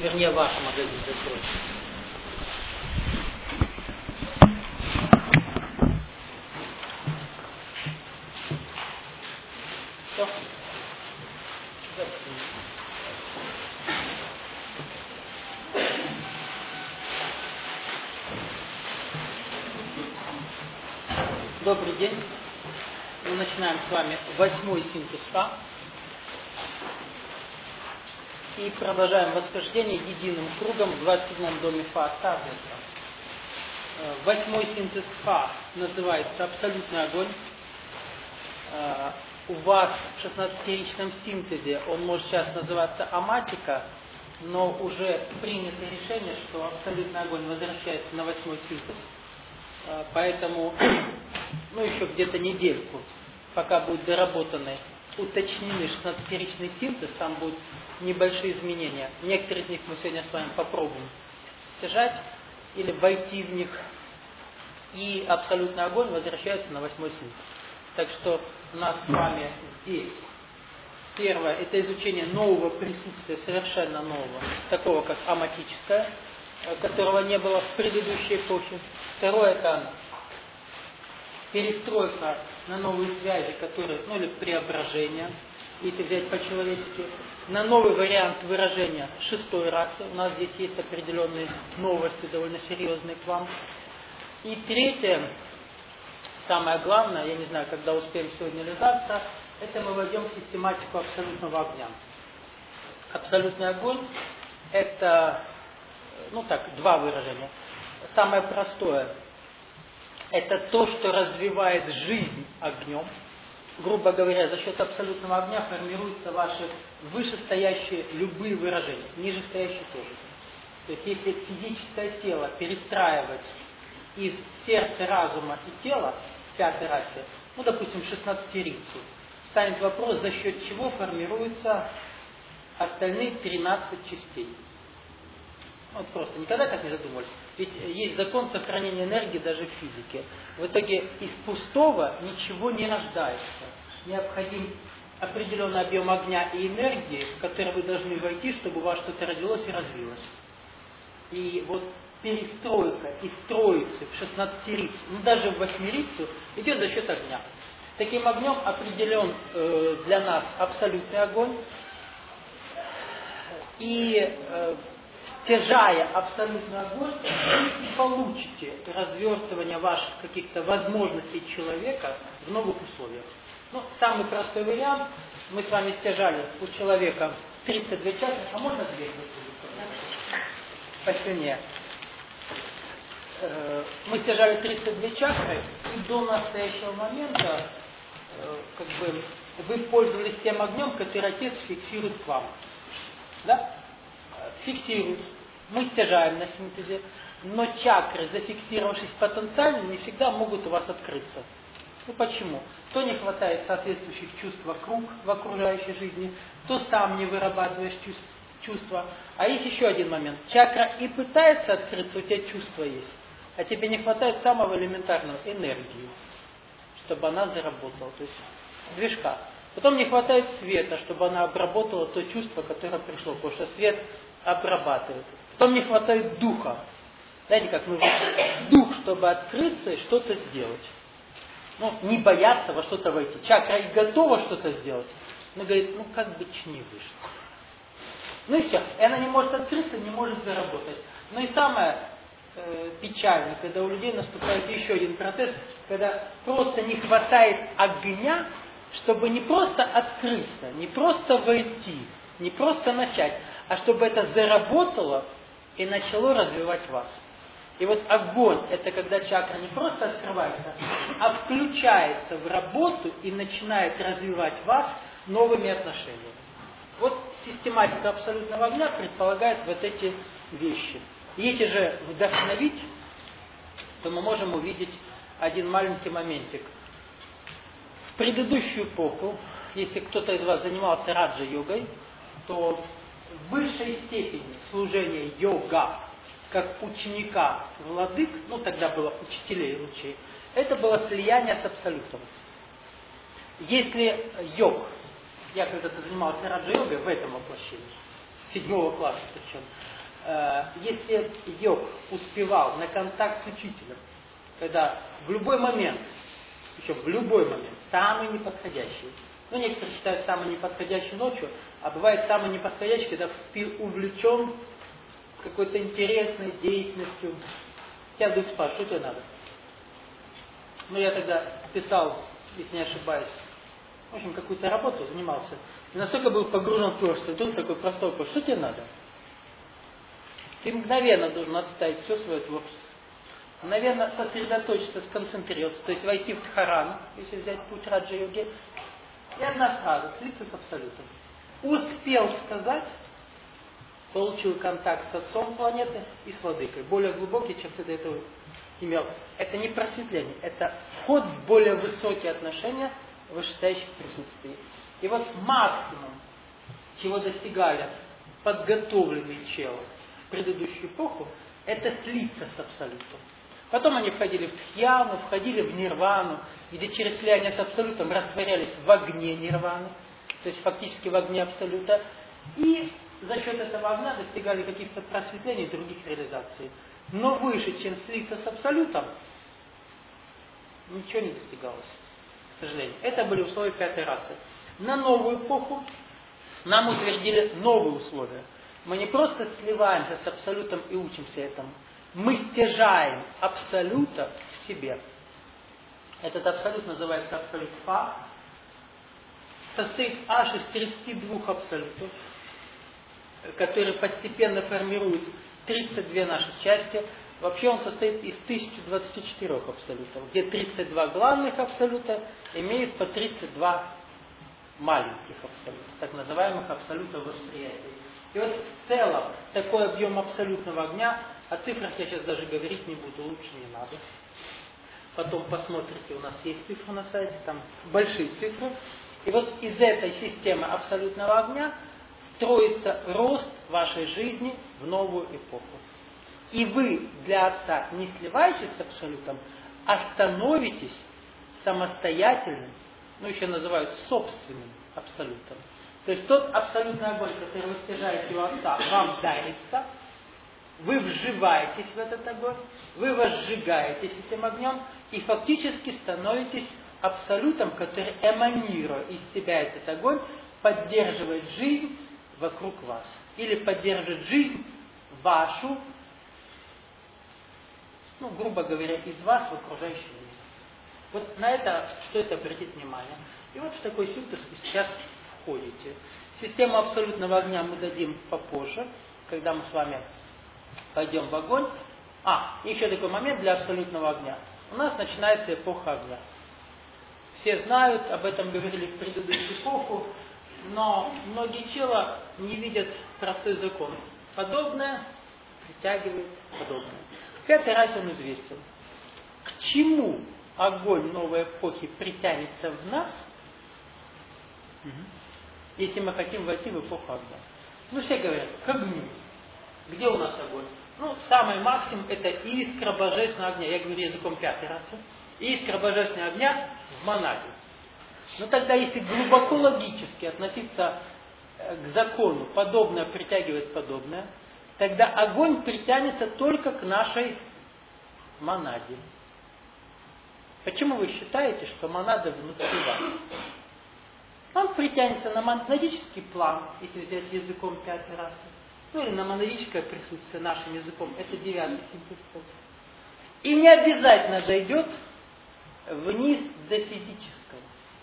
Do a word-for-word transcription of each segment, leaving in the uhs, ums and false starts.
Вернее, ваш магазин закроется. Все. Добрый день. Мы начинаем с вами восьмой синтез Ка. И продолжаем восхождение единым кругом в двадцать седьмом доме Фа Соответственно. Восьмой синтез Фа называется абсолютный огонь. У вас в шестнадцатиричном синтезе он может сейчас называться аматика, но уже принято решение, что абсолютный огонь возвращается на восьмой синтез. Поэтому, ну, еще где-то недельку, пока будут доработаны, уточнены шестнадцатиричный синтез, там будут небольшие изменения. Некоторые из них мы сегодня с вами попробуем стяжать или войти в них. И абсолютный огонь возвращается на восьмой синтез. Так что у нас с вами здесь первое, это изучение нового присутствия, совершенно нового, такого как аматическое, которого не было в предыдущей эпохе. Второе, это перестройка на новые связи, которые, ну или преображение, если взять по-человечески, на новый вариант выражения шестой расы. У нас здесь есть определенные новости, довольно серьезные к вам. И третье, самое главное, я не знаю, когда успеем сегодня или завтра, это мы войдем в систематику абсолютного огня. Абсолютный огонь – это, ну так, два выражения. Самое простое – это то, что развивает жизнь огнем. Грубо говоря, за счет абсолютного огня формируются ваши вышестоящие любые выражения, нижестоящие тоже. То есть, если физическое тело перестраивать из сердца, разума и тела в пятой расе, ну, допустим, шестнадцатирицу, станет вопрос, за счет чего формируются остальные тринадцать частей. Вот просто никогда так не задумывались. Ведь есть закон сохранения энергии даже в физике. В итоге из пустого ничего не рождается. Необходим определенный объем огня и энергии, в который вы должны войти, чтобы у вас что-то родилось и развилось. И вот перестройка из троицы в шестнадцатирицу, ну даже в восьмерицу, идет за счет огня. Таким огнем определен э, для нас абсолютный огонь. И э, стяжая абсолютный огонь, вы получите развертывание ваших каких-то возможностей человека в новых условиях. Ну, самый простой вариант, мы с вами стяжали у человека тридцать два часа, а можно две? Посильнее. Мы стяжали тридцать два часа, и до настоящего момента как бы, вы пользовались тем огнем, который Отец фиксирует к вам. Да? Фиксирует. Мы стяжаем на синтезе, но чакры, зафиксировавшись потенциально, не всегда могут у вас открыться. Ну почему? То не хватает соответствующих чувств вокруг, в окружающей жизни, то сам не вырабатываешь чувств, чувства. А есть еще один момент. Чакра и пытается открыться, у тебя чувство есть, а тебе не хватает самого элементарного энергии, чтобы она заработала, то есть движка. Потом не хватает света, чтобы она обработала то чувство, которое пришло, потому что свет обрабатывает. Потом не хватает духа. Знаете, как нужно дух, чтобы открыться и что-то сделать. Ну, не бояться во что-то войти. Чакра и готова что-то сделать, но говорит, ну как бы ч не вышло. Ну и все. И она не может открыться, не может заработать. Ну и самое э, печальное, когда у людей наступает еще один процесс, когда просто не хватает огня, чтобы не просто открыться, не просто войти, не просто начать, а чтобы это заработало и начало развивать вас. И вот огонь, это когда чакра не просто открывается, а включается в работу и начинает развивать вас новыми отношениями. Вот систематика абсолютного огня предполагает вот эти вещи. Если же вдохновить, то мы можем увидеть один маленький моментик. В предыдущую эпоху, если кто-то из вас занимался раджа-йогой, то в высшей степени служения йога, как ученика владык, ну тогда было учителей лучей, это было слияние с абсолютом. Если йог, я когда-то занимался раджа-йогой в этом воплощении, седьмого класса причем, если йог успевал на контакт с учителем, когда в любой момент, причем в любой момент, самый неподходящий, ну некоторые считают самый неподходящий ночью, а бывает самый неподходящий, когда ты увлечен какой-то интересной деятельностью, тебя вдруг спрашивают, что тебе надо? Ну я тогда писал, если не ошибаюсь, в общем, какую-то работу занимался, и настолько был погружен в творчество, и тут такой простой вопрос, что тебе надо? Ты мгновенно должен отставить все свое творчество. Мгновенно сосредоточиться, сконцентрироваться, то есть войти в дхарану, если взять путь раджа-йоги, и одна фраза, слиться с абсолютом. Успел сказать, получил контакт с отцом планеты и с владыкой, более глубокий, чем ты до этого имел. Это не просветление, это вход в более высокие отношения вышестоящих присутствий. И вот максимум, чего достигали подготовленные челы в предыдущую эпоху, это слиться с абсолютом. Потом они входили в тхьяну, входили в нирвану, где через слияние с абсолютом растворялись в огне нирваны, то есть фактически в огне абсолюта, и за счет этого огня достигали каких-то просветлений и других реализаций. Но выше, чем слиться с абсолютом, ничего не достигалось, к сожалению. Это были условия пятой расы. На новую эпоху нам утвердили новые условия. Мы не просто сливаемся с абсолютом и учимся этому. Мы стяжаем абсолюта в себе. Этот абсолют называется абсолют Фа. Состоит аж из тридцати двух абсолютов, которые постепенно формируют тридцать две наши части. Вообще он состоит из тысячи двадцати четырёх абсолютов, где тридцать два главных абсолюта имеют по тридцать два маленьких абсолюта, так называемых абсолютов восприятия. И вот в целом такой объем абсолютного огня, о цифрах я сейчас даже говорить не буду, лучше не надо. Потом посмотрите, у нас есть цифры на сайте, там большие цифры. И вот из этой системы абсолютного огня строится рост вашей жизни в новую эпоху. И вы для Отца не сливаетесь с абсолютом, а становитесь самостоятельным, ну еще называют собственным абсолютом. То есть тот абсолютный огонь, который вы стяжаете у Отца, вам дарится, вы вживаетесь в этот огонь, вы возжигаетесь этим огнем и фактически становитесь абсолютом, который, эманируя из себя этот огонь, поддерживает жизнь вокруг вас. Или поддерживает жизнь вашу, ну, грубо говоря, из вас в окружающий мир. Вот на это стоит обратить внимание. И вот в такой синтез вы сейчас входите. Систему абсолютного огня мы дадим попозже, когда мы с вами пойдем в огонь. А, еще такой момент для абсолютного огня. У нас начинается эпоха огня. Все знают, об этом говорили в предыдущую эпоху, но многие чела не видят простой закон. Подобное притягивает подобное. В пятой расе он известен. К чему огонь новой эпохи притянется в нас, если мы хотим войти в эпоху огня? Ну, все говорят, к огню. Где у нас огонь? Ну, самый максимум это искра божественного огня. Я говорю языком пятой расы. Искра божественного огня в монаде. Но тогда, если глубоко логически относиться к закону, подобное притягивает подобное, тогда огонь притянется только к нашей монаде. Почему вы считаете, что монада внутри вас? Он притянется на монадический план, если взять языком пятой расы. Ну или на монадическое присутствие нашим языком. Это девятый синтез. И не обязательно дойдет вниз до физического.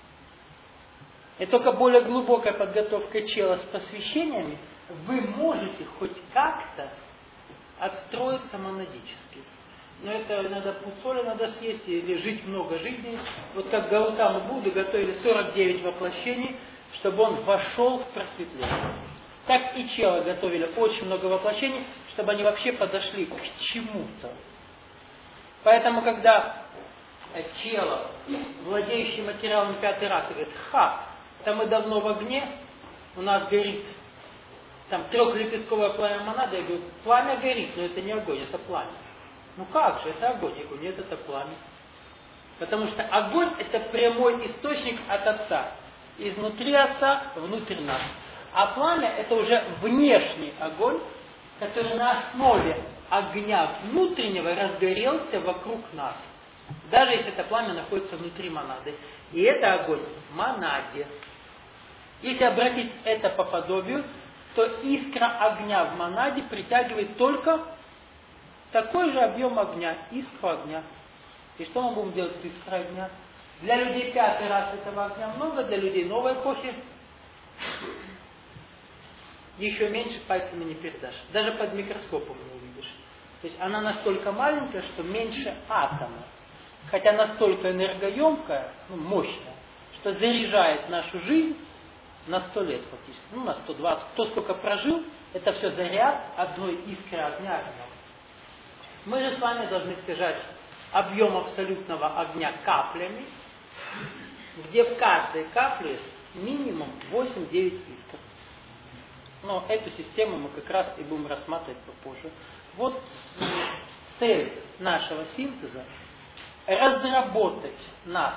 И только более глубокая подготовка чела с посвящениями, вы можете хоть как-то отстроиться монадически. Но это надо пустоле надо съесть или жить много жизней. Вот как Гаутама Будду готовили сорок девять воплощений, чтобы он вошел в просветление. Так и чела готовили очень много воплощений, чтобы они вообще подошли к чему-то. Поэтому, когда чела, владеющий материалом пятой расы, говорит, ха, там мы давно в огне, у нас горит там трехлепестковое пламя монады, я говорю, пламя горит, но это не огонь, это пламя. Ну как же, это огонь? Я говорю, нет, это пламя. Потому что огонь это прямой источник от Отца. Изнутри Отца, внутрь нас. А пламя это уже внешний огонь, который на основе огня внутреннего разгорелся вокруг нас. Даже если это пламя находится внутри монады. И это огонь в монаде. Если обратить это по подобию, то искра огня в монаде притягивает только такой же объем огня, искру огня. И что мы будем делать с искрой огня? Для людей пятый раз этого огня много, для людей новой эпохи еще меньше пальцами не передашь. Даже под микроскопом не увидишь. То есть она настолько маленькая, что меньше атома. Хотя настолько энергоемкая, ну, мощная, что заряжает нашу жизнь на сто лет фактически. Ну, на сто двадцать. Кто сколько прожил, это все заряд одной искры огня огнем. Мы же с вами должны стяжать объем абсолютного огня каплями, где в каждой капле минимум восемь-девять искр. Но эту систему мы как раз и будем рассматривать попозже. Вот цель нашего синтеза – разработать нас,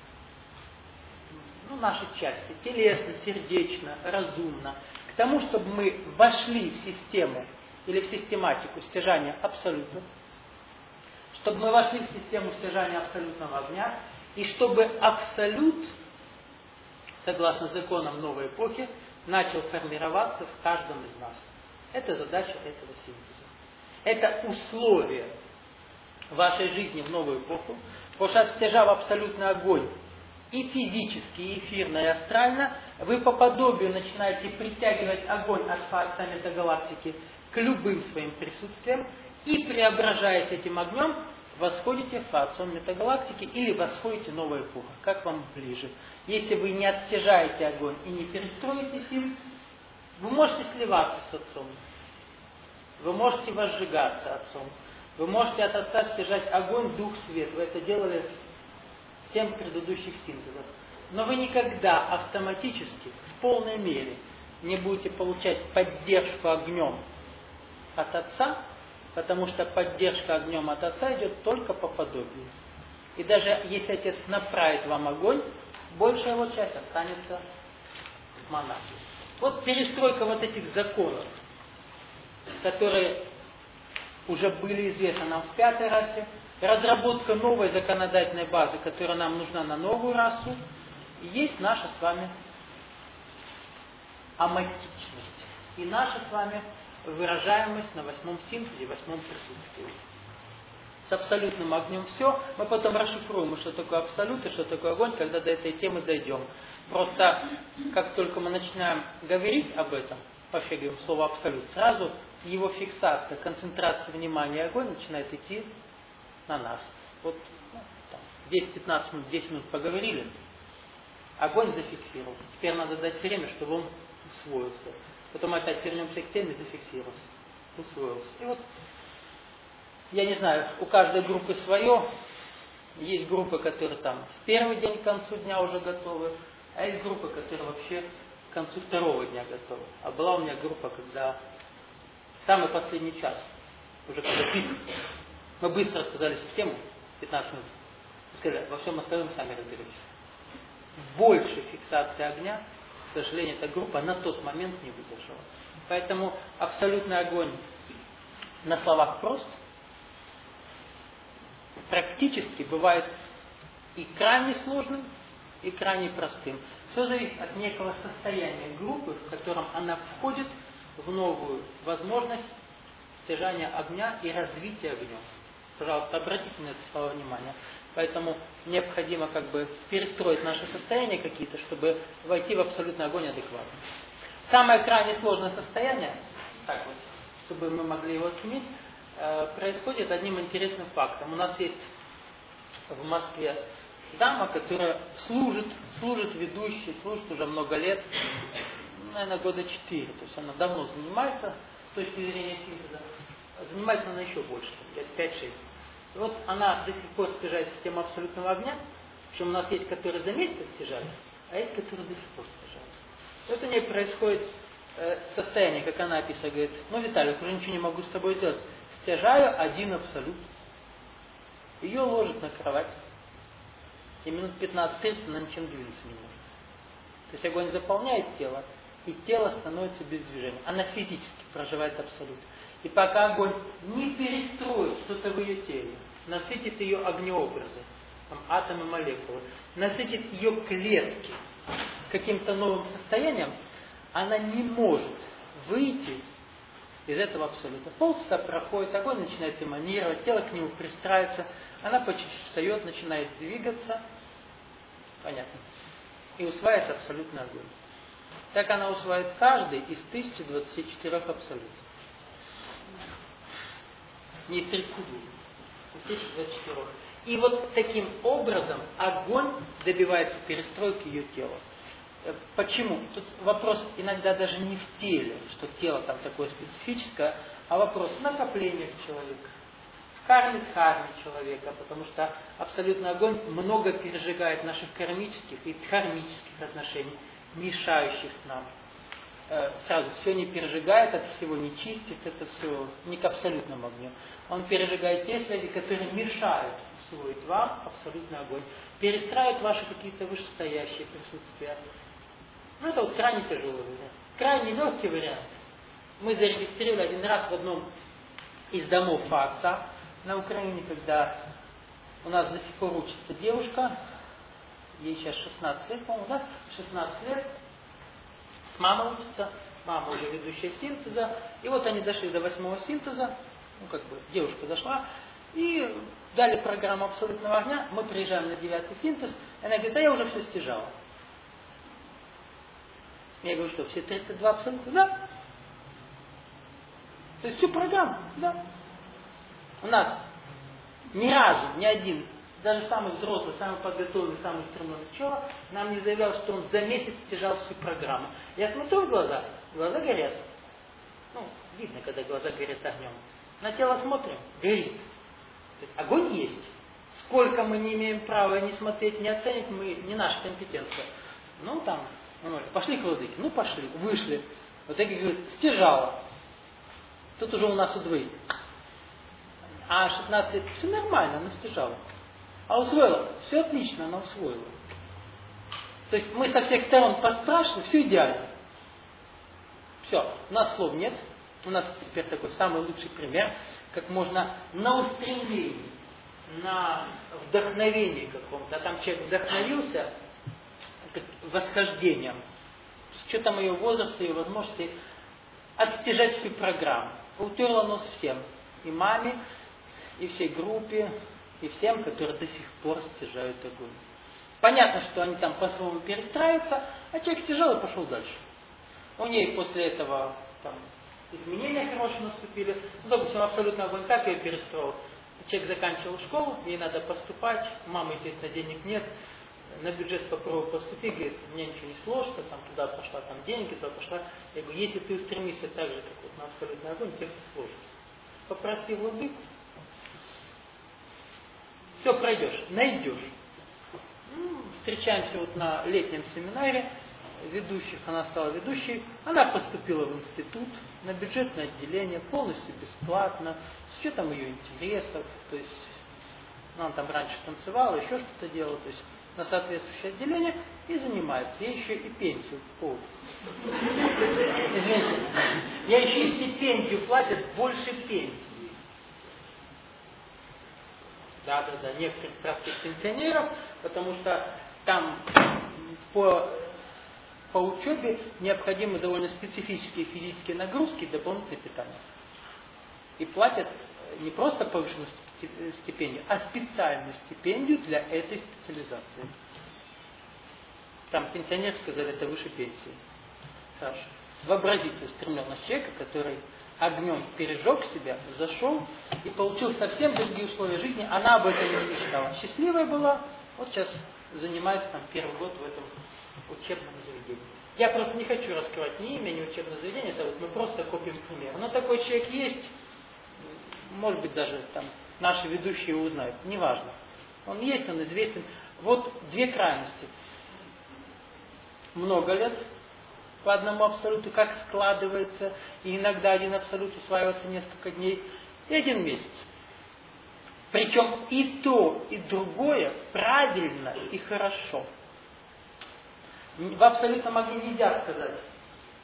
ну, наши части, телесно, сердечно, разумно, к тому, чтобы мы вошли в систему или в систематику стяжания абсолюта, чтобы мы вошли в систему стяжания абсолютного огня, и чтобы абсолют, согласно законам новой эпохи, начал формироваться в каждом из нас. Это задача этого синтеза. Это условие вашей жизни в новую эпоху, потому что стяжав абсолютный огонь и физически, и эфирно, и астрально, вы по подобию начинаете притягивать огонь от Творца метагалактики к любым своим присутствиям, и преображаясь этим огнем, восходите в Творцом метагалактики или восходите в новую эпоху, как вам ближе. Если вы не отстяжаете огонь и не перестроитесь им, вы можете сливаться с Отцом, вы можете возжигаться Отцом, вы можете от Отца стяжать огонь, дух, свет. Вы это делали в семь предыдущих синтезов. Но вы никогда автоматически, в полной мере, не будете получать поддержку огнем от Отца, потому что поддержка огнем от Отца идет только по подобию. И даже если Отец направит вам огонь, большая его часть останется в монаде. Вот перестройка вот этих законов, которые уже были известны нам в пятой расе, разработка новой законодательной базы, которая нам нужна на новую расу, и есть наша с вами аматичность. И наша с вами выражаемость на восьмом синтезе, восьмом присутствии. С абсолютным огнем все. Мы потом расшифруем, что такое абсолют и что такое огонь, когда до этой темы дойдем. Просто, как только мы начинаем говорить об этом, вообще говорим слово абсолют, сразу его фиксация, концентрация внимания и огонь начинает идти на нас. Вот ну, десять-пятнадцать минут, десять минут поговорили, огонь зафиксировался. Теперь надо дать время, чтобы он усвоился. Потом опять вернемся к теме, зафиксировался, усвоился. И вот, я не знаю, у каждой группы свое. Есть группы, которые там в первый день к концу дня уже готовы, а есть группы, которые вообще к концу второго дня готовы. А была у меня группа, когда самый последний час, уже когда пик, мы быстро рассказали систему, пятнадцать минут, сказали, во всем остальном сами разберетесь. Больше фиксации огня, к сожалению, эта группа на тот момент не выдержала. Поэтому абсолютный огонь на словах прост, практически бывает и крайне сложным, и крайне простым. Все зависит от некого состояния группы, в котором она входит в новую возможность стяжания огня и развития огня. Пожалуйста, обратите на это слово внимание. Поэтому необходимо как бы перестроить наши состояния какие-то, чтобы войти в абсолютный огонь адекватно. Самое крайне сложное состояние, так вот, чтобы мы могли его оценить, происходит одним интересным фактом. У нас есть в Москве дама, которая служит, служит ведущей, служит уже много лет, наверное, года четыре. То есть она давно занимается с точки зрения синтеза. Занимается она еще больше, лет пять-шесть. И вот она до сих пор стяжает систему абсолютного огня, причем у нас есть, которые за месяц стяжают, а есть, которые до сих пор стяжают. Вот у нее происходит э, состояние, как она описывает, говорит, ну, Виталий, уже ничего не могу с собой сделать. Стяжаю один абсолют. Ее ложат на кровать. И минут пятнадцать-тридцать она ничем двинуться не может. То есть огонь заполняет тело, и тело становится без движения. Она физически проживает абсолют. И пока огонь не перестроит что-то в ее теле, насытит ее огнеобразы, там, атомы, молекулы, насытит ее клетки каким-то новым состоянием, она не может выйти из этого абсолюта. Полчаса проходит, огонь начинает эманировать, тело к нему пристраивается, она по чуть-чуть встает, начинает двигаться, понятно, и усваивает абсолютный огонь. Так она усваивает каждый из тысячи двадцати четырёх абсолютов. Не тридцать два, тысяча двадцать четыре. И вот таким образом огонь добивается перестройки ее тела. Почему? Тут вопрос иногда даже не в теле, что тело там такое специфическое, а вопрос в накоплениях человека, в карме-дхарме человека, потому что абсолютный огонь много пережигает наших кармических и дхармических отношений, мешающих нам. Сразу все не пережигает, от всего не чистит, это все не к абсолютному огню. Он пережигает те следы, которые мешают усвоить вам абсолютный огонь, перестраивает ваши какие-то вышестоящие присутствия. Ну, это вот крайне тяжелый вариант. Крайне легкий вариант. Мы зарегистрировали один раз в одном из домов ФАКСа на Украине, когда у нас до сих пор учится девушка, ей сейчас шестнадцать лет, по-моему, да? шестнадцать лет. С мамой учится, мама уже ведущая синтеза. И вот они дошли до восьмого синтеза, ну, как бы, девушка дошла, и дали программу абсолютного огня, мы приезжаем на девятый синтез, и она говорит, а я уже все стяжала. Я говорю, что все тридцать два абсолюта? Да. То есть всю программу? Да. У нас ни разу, ни один, даже самый взрослый, самый подготовленный, самый стремленный человек нам не заявлял, что он за месяц стяжал всю программу. Я смотрю в глаза, глаза горят. Ну, видно, когда глаза горят огнем. На тело смотрим, горит. То есть огонь есть. Сколько мы не имеем права не смотреть, не оценить, мы, не наша компетенция. Ну, там, ну, пошли к владыке. Ну, пошли, вышли. Вот так говорит, стяжала. Тут уже у нас удвоит. А шестнадцать лет, все нормально, она стяжала. А усвоила? Все отлично, она усвоила. То есть мы со всех сторон поспрашивали, все идеально. Все, у нас слов нет. У нас теперь такой самый лучший пример, как можно на устремлении, на вдохновении каком-то, а там человек вдохновился восхождением, с учетом ее возраста, ее возможностей, отстяжать всю программу. Утерла нос всем. И маме, и всей группе, и всем, которые до сих пор стяжают огонь. Понятно, что они там по-своему перестраиваются, а человек стяжал и пошел дальше. У ней после этого там, изменения хорошие наступили. Ну, допустим, абсолютно огонь так ее перестроил. Человек заканчивал школу, ей надо поступать, у мамы, естественно, денег нет, на бюджет попробуй поступить, говорит, мне ничего не сложно, там туда пошла, там деньги, туда пошла. Я говорю, если ты устремишься так же, как вот на абсолютный огонь, тебе все сложится. Попроси владыку, все пройдешь, найдешь. Ну, встречаемся вот на летнем семинаре ведущих, она стала ведущей, она поступила в институт, на бюджетное отделение, полностью бесплатно, с учетом ее интересов, то есть ну, она там раньше танцевала, еще что-то делала, то есть на соответствующее отделение и занимается. Ей еще и пенсию по. Извините, я еще и стипендию платят больше пенсии. Да, да, да, некоторых простых пенсионеров, потому что там по, по учебе необходимы довольно специфические физические нагрузки и дополнительное питание. И платят не просто повышенную стипендию, а специальную стипендию для этой специализации. Там пенсионер сказали, это выше пенсии. Саша, вообразите устремленность человека, который огнем пережег себя, зашел и получил совсем другие условия жизни. Она об этом не мечтала. Счастливая была, вот сейчас занимается там первый год в этом учебном заведении. Я просто не хочу раскрывать ни имя, ни учебное заведение, это вот мы просто копим пример. Но такой человек есть, может быть даже там наши ведущие узнают, неважно. Он есть, он известен. Вот две крайности. Много лет по одному абсолюту, как складывается, и иногда один абсолют усваивается несколько дней, и один месяц. Причем и то, и другое правильно и хорошо. В абсолютном огне нельзя сказать,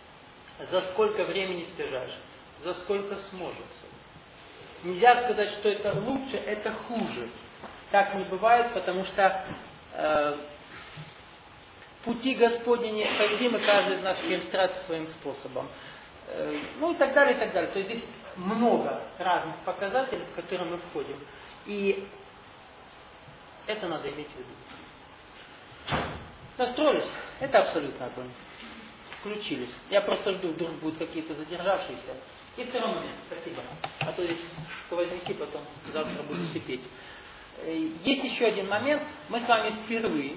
За сколько времени стяжаешь? За сколько сможешь? Нельзя сказать, что это лучше, это хуже. Так не бывает, потому что э, пути Господни неисповедимы, каждый из нас перестраивается своим способом. Э, ну и так далее, и так далее. То есть здесь много разных показателей, в которые мы входим. И это надо иметь в виду. Настроились? Это абсолютно огонь. Включились. Я просто жду, вдруг будут какие-то задержавшиеся. И второй момент. Спасибо. А то здесь сквозняки потом завтра будут сипеть. Есть еще один момент. Мы с вами впервые.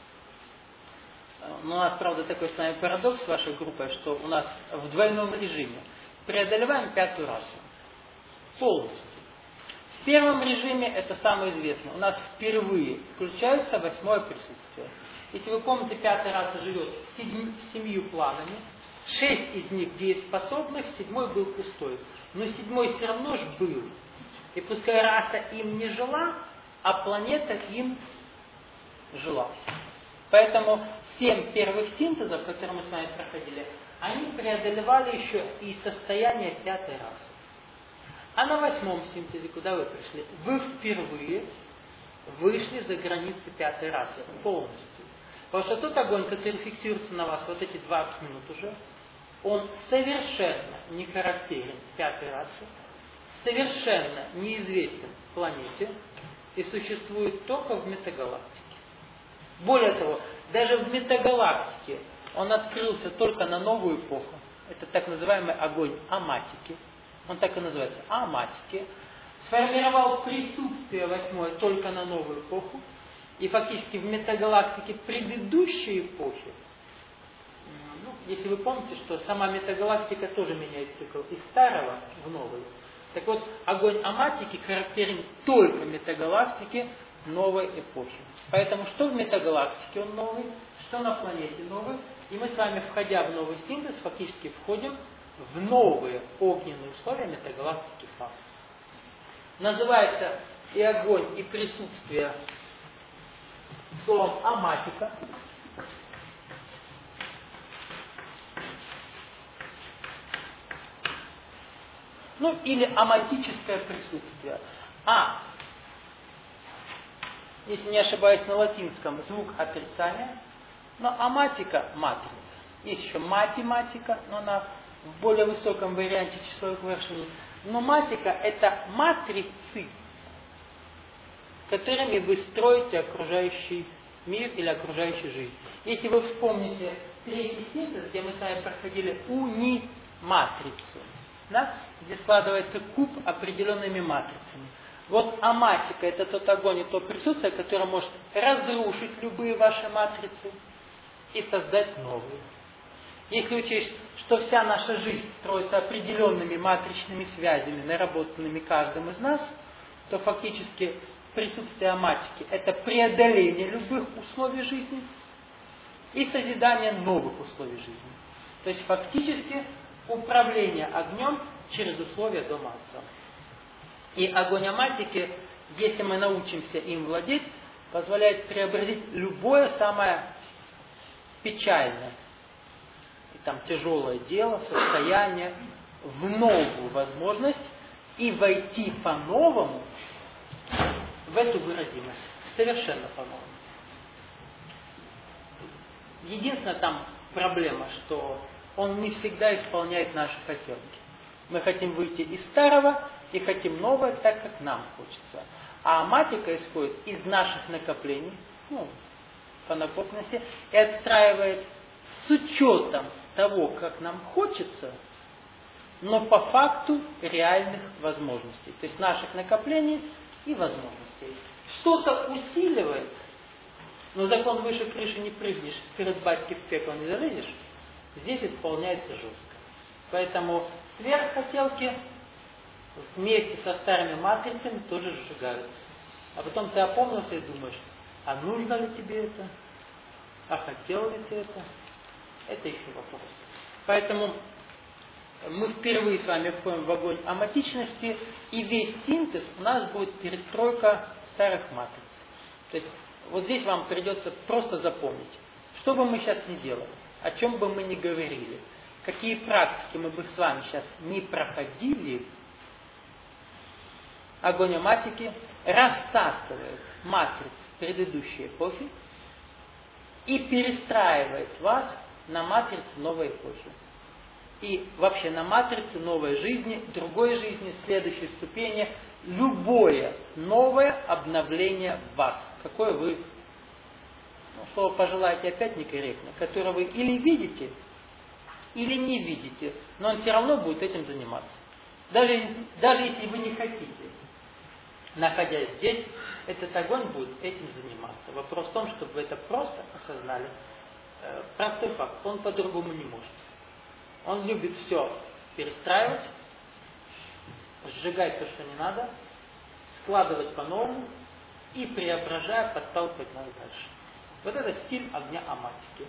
У нас, правда, такой с вами парадокс с вашей группой, что у нас в двойном режиме преодолеваем пятую расу. Полностью. В первом режиме, это самое известное, у нас впервые включается восьмое присутствие. Если вы помните, пятая раса живет с семью планами, шесть из них дееспособных, седьмой был пустой. Но седьмой все равно же был. И пускай раса им не жила, а планета им жила. Поэтому семь первых синтезов, которые мы с вами проходили, они преодолевали еще и состояние пятой расы. А на восьмом синтезе, куда вы пришли, вы впервые вышли за границы пятой расы полностью. Потому что тот огонь, который фиксируется на вас вот эти двадцать минут уже, он совершенно не характерен пятой расе, совершенно неизвестен планете и существует только в метагалактике. Более того, даже в метагалактике он открылся только на новую эпоху. Это так называемый огонь аматики. Он так и называется, аматики. Сформировал присутствие восьмое только на новую эпоху. И фактически в метагалактике предыдущей эпохи, ну, если вы помните, что сама метагалактика тоже меняет цикл из старого в новый. Так вот, огонь аматики характерен только метагалактике новой эпохи. Поэтому что в метагалактике он новый, что на планете новый. И мы с вами, входя в новый синтез, фактически входим в новые огненные условия метагалактики Фа. Называется и огонь, и присутствие словом аматика. Ну, или аматическое присутствие. А, если не ошибаюсь, на латинском звук отрицания, но аматика – матрица. Есть еще математика, но она в более высоком варианте числовых выражений. Но матика – это матрицы, которыми вы строите окружающий мир или окружающую жизнь. Если вы вспомните третий синтез, где мы с вами проходили уни-матрицу, да, где складывается куб определенными матрицами. Вот аматика – это тот огонь и то присутствие, которое может разрушить любые ваши матрицы и создать новые. Если учесть, что вся наша жизнь строится определенными матричными связями, наработанными каждым из нас, то фактически присутствие аматики – это преодоление любых условий жизни и созидание новых условий жизни. То есть фактически управление огнем через условия дома Отца. И огонь аматики, если мы научимся им владеть, позволяет преобразить любое самое печальное и там тяжелое дело, состояние в новую возможность и войти по-новому в эту выразимость. Совершенно по-новому. Единственная там проблема, что он не всегда исполняет наши хотелки. Мы хотим выйти из старого и хотим новое так, как нам хочется. А аматика исходит из наших накоплений, ну, по накопленности, и отстраивает с учетом того, как нам хочется, но по факту реальных возможностей. То есть наших накоплений и возможностей. Что-то усиливает, но закон выше крыши не прыгнешь, перед батькой в пекло не залезешь, здесь исполняется жестко. Поэтому сверххотелки вместе со старыми матрицами тоже сжигаются. А потом ты опомнился и думаешь, а нужно ли тебе это? А хотел ли ты это? Это еще вопрос. Поэтому мы впервые с вами входим в огонь аматичности, и весь синтез у нас будет перестройка старых матриц. То есть вот здесь вам придется просто запомнить, что бы мы сейчас ни делали, о чем бы мы ни говорили, какие практики мы бы с вами сейчас не проходили, огонь аматики растаскивает матрицы предыдущей эпохи и перестраивает вас на матрицы новой эпохи. И вообще на матрице новой жизни, другой жизни, следующей ступени, любое новое обновление в вас, какое вы, ну, слово пожелаете опять некорректно, которое вы или видите, или не видите, но он все равно будет этим заниматься. Даже, даже если вы не хотите, находясь здесь, этот огонь будет этим заниматься. Вопрос в том, чтобы вы это просто осознали. Простой факт, он по-другому не может. Он любит все перестраивать, сжигать то, что не надо, складывать по-новому и, преображая, подталкивать нас дальше. Вот это стиль огня аматики.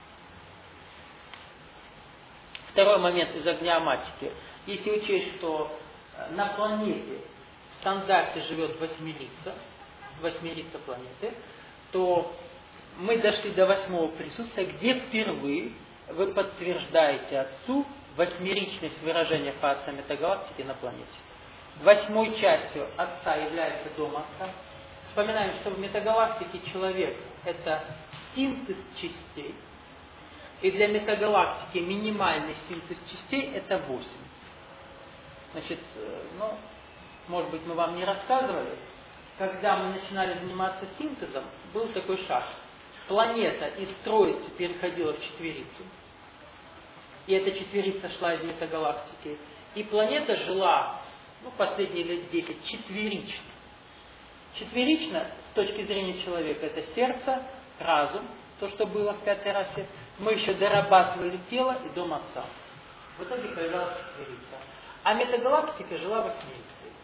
Второй момент из огня аматики. Если учесть, что на планете в стандарте живет восьмерица, восьмерица планеты, то мы дошли до восьмого присутствия, где впервые вы подтверждаете Отцу восьмеричность выражения фаца метагалактики на планете. Восьмой частью Отца является Дом Отца. Вспоминаем, что в метагалактике человек – это синтез частей. И для метагалактики минимальный синтез частей – это восемь. Значит, ну, может быть, мы вам не рассказывали, когда мы начинали заниматься синтезом, был такой шаг. Планета из троицы переходила в четверицу. И эта четверица шла из метагалактики. И планета жила, ну, последние лет десять, четверично. Четверично, с точки зрения человека, это сердце, разум, то, что было в пятой расе. Мы еще дорабатывали тело и Дом Отца. В итоге появлялась четверица. А метагалактика жила восьмерицей.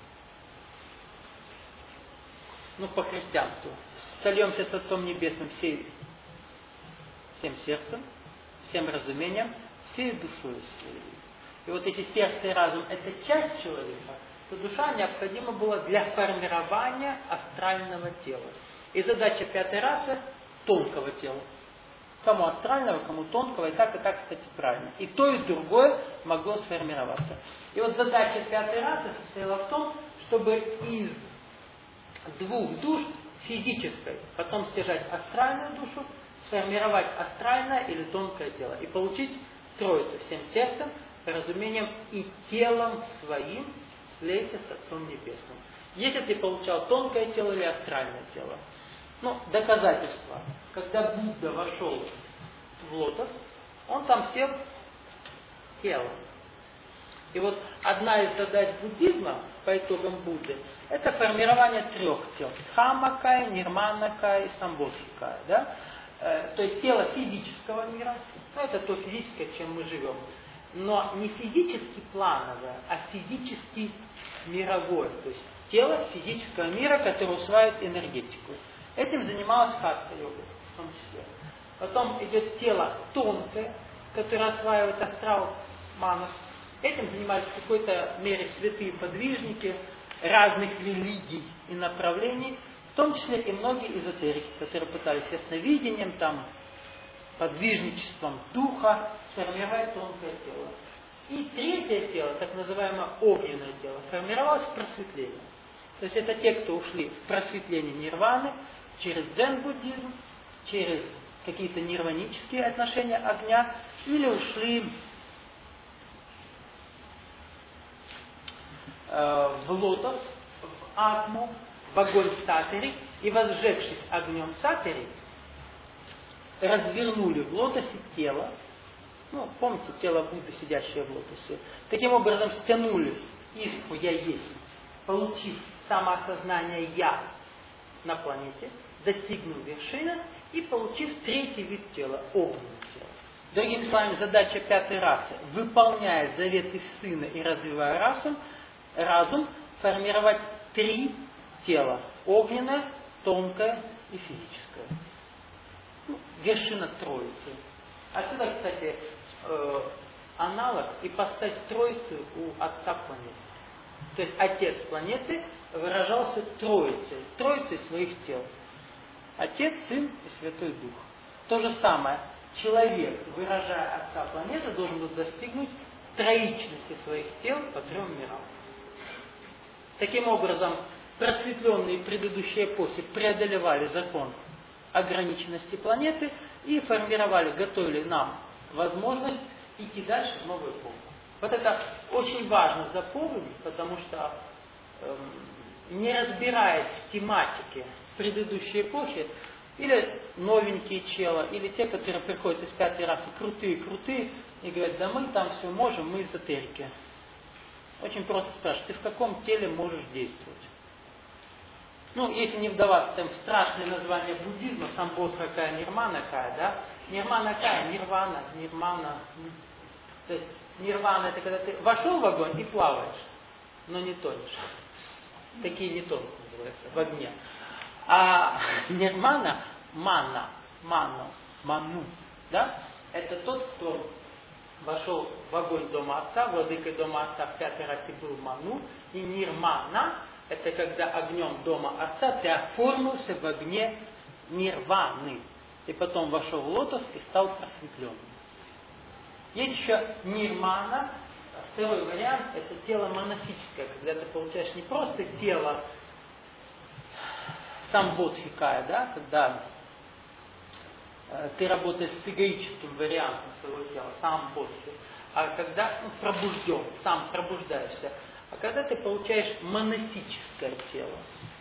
Ну, по христианству. Сольемся с Отцом Небесным всей, всем сердцем, всем разумением, всей душой своей. И вот если сердце и разум – это часть человека, то душа необходима была для формирования астрального тела. И задача пятой расы – тонкого тела. Кому астрального, кому тонкого, и так, и так, кстати, правильно. И то, и другое могло сформироваться. И вот задача пятой расы состояла в том, чтобы из двух душ, физической, потом стяжать астральную душу, сформировать астральное или тонкое тело. И получить троицу всем сердцем, разумением и телом своим слейся с Отцом Небесным. Если ты получал тонкое тело или астральное тело. Ну, доказательство. Когда Будда вошел в лотос, он там сел телом. И вот одна из задач буддизма по итогам Будды – это формирование трех тел. Дхамма-кая, Нирмана-кая и Самбодхи-кая. Да? Э, то есть тело физического мира, ну, это то физическое, чем мы живем. Но не физически плановое, а физически мировое. То есть тело физического мира, которое усваивает энергетику. Этим занималась хатха-йога в том числе. Потом идет тело тонкое, которое осваивает астрал, манас. Этим занимались в какой-то мере святые подвижники разных религий и направлений, в том числе и многие эзотерики, которые пытались ясновидением, там, подвижничеством духа сформировать тонкое тело. И третье тело, так называемое огненное тело, формировалось в просветлении. То есть это те, кто ушли в просветление нирваны, через дзен-буддизм, через какие-то нирванические отношения огня, или ушли э, в лотос, в атму, в огонь сатери, и возжегшись огнем сатери, развернули в лотосе тело, ну, помните, тело Будды, сидящее в лотосе, таким образом стянули иску «Я есть», получив самоосознание «Я» на планете, достигнув вершины и получив третий вид тела, огненное тело. Другими словами, задача пятой расы, выполняя заветы Сына и развивая разум, разум формировать три тела, огненное, тонкое и физическое. Ну, вершина Троицы. Отсюда, кстати, э, аналог ипостась Троицы у Отца планеты. То есть Отец планеты выражался Троицей, Троицей своих тел. Отец, Сын и Святой Дух. То же самое. человек, выражая Отца планеты, должен был достигнуть троичности своих тел по трем мирам. Таким образом, просветленные предыдущие эпохи преодолевали закон ограниченности планеты и формировали, готовили нам возможность идти дальше в новую эпоху. Вот это очень важно запомнить, потому что, эм, не разбираясь в тематике предыдущей эпохи, или новенькие чела, или те, которые приходят из пятой расы, крутые-крутые, и говорят, да мы там все можем, мы эзотерики. Очень просто спрашивают, ты в каком теле можешь действовать? Ну, если не вдаваться там, в страшное название буддизма, самбодха кая, нирмана кая, да? Нирмана кая, нирвана, нирмана. То есть нирвана это когда ты вошел в огонь и плаваешь, но не тонешь. Такие не тонут, называется, в огне. А нирмана, манна, ману, ману, да? Это тот, кто вошел в огонь дома отца, владыкой дома отца в пятой расе был ману, и нирмана, это когда огнем дома отца ты оформился в огне нирваны, и потом вошел в лотос и стал просветленным. Есть еще нирмана, второй вариант, это тело монастическое, когда ты получаешь не просто тело самбодхикая, да, когда э, ты работаешь с эгоическим вариантом своего тела, самбодхи, а когда ну, пробужден, сам пробуждаешься, а когда ты получаешь монастическое тело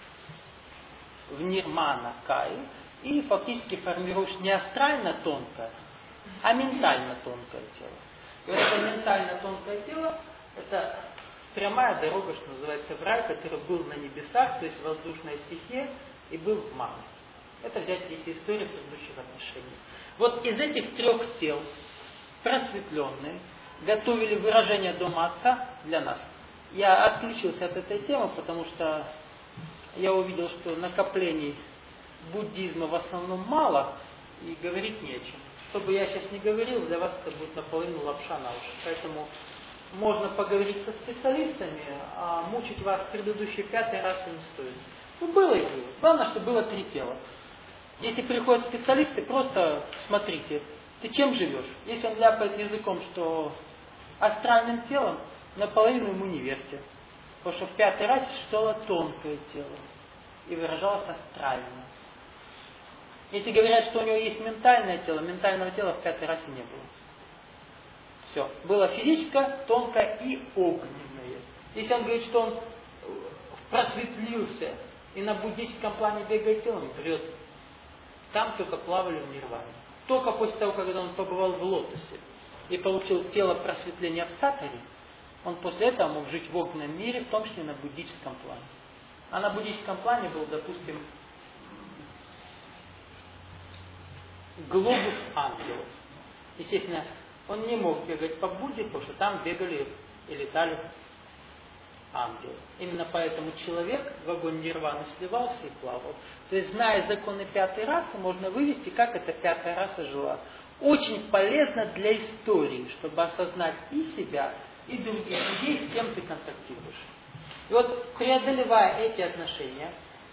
в нирмана кай и фактически формируешь не астрально тонкое, а ментально тонкое тело. И вот это ментально тонкое тело, это прямая дорога, что называется, в рай, который был на небесах, то есть воздушная стихия, и был в мане. Это взять эти истории предыдущих отношений. Вот из этих трех тел просветленные готовили выражение дома отца для нас. Я отключился от этой темы, потому что я увидел, что накоплений буддизма в основном мало, и говорить не о чем. Что бы я сейчас не говорил, для вас это будет наполовину лапша на уши. Поэтому можно поговорить со специалистами, а мучить вас в предыдущей пятой расе не стоит. Ну, было и было. Главное, что было три тела. Если приходят специалисты, просто смотрите, ты чем живешь. Если он ляпает языком, что астральным телом, наполовину ему не верьте. Потому что в пятой расе существовало тонкое тело и выражалось астрально. Если говорят, что у него есть ментальное тело, ментального тела в пятой расе не было. Все. Было физическое, тонкое и огненное. Если он говорит, что он просветлился и на буддическом плане бегает телом, врет. Там только плавали в нирване. Только после того, когда он побывал в лотосе и получил тело просветления в сатаре, он после этого мог жить в огненном мире, в том числе на буддическом плане. А на буддическом плане был, допустим, глобус ангелов. Естественно, он не мог бегать по Будде, потому что там бегали и летали ангелы. Именно поэтому человек в огонь нирваны сливался и плавал. То есть, зная законы пятой расы, можно вывести, как эта пятая раса жила. Очень полезно для истории, чтобы осознать и себя, и других людей, с кем ты контактируешь. И вот, преодолевая эти отношения,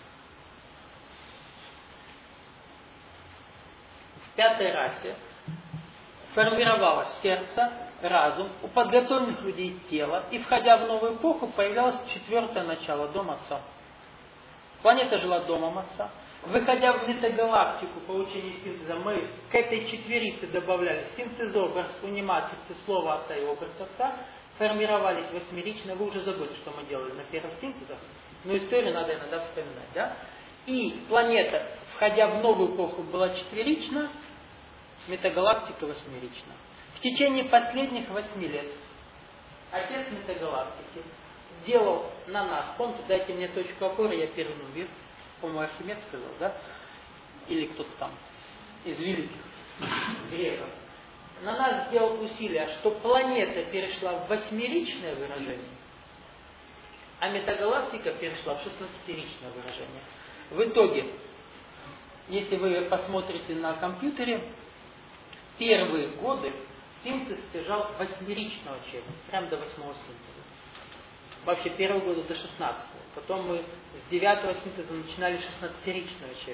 в пятой расе формировалось сердце, разум, у подготовленных людей тело, и, входя в новую эпоху, появлялось четвертое начало, дом Отца. Планета жила домом Отца. Выходя в метагалактику по учению синтеза, мы к этой четверице добавляли синтезобраз, униматрицы, слова Отца и образ Отца, формировались восьмерично. Вы уже забыли, что мы делали на первых синтезах, но историю надо иногда вспоминать. Да? И планета, входя в новую эпоху, была четверична, метагалактика восьмерична. В течение последних восьми лет Отец метагалактики сделал на нас, помните, дайте мне точку опоры, я первый вверх, по-моему, Архимед сказал, да? Или кто-то там из великих греков. На нас сделал усилие, что планета перешла в восьмеричное выражение, а метагалактика перешла в шестнадцатеричное выражение. В итоге, если вы посмотрите на компьютере, первые годы синтез лежал восьмеричного человека, прям до восьмого синтеза. Вообще первого года до шестнадцатого. Потом мы с девятого синтеза начинали шестнадцатеричного человека.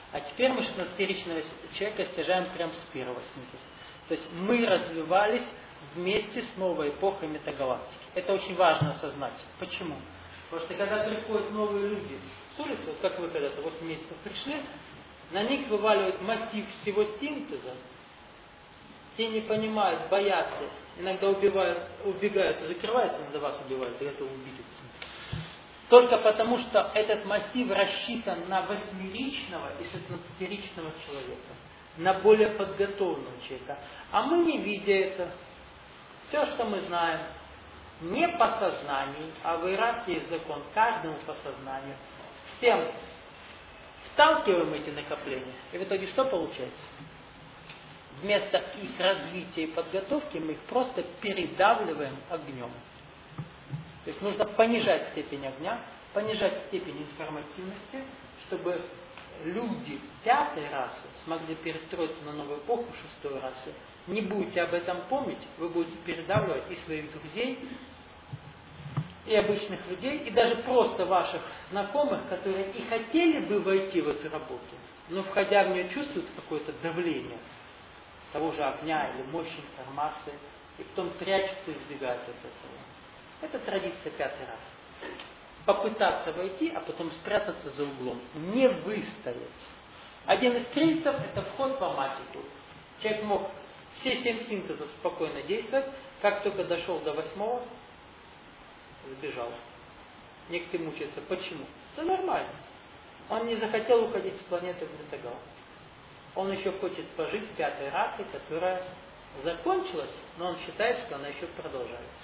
А теперь мы шестнадцатиричного человека стяжаем прямо с первого синтеза. То есть мы развивались вместе с новой эпохой метагалактики. Это очень важно осознать. Почему? Потому что когда приходят новые люди с улицы, вот как вы когда-то восемь месяцев пришли, на них вываливают массив всего синтеза, те не понимают, боятся, иногда убивают, убегают, закрываются, иногда вас убивают, для этого убить. Только потому, что этот массив рассчитан на восьмеричного и шестнадцатиричного человека, на более подготовленного человека. А мы, не видя это, все, что мы знаем, не по сознанию, а в иерархии есть закон, каждому по сознанию, всем сталкиваем эти накопления, и в итоге что получается? Вместо их развития и подготовки мы их просто передавливаем огнем. То есть нужно понижать степень огня, понижать степень информативности, чтобы люди пятой расы смогли перестроиться на новую эпоху шестой расы. Не будете об этом помнить, вы будете передавливать и своих друзей, и обычных людей, и даже просто ваших знакомых, которые и хотели бы войти в эту работу, но входя в нее чувствуют какое-то давление того же огня или мощи информации, и потом прячутся и избегают от этого. Это традиция пятой расы. Попытаться войти, а потом спрятаться за углом. Не выстоять. Один из кризисов – это вход в аматику. Человек мог все семь синтезов спокойно действовать, как только дошел до восьмого, сбежал. Некоторые мучаются. Почему? Это нормально. Он не захотел уходить с планеты в метагалактику. Он еще хочет пожить в пятой расе, которая закончилась, но он считает, что она еще продолжается.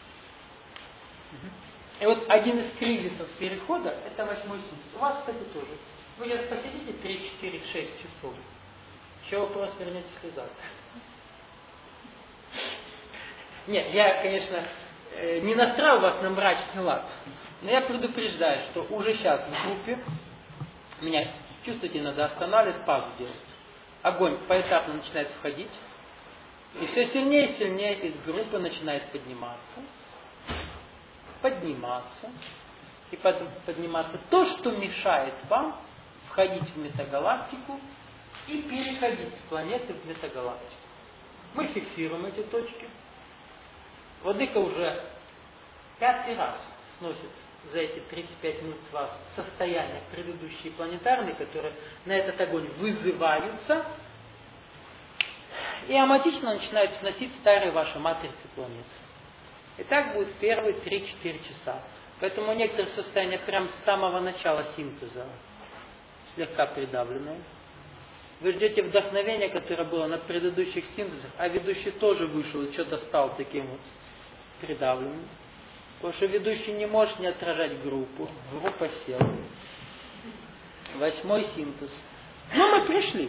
И вот один из кризисов перехода – это восьмой синтез. У вас, кстати, тоже. Вы сейчас посидите три, четыре, шесть часов. Еще вопрос, вернетесь завтра. Нет, я, конечно, не настраиваю вас на мрачный лад. Но я предупреждаю, что уже сейчас в группе меня, чувствуете, надо останавливать, паузу делать. Огонь поэтапно начинает входить. И все сильнее и сильнее из группы начинает подниматься. Подниматься. И под, подниматься то, что мешает вам входить в метагалактику и переходить с планеты в метагалактику. Мы фиксируем эти точки. Владыка уже пятый раз сносит за эти тридцать пять минут с вас состояния предыдущие планетарные, которые на этот огонь вызываются, и аматично начинают сносить старые ваши матрицы планет. И так будет первые три-четыре часа. Поэтому некоторые состояния прямо с самого начала синтеза слегка придавленные. Вы ждете вдохновения, которое было на предыдущих синтезах, а ведущий тоже вышел и что-то стал таким вот придавленным. Потому что ведущий не может не отражать группу. Группа села. Восьмой синтез. Ну, мы пришли.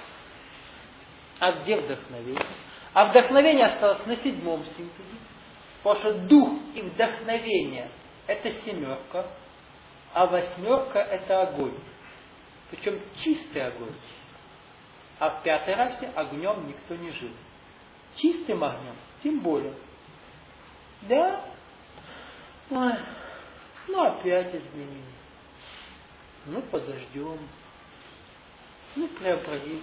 А где вдохновение? А вдохновение осталось на седьмом синтезе. Потому что дух и вдохновение – это семерка, а восьмерка – это огонь. Причем чистый огонь. А в пятой расе огнем никто не жил. Чистым огнем тем более. Да? Ой, ну опять изменили. Ну подождем. Ну преобразится.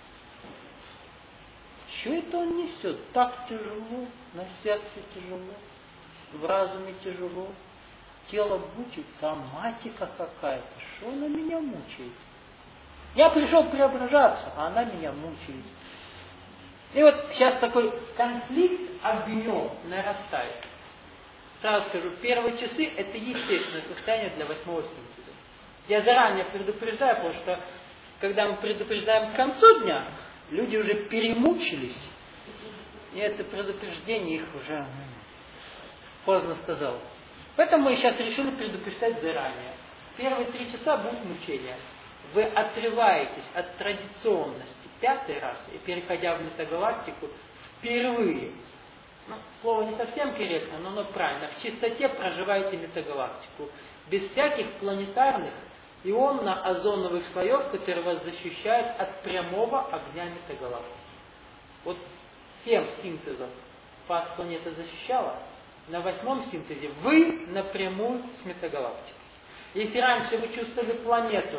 Что это он несет? Так тяжело, на сердце тяжело, в разуме тяжело, тело мучается, а матика какая-то. Что она меня мучает? Я пришел преображаться, а она меня мучает. И вот сейчас такой конфликт огнем нарастает. Сразу скажу, первые часы – это естественное состояние для восьмого синтеза. Я заранее предупреждаю, потому что когда мы предупреждаем к концу дня, люди уже перемучились, и это предупреждение их уже поздно сказал. Поэтому мы сейчас решили предупреждать заранее. Первые три часа будут мучения. Вы отрываетесь от традиционности пятой расы и, переходя в метагалактику, впервые, ну, слово не совсем корректно, но оно правильно, в чистоте проживаете метагалактику, без всяких планетарных ионно-озоновых слоев, которые вас защищают от прямого огня метагалактики. Вот семь синтезов вас планета защищала, на восьмом синтезе вы напрямую с метагалактикой. Если раньше вы чувствовали планету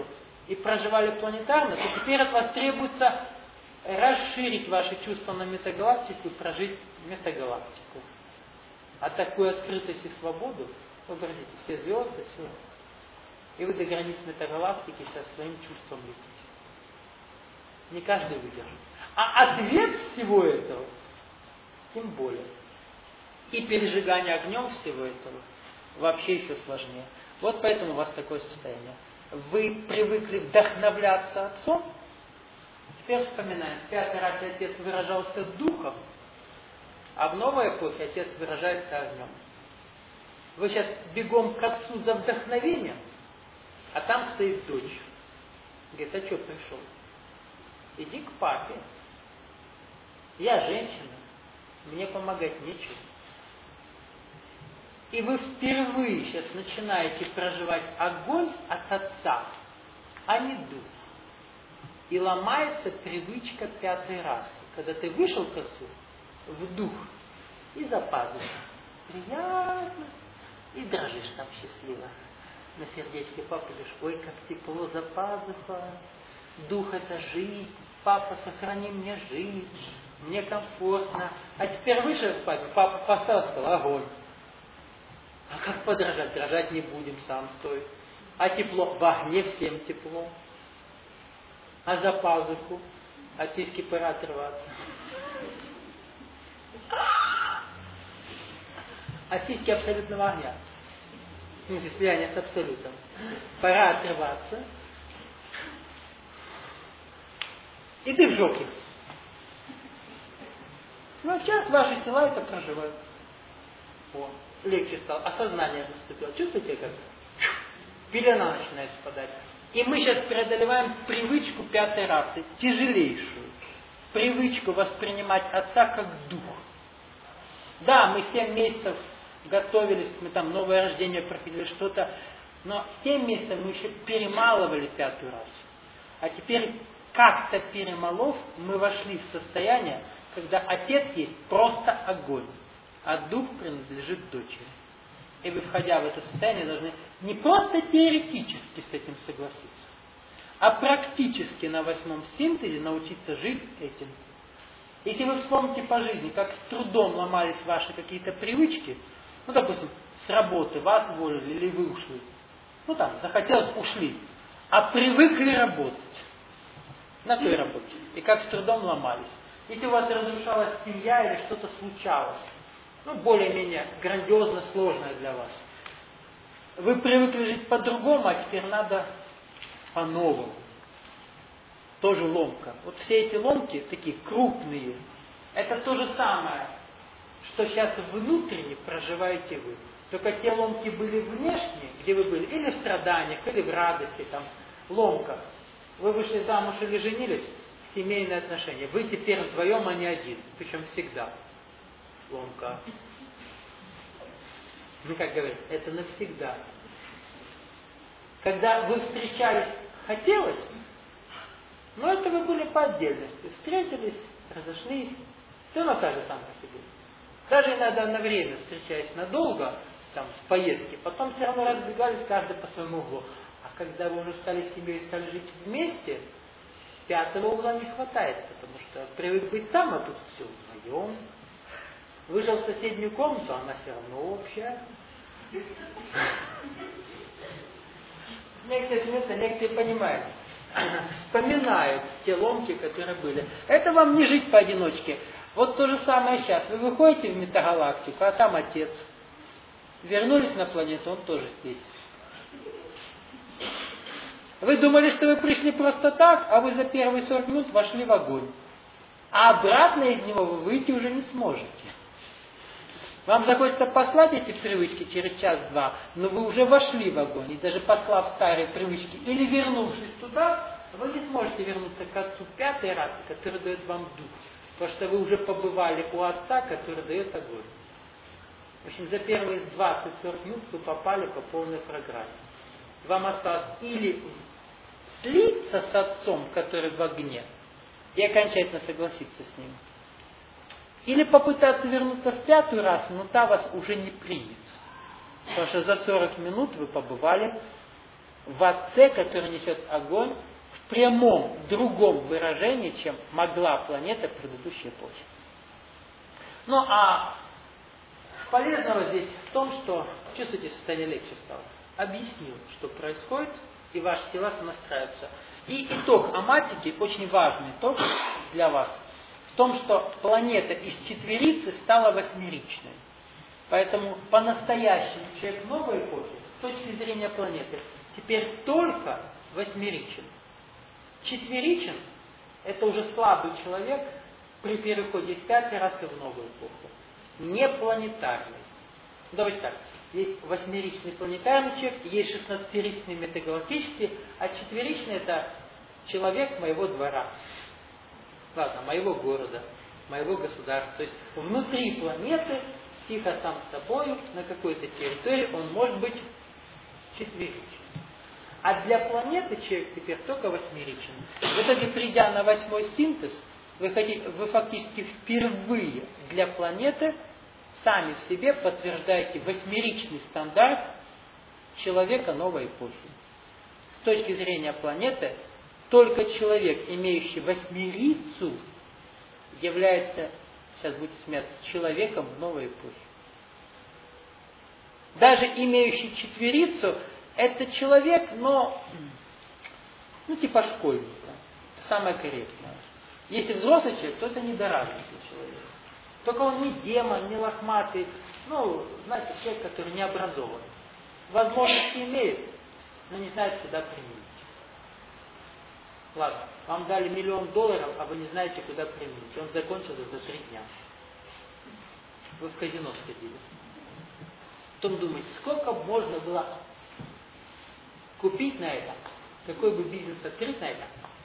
и проживали планетарно, то теперь от вас требуется расширить ваши чувства на метагалактику и прожить метагалактику. А такую открытость и свободу, вы говорите, все звезды, все. И вы до границ метагалактики со своим чувством летите. Не каждый выдержит. А ответ всего этого, тем более. И пережигание огнем всего этого вообще еще сложнее. Вот поэтому у вас такое состояние. Вы привыкли вдохновляться Отцом. Теперь вспоминаем. В пятый раз Отец выражался духом, а в новой эпохе Отец выражается огнем. Вы сейчас бегом к Отцу за вдохновением, а там стоит дочь. Говорит, а что пришел? Иди к папе. Я женщина, мне помогать нечего. И вы впервые сейчас начинаете проживать огонь от Отца, а не дух. И ломается привычка пятой расы. Когда ты вышел к Отцу в дух и за пазуху, приятно, и дрожишь там счастливо. На сердечке папы говоришь, ой, как тепло за пазуха, дух это жизнь, папа, сохрани мне жизнь, мне комфортно. А теперь вышел к папе, папа поставил, сказал, огонь. А как подрожать? Дрожать не будем, сам стой. А тепло? В огне всем тепло. А за пазуху? От тиски пора отрываться. От тиски абсолютного огня. Ну, слияние с абсолютом. Пора отрываться. И ты в жопе. Ну, сейчас ваши тела это проживают. О, легче стало. Осознание наступило. Чувствуете, как пелена начинает спадать? И мы сейчас преодолеваем привычку пятой расы, тяжелейшую. Привычку воспринимать Отца как дух. Да, мы семь месяцев готовились, мы там новое рождение проходили, что-то, но семь месяцев мы еще перемалывали пятую расу. А теперь, как-то перемолов, мы вошли в состояние, когда Отец есть просто огонь, а дух принадлежит дочери. И вы, входя в это состояние, должны не просто теоретически с этим согласиться, а практически на восьмом синтезе научиться жить этим. Если вы вспомните по жизни, как с трудом ломались ваши какие-то привычки, ну, допустим, с работы вас уволили или вы ушли, ну там, захотелось, ушли, а привыкли работать на той работе, и как с трудом ломались. Если у вас разрушалась семья или что-то случалось, ну, более-менее грандиозно сложное для вас. Вы привыкли жить по-другому, а теперь надо по-новому. Тоже ломка. Вот все эти ломки, такие крупные, это то же самое, что сейчас внутренне проживаете вы. Только те ломки были внешние, где вы были, или в страданиях, или в радости, там, ломка. Вы вышли замуж или женились, семейные отношения. Вы теперь вдвоем, а не один. Причем всегда. Ломка. Ну, как говорят, это навсегда. Когда вы встречались, хотелось, но это вы были по отдельности. Встретились, разошлись, все равно та же самая себе. Даже иногда на время, встречаясь надолго, там, в поездке, потом все равно разбегались каждый по своему углу. А когда вы уже стали семьей, стали жить вместе, пятого угла не хватает, потому что привык быть сам, а тут все вдвоем. Вышел в соседнюю комнату, она все равно общая. Некоторые места, некоторые понимают, вспоминают те ломки, которые были. Это вам не жить поодиночке. Вот то же самое сейчас. Вы выходите в метагалактику, а там Отец. Вернулись на планету, он тоже здесь. Вы думали, что вы пришли просто так, а вы за первые сорок минут вошли в огонь. А обратно из него вы выйти уже не сможете. Вам захочется послать эти привычки через час-два, но вы уже вошли в огонь, и даже послав старые привычки или вернувшись туда, вы не сможете вернуться к Отцу пятой расы, который дает вам дух. Потому что вы уже побывали у Отца, который дает огонь. В общем, за первые двадцать-сорок минут вы попали по полной программе. Вам осталось или слиться с Отцом, который в огне, и окончательно согласиться с Ним, или попытаться вернуться в пятую раз, но та вас уже не примет. Потому что за сорок минут вы побывали в Отце, который несет огонь, в прямом, другом выражении, чем могла планета предыдущей эпохи. Ну а полезного здесь в том, что, чувствуете, состояние легче стало. Объяснил, что происходит, и ваши тела сонастраиваются. И итог аматики, очень важный итог для вас, в том, что планета из четверицы стала восьмеричной. Поэтому по-настоящему человек новой эпохи, с точки зрения планеты, теперь только восьмеричен. Четверичен – это уже слабый человек при переходе из пятой расы в новую эпоху. Не планетарный. Давайте так. Есть восьмеричный планетарный человек, есть шестнадцатиричный метагалактический, а четверичный – это человек моего двора. Ладно, моего города, моего государства. То есть внутри планеты, тихо сам с собой, на какой-то территории он может быть четверичен. А для планеты человек теперь только восьмеричен. В итоге, придя на восьмой синтез, вы, хотите, вы фактически впервые для планеты сами в себе подтверждаете восьмеричный стандарт человека новой эпохи. С точки зрения планеты, только человек, имеющий восьмерицу, является, сейчас будет смеяться, человеком новой эпохи. Даже имеющий четверицу, это человек, но, ну, типа школьника. Самое корректное. Если взрослый человек, то это недоразвитый человек. Только он не демон, не лохматый. Ну, знаете, человек, который не образован. Возможности имеет, но не знает, куда применить. Ладно, вам дали миллион долларов, а вы не знаете, куда применить. Он закончился за три дня. Вы в казино сходили. Потом думаете, сколько можно было купить на это, какой бы бизнес открыть на это.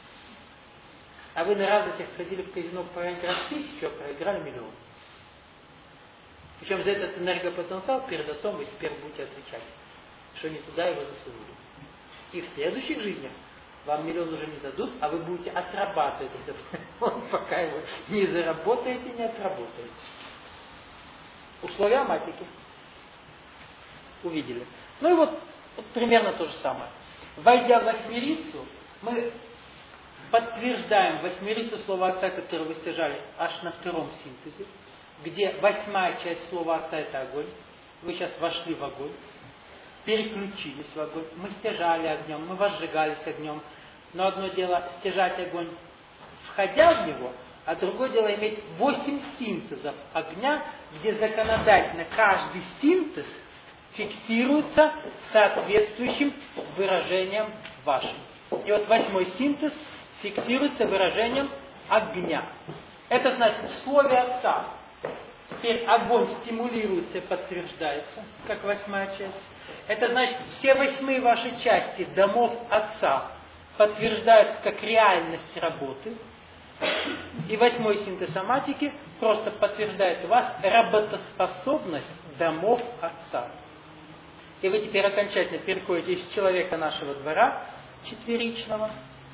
А вы на раз этих ходили в казино, проиграли тысячу, а проиграли миллион. Причем за этот энергопотенциал перед отцом вы теперь будете отвечать, что не туда его засунули. И в следующих жизнях вам миллион уже не дадут, а вы будете отрабатывать этот миллион, пока его не заработаете, не отработаете. Условия матики. Увидели. Ну и вот, вот примерно то же самое. Войдя в восьмерицу, мы подтверждаем восьмерицу слова Отца, которое вы стяжали аж на втором синтезе, где восьмая часть слова Отца – это огонь. Вы сейчас вошли в огонь, переключились в огонь. Мы стяжали огнем, мы возжигались огнем. Но одно дело стяжать огонь, входя в него, а другое дело иметь восемь синтезов огня, где законодательно каждый синтез фиксируется соответствующим выражением вашим. И вот восьмой синтез фиксируется выражением огня. Это значит, в слове Отца теперь огонь стимулируется и подтверждается, как восьмая часть. Это значит, все восьмые ваши части домов Отца подтверждаются как реальность работы. И восьмой синтез соматики просто подтверждает у вас работоспособность домов Отца. И вы теперь окончательно переходите из человека нашего двора, четверичного,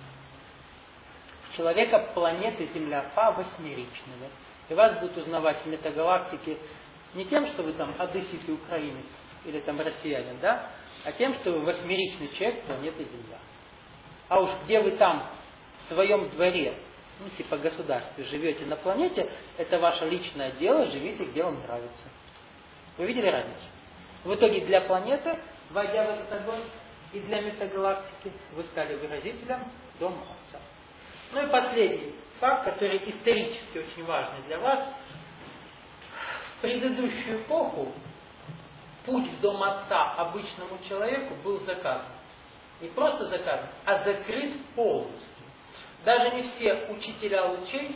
в человека планеты Земля-Фа, восьмеричного. И вас будут узнавать в метагалактике не тем, что вы там одессит и украинец, или там россиянин, да, а тем, что вы восьмеричный человек планеты Земля. А уж где вы там, в своем дворе, ну типа государстве, живете на планете, это ваше личное дело, живите где вам нравится. Вы видели разницу? В итоге для планеты, войдя в этот огонь, и для метагалактики, вы стали выразителем Дома Отца. Ну и последний факт, который исторически очень важный для вас. В предыдущую эпоху путь в Дом Отца обычному человеку был заказан. Не просто заказан, а закрыт полностью. Даже не все учителя лучей,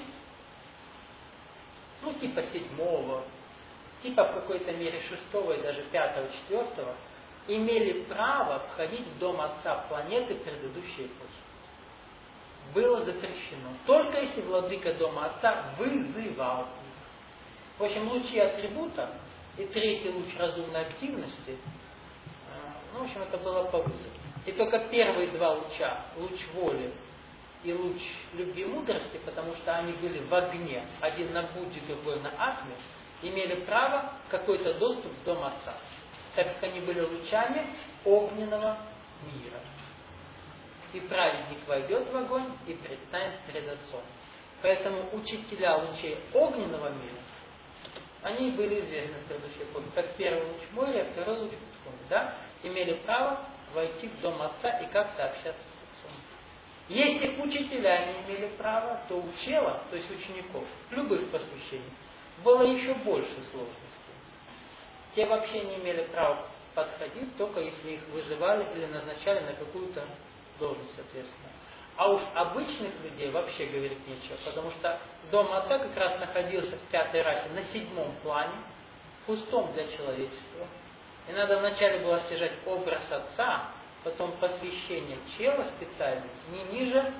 ну типа седьмого, типа в какой-то мере шестого и даже пятого, четвертого, имели право входить в Дом Отца планеты предыдущей эпохи. Было запрещено. Только если владыка Дома Отца вызывал их. В общем, лучи атрибута и третий луч разумной активности, ну, в общем, это было по вызову. И только первые два луча, луч воли и луч любви и мудрости, потому что они были в огне, один на Будде, другой на Атме, имели право какой-то доступ в Дом Отца, так как они были лучами огненного мира. И праведник войдет в огонь и предстанет перед Отцом. Поэтому учителя лучей огненного мира, они были известны в предыдущей эпохе, как первый луч моря, а второй луч пустыни, да, имели право войти в дом Отца и как-то общаться с Отцом. Если учителя не имели права, то у чела, то есть учеников, любых посвящений, было еще больше сложностей. Те вообще не имели права подходить, только если их вызывали или назначали на какую-то должность, соответственно. А уж обычных людей вообще говорить нечего, потому что дом Отца как раз находился в пятой расе на седьмом плане, пустом для человечества. И надо вначале было стяжать образ Отца, потом посвящение чела специально, не ниже.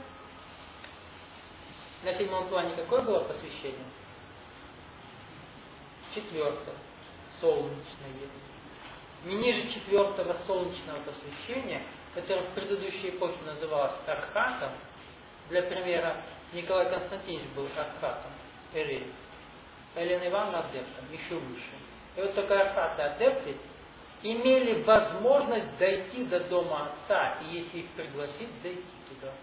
На седьмом плане какое было посвящение? Четвертое. Солнечное. Не ниже четвертого солнечного посвящения, которое в предыдущей эпохе называлось архатом. Для примера, Николай Константинович был архатом, Эрей. Елена Ивановна адептом, еще выше. И вот только архаты адепты имели возможность дойти до дома Отца, и если их пригласить, дойти туда.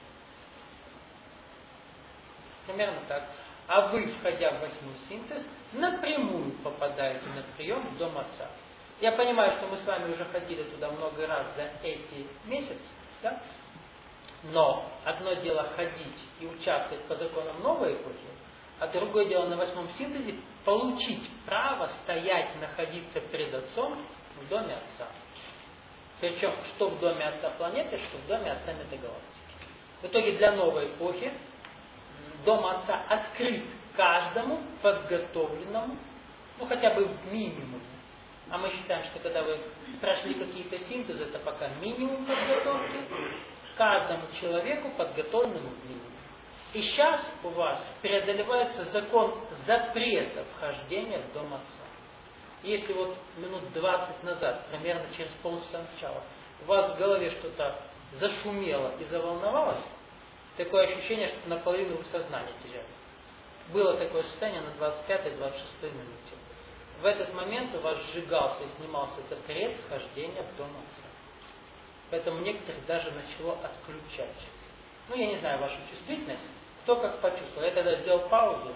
Примерно так. А вы, входя в восьмой синтез, напрямую попадаете на прием в дом Отца. Я понимаю, что мы с вами уже ходили туда много раз за эти месяцы, да? Но одно дело ходить и участвовать по законам новой эпохи, а другое дело на восьмом синтезе получить право стоять, находиться перед Отцом в доме Отца. Причем, что в доме Отца планеты, что в доме Отца метагалактики. В итоге для новой эпохи дом Отца открыт каждому подготовленному, ну хотя бы в минимуме. А мы считаем, что когда вы прошли какие-то синтезы, это пока минимум подготовки, каждому человеку подготовленному в минимум. И сейчас у вас преодолевается закон запрета вхождения в дом Отца. Если вот минут двадцать назад, примерно через полчаса начала, у вас в голове что-то зашумело и заволновалось, такое ощущение, что наполовину вы сознание теряли. Было такое состояние на двадцать пятой — двадцать шестой минуте. В этот момент у вас сжигался и снимался запрет вхождения в дом Отца. Поэтому некоторых даже начало отключать. Ну, я не знаю вашу чувствительность, кто как почувствовал. Я тогда сделал паузу,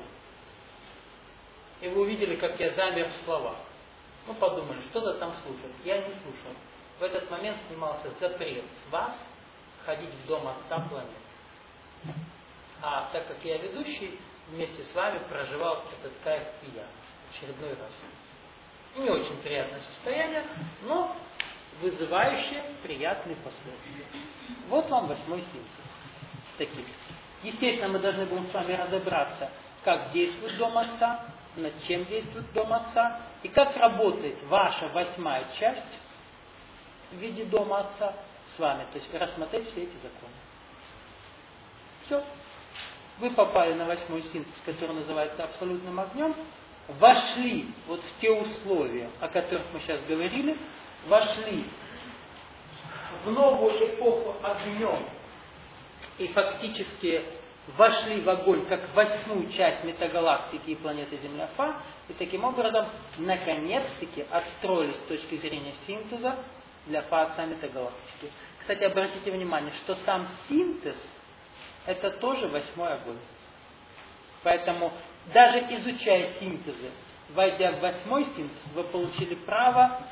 и вы увидели, как я замер в словах. Ну, подумали, что-то там слушать. Я не слушал. В этот момент снимался запрет с вас ходить в дом Отца планеты. А так как я ведущий, вместе с вами проживал этот кайф и я. Очередной раз. Не очень приятное состояние, но вызывающее приятные последствия. Вот вам восьмой синтез. Таких. Естественно, мы должны будем с вами разобраться, как действует дом Отца, над чем действует дом Отца, и как работает ваша восьмая часть в виде дома Отца с вами. То есть рассмотреть все эти законы. Все. Вы попали на восьмой синтез, который называется абсолютным огнем, вошли вот в те условия, о которых мы сейчас говорили, вошли в новую эпоху огнем и фактически вошли в огонь как в восьмую часть метагалактики и планеты Земля-Фа, и таким образом наконец-таки отстроились с точки зрения синтеза для фа метагалактики. Кстати, обратите внимание, что сам синтез это тоже восьмой огонь. Поэтому даже изучая синтезы, войдя в восьмой синтез, вы получили право,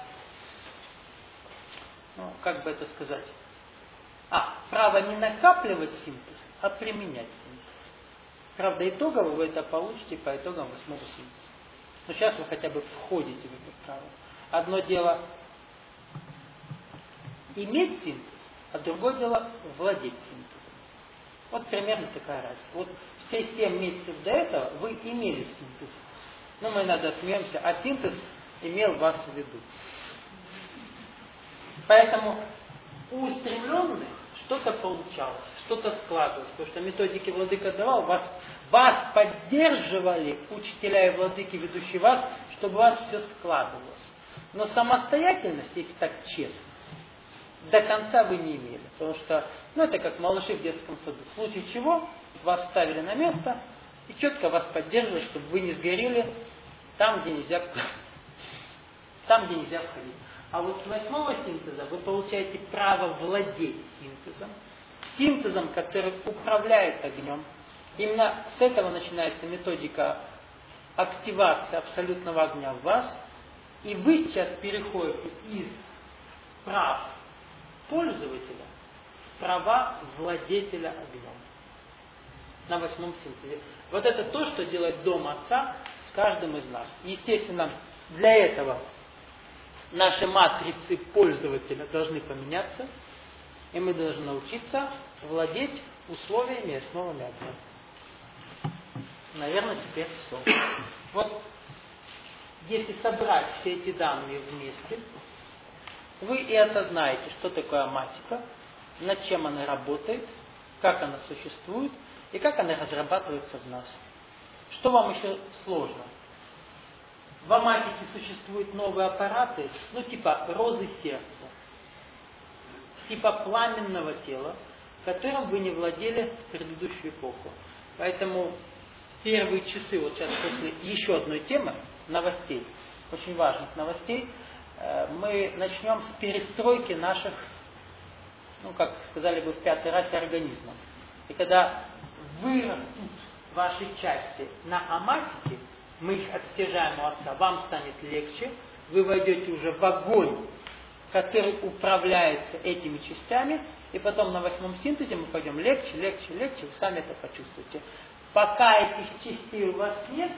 ну, как бы это сказать, а, право не накапливать синтез, а применять синтез. Правда, итогово вы это получите по итогам восьмого синтеза. Но сейчас вы хотя бы входите в это право. Одно дело иметь синтез, а другое дело владеть синтезом. Вот примерно такая разница. Вот все семь месяцев до этого вы имели синтез. Ну, мы иногда смеемся, а синтез имел вас в виду. Поэтому у устремленных что-то получалось, что-то складывалось. Потому что методики владыка давал, вас, вас поддерживали учителя и владыки, ведущие вас, чтобы у вас все складывалось. Но самостоятельность, если так честно, до конца вы не имели. Потому что, ну, это как малыши в детском саду. В случае чего вас ставили на место и четко вас поддерживали, чтобы вы не сгорели там, где нельзя, там, где нельзя входить. А вот с восьмого синтеза вы получаете право владеть синтезом, синтезом, который управляет огнем. Именно с этого начинается методика активации абсолютного огня в вас, и вы сейчас переходите из прав пользователя в права владетеля огнем. На восьмом синтезе. Вот это то, что делает Дом Отца с каждым из нас. Естественно, для этого наши матрицы пользователя должны поменяться, и мы должны научиться владеть условиями и основами огня. Наверное, теперь все. Вот, если собрать все эти данные вместе, вы и осознаете, что такое аматика, над чем она работает, как она существует и как она разрабатывается в нас. Что вам еще сложно? В аматике существуют новые аппараты, ну типа розы сердца, типа пламенного тела, которым вы не владели в предыдущую эпоху. Поэтому первые часы, вот сейчас после еще одной темы, новостей, очень важных новостей, мы начнем с перестройки наших, ну как сказали бы в пятой расе, организмов. И когда вырастут ваши части на аматике, мы их отстежаем у Отца, вам станет легче, вы войдете уже в огонь, который управляется этими частями, и потом на восьмом синтезе мы пойдем легче, легче, легче, вы сами это почувствуете. Пока этих частей у вас нет,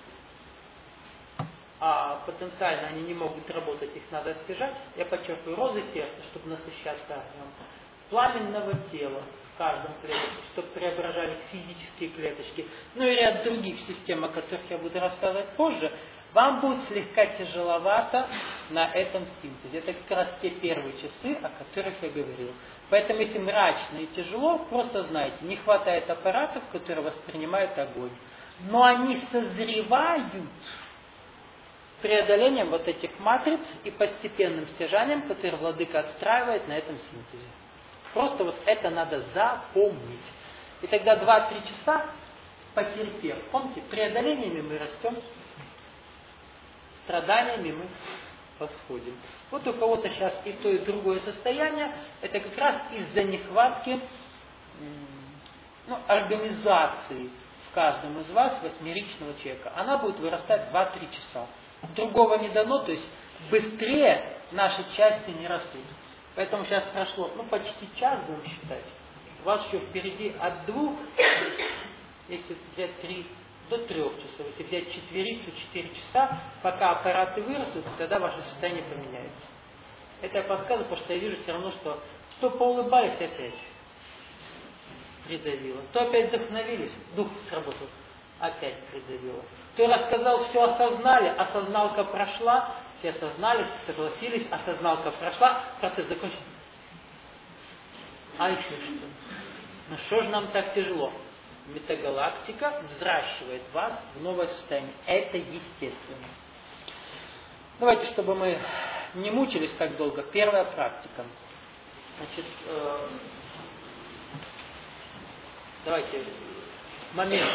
а потенциально они не могут работать, их надо стяжать, я подчеркиваю, розы сердца, чтобы насыщаться огнем, пламенного тела в каждом клеточке, чтобы преображались физические клеточки, ну и ряд других систем, о которых я буду рассказывать позже, вам будет слегка тяжеловато на этом синтезе. Это как раз те первые часы, о которых я говорил. Поэтому, если мрачно и тяжело, просто знайте, не хватает аппаратов, которые воспринимают огонь. Но они созревают преодолением вот этих матриц и постепенным стяжанием, которое владыка отстраивает на этом синтезе. Просто вот это надо запомнить. И тогда два-три часа, потерпев, помните, преодолениями мы растем, страданиями мы восходим. Вот у кого-то сейчас и то, и другое состояние, это как раз из-за нехватки ну, организации в каждом из вас восьмеричного человека. Она будет вырастать два-три часа. Другого не дано, то есть быстрее наши части не растут. Поэтому сейчас прошло ну, почти час, будем считать. У вас еще впереди от двух, если взять три, до трех часов. Если взять четверицу, четыре часа, пока аппараты вырастут, тогда ваше состояние поменяется. Это я подсказываю, потому что я вижу все равно, что что поулыбались опять придавило, то опять вдохновились, дух сработал, опять придавило. Кто рассказал, все осознали, осозналка прошла, все осознали, согласились, осозналка прошла, процесс закончен. А еще что? Ну что же нам так тяжело? Метагалактика взращивает вас в новое состояние. Это естественность. Давайте, чтобы мы не мучились так долго. Первая практика. Значит, э, давайте момент.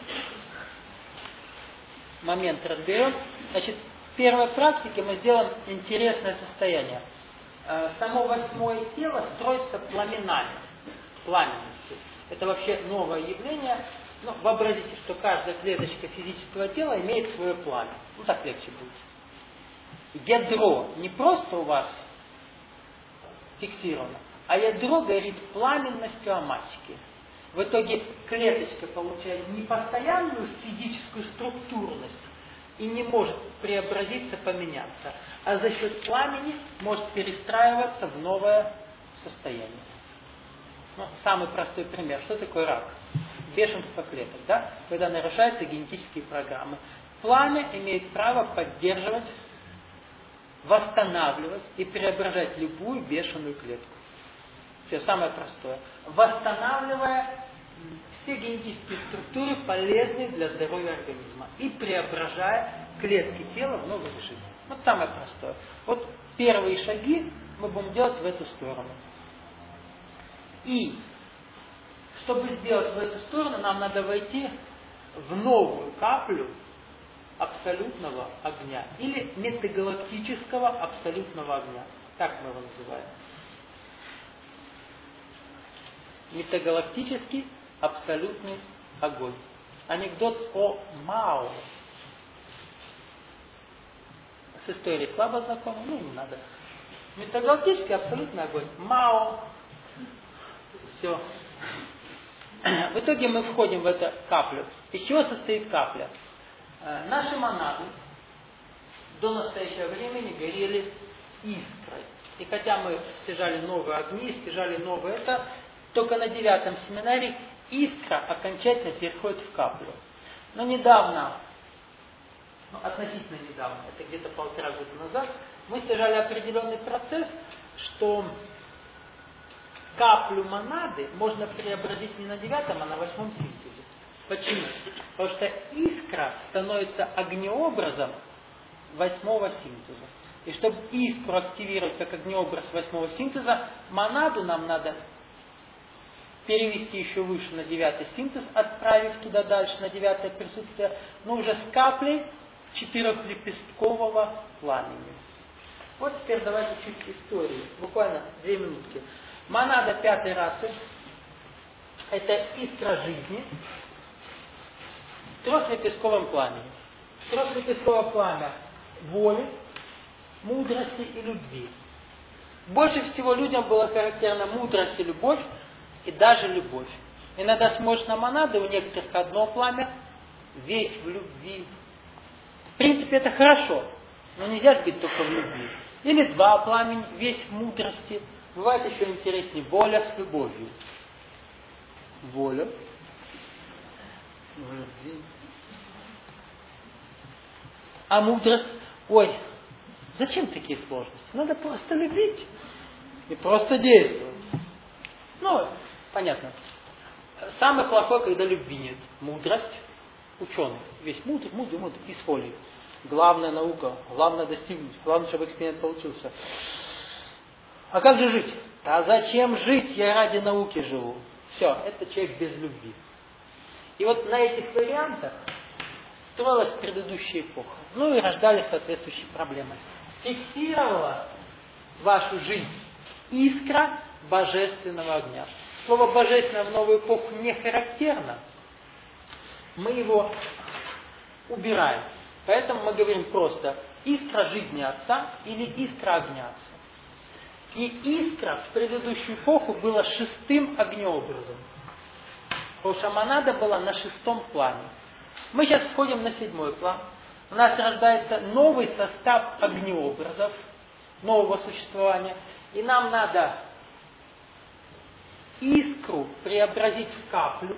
Момент разберем. Значит, в первой практике мы сделаем интересное состояние. Э, само восьмое тело строится пламенами, пламенностью. Это вообще новое явление. Ну, вообразите, что каждая клеточка физического тела имеет свое пламя. Ну, так легче будет. Ядро не просто у вас фиксировано, а ядро горит пламенностью аматики. В итоге клеточка получает непостоянную физическую структурность и не может преобразиться, поменяться, а за счет пламени может перестраиваться в новое состояние. Ну, самый простой пример. Что такое рак? Бешенство клеток, да? Когда нарушаются генетические программы. Пламя имеет право поддерживать, восстанавливать и преображать любую бешеную клетку. Все самое простое. Восстанавливая все генетические структуры, полезные для здоровья организма. И преображая клетки тела в новую жизнь. Вот самое простое. Вот первые шаги мы будем делать в эту сторону. И чтобы сделать в эту сторону, нам надо войти в новую каплю абсолютного огня или метагалактического абсолютного огня. Так мы его называем. Метагалактический абсолютный огонь. Анекдот о Мао. С историей слабо знакомы, ну не надо. Метагалактический абсолютный огонь. Мао. Все. В итоге мы входим в эту каплю. Из чего состоит капля? Наши монады до настоящего времени горели искрой. И хотя мы стяжали новые огни, стяжали новые это, только на девятом семинаре искра окончательно переходит в каплю. Но недавно, ну, относительно недавно, это где-то полтора года назад, мы стяжали определенный процесс, что каплю монады можно преобразить не на девятом, а на восьмом синтезе. Почему? Потому что искра становится огнеобразом восьмого синтеза. И чтобы искру активировать как огнеобраз восьмого синтеза, монаду нам надо перевести еще выше на девятый синтез, отправив туда дальше на девятое присутствие, но уже с каплей четырехлепесткового пламени. Вот теперь давайте чуть истории. Буквально две минутки. Монада пятой расы – это искра жизни в трехлепестковом пламени. Трехлепестковое пламя воли, мудрости и любви. Больше всего людям было характерна мудрость и любовь, и даже любовь. Иногда смотришь на монады, у некоторых одно пламя, весь в любви. В принципе, это хорошо, но нельзя быть только в любви. Или два пламени, весь в мудрости. Бывает еще интереснее, воля с любовью. Воля в любви. А мудрость, ой, зачем такие сложности? Надо просто любить и просто действовать. Ну, понятно. Самое плохое, когда любви нет. Мудрость, ученый, весь мудр, мудр, мудр, и с волей. Главная наука, главное достигнуть, главное, чтобы эксперимент получился. А как же жить? А зачем жить? Я ради науки живу. Все, это человек без любви. И вот на этих вариантах строилась предыдущая эпоха. Ну и рождались соответствующие проблемы. Фиксировала вашу жизнь искра божественного огня. Слово божественное в новую эпоху не характерно. Мы его убираем. Поэтому мы говорим просто искра жизни Отца или искра огня Отца. И искра в предыдущую эпоху была шестым огнеобразом. Потому что монада была на шестом плане. Мы сейчас входим на седьмой план. У нас рождается новый состав огнеобразов, нового существования. И нам надо искру преобразить в каплю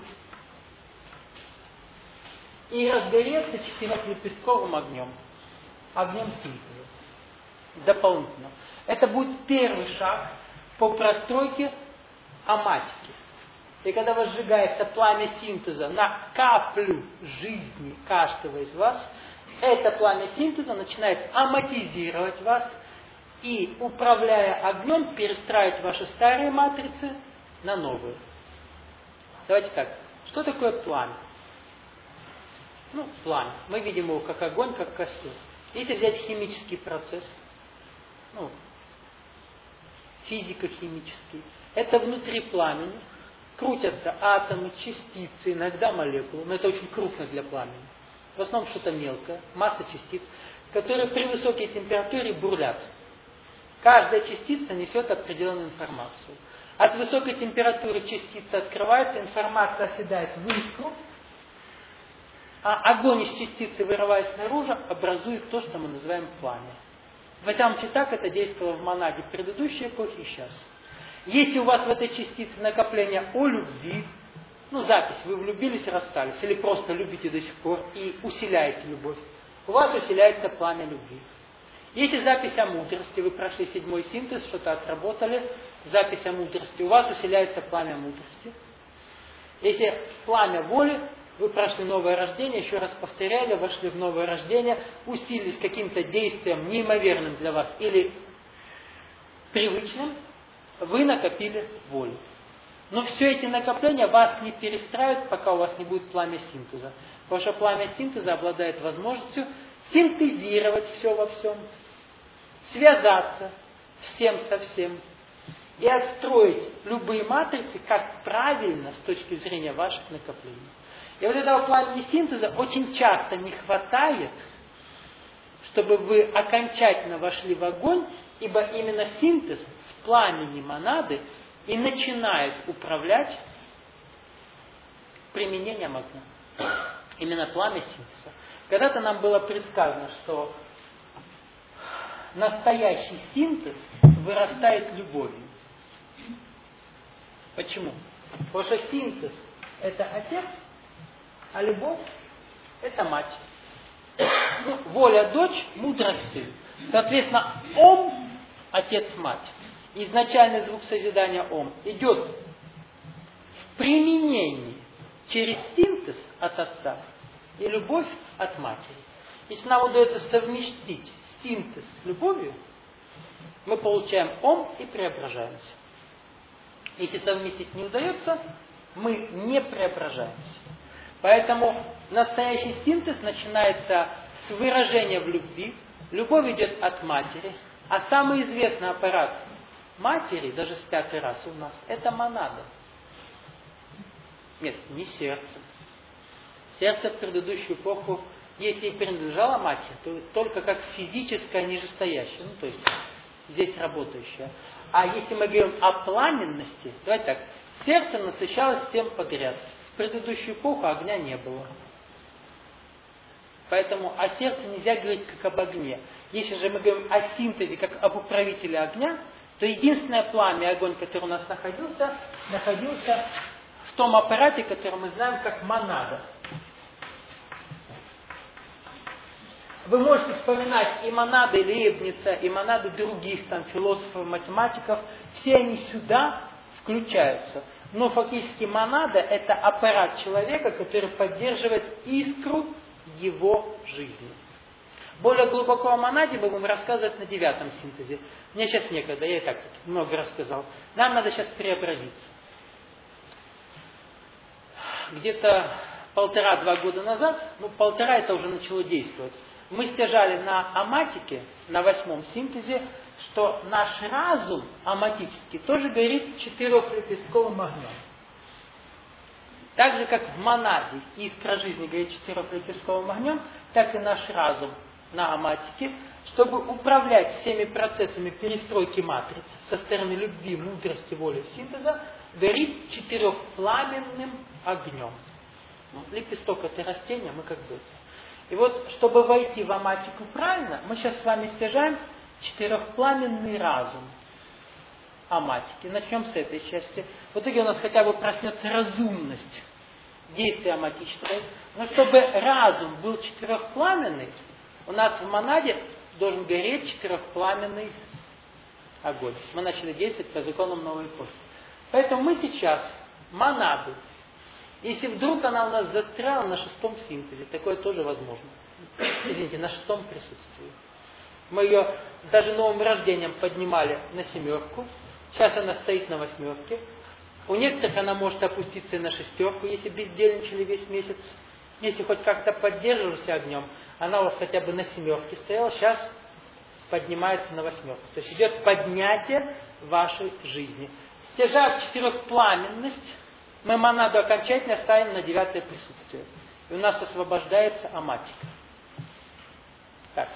и разгореться четырехлепестковым огнем. Огнем синтеза. Дополнительно. Это будет первый шаг по простройке аматики. И когда возжигается пламя синтеза на каплю жизни каждого из вас, это пламя синтеза начинает аматизировать вас и, управляя огнем, перестраивать ваши старые матрицы на новые. Давайте так. Что такое пламя? Ну, пламя. Мы видим его как огонь, как костер. Если взять химический процесс, ну, физико-химический, это внутри пламени крутятся атомы, частицы, иногда молекулы, но это очень крупно для пламени. В основном что-то мелкое, масса частиц, которые при высокой температуре бурлят. Каждая частица несет определенную информацию. От высокой температуры частица открывается, информация оседает в искру, а огонь из частицы, вырываясь наружу, образует то, что мы называем пламя. В этом так это действовало в монаде предыдущей эпохи и сейчас. Если у вас в этой частице накопление о любви, ну запись, вы влюбились и расстались, или просто любите до сих пор и усиляете любовь, у вас усиляется пламя любви. Если запись о мудрости, вы прошли седьмой синтез, что-то отработали, запись о мудрости, у вас усиляется пламя мудрости. Если пламя воли, вы прошли новое рождение, еще раз повторяли, вошли в новое рождение, усилились каким-то действием неимоверным для вас или привычным, вы накопили волю. Но все эти накопления вас не перестраивают, пока у вас не будет пламя синтеза. Потому что пламя синтеза обладает возможностью синтезировать все во всем, связаться всем со всем и отстроить любые матрицы, как правильно с точки зрения ваших накоплений. И вот этого пламени синтеза очень часто не хватает, чтобы вы окончательно вошли в огонь, ибо именно синтез с пламени монады и начинает управлять применением огня. Именно пламя синтеза. Когда-то нам было предсказано, что настоящий синтез вырастает любовью. Почему? Потому что синтез – это отец, а любовь – это мать. Ну, воля – дочь, мудрость – сын. Соответственно, ом – отец-мать. Изначальный звук созидания ом идет в применении через синтез от отца и любовь от матери. Если нам удается совместить синтез с любовью, мы получаем ом и преображаемся. Если совместить не удается, мы не преображаемся. Поэтому настоящий синтез начинается с выражения в любви. Любовь идет от матери. А самый известный аппарат матери, даже с пятой расы у нас, это монада. Нет, не сердце. Сердце в предыдущую эпоху, если и принадлежало матери, то только как физическое нижестоящее, ну то есть здесь работающее. А если мы говорим о пламенности, давайте так, сердце насыщалось всем подряд. В предыдущую эпоху огня не было. Поэтому о сердце нельзя говорить как об огне. Если же мы говорим о синтезе как об управителе огня, то единственное пламя, огонь, который у нас находился, находился в том аппарате, который мы знаем как монада. Вы можете вспоминать и монады Лейбница, и монады других там, философов, математиков. Все они сюда включаются. Но фактически монада – это аппарат человека, который поддерживает искру его жизни. Более глубоко о монаде мы будем рассказывать на девятом синтезе. Мне сейчас некогда, я и так много рассказал. Нам надо сейчас преобразиться. Где-то полтора-два года назад, ну полтора это уже начало действовать, мы стяжали на аматике, на восьмом синтезе, что наш разум аматический тоже горит четырехлепестковым огнем. Так же, как в монаде искра жизни горит четырехлепестковым огнем, так и наш разум на аматике, чтобы управлять всеми процессами перестройки матриц со стороны любви, мудрости, воли, синтеза, горит четырехпламенным огнем. Ну, лепесток это растение, мы как бы. И вот, чтобы войти в аматику правильно, мы сейчас с вами стяжаем четырехпламенный разум аматики. Начнем с этой части. В итоге у нас хотя бы проснется разумность действия аматического. Но чтобы разум был четырехпламенный, у нас в монаде должен гореть четырехпламенный огонь. Мы начали действовать по законам новой эпохи. Поэтому мы сейчас монаду, если вдруг она у нас застряла на шестом синтезе, такое тоже возможно. Извините, на шестом присутствии. Мы ее даже новым рождением поднимали на семерку. Сейчас она стоит на восьмерке. У некоторых она может опуститься и на шестерку, если бездельничали весь месяц. Если хоть как-то поддерживался огнем, она у вас хотя бы на семерке стояла, сейчас поднимается на восьмерку. То есть идет поднятие вашей жизни. Стяжав четырехпламенность, мы монаду окончательно ставим на девятое присутствие. И у нас освобождается аматика. Так.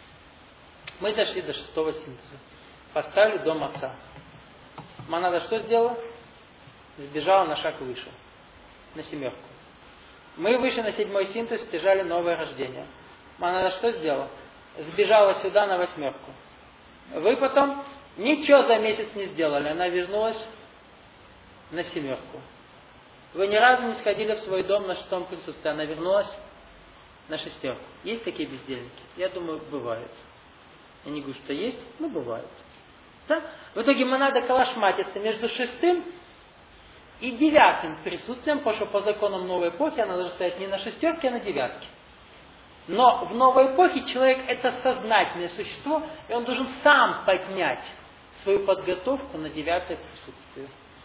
Мы дошли до шестого синтеза. Поставили дом отца. Монада что сделала? Сбежала на шаг выше. На семерку. Мы вышли на седьмой синтез, стяжали новое рождение. Монада что сделала? Сбежала сюда на восьмерку. Вы потом ничего за месяц не сделали. Она вернулась на семерку. Вы ни разу не сходили в свой дом на шестом присутствии. Она вернулась на шестерку. Есть такие бездельники? Я думаю, бывают. Я не говорю, что есть, но бывают. Да? В итоге монада калашматится между шестым и девятым присутствием, потому что по законам новой эпохи она должна стоять не на шестерке, а на девятке. Но в новой эпохе человек это сознательное существо, и он должен сам поднять свою подготовку на девятое присутствие.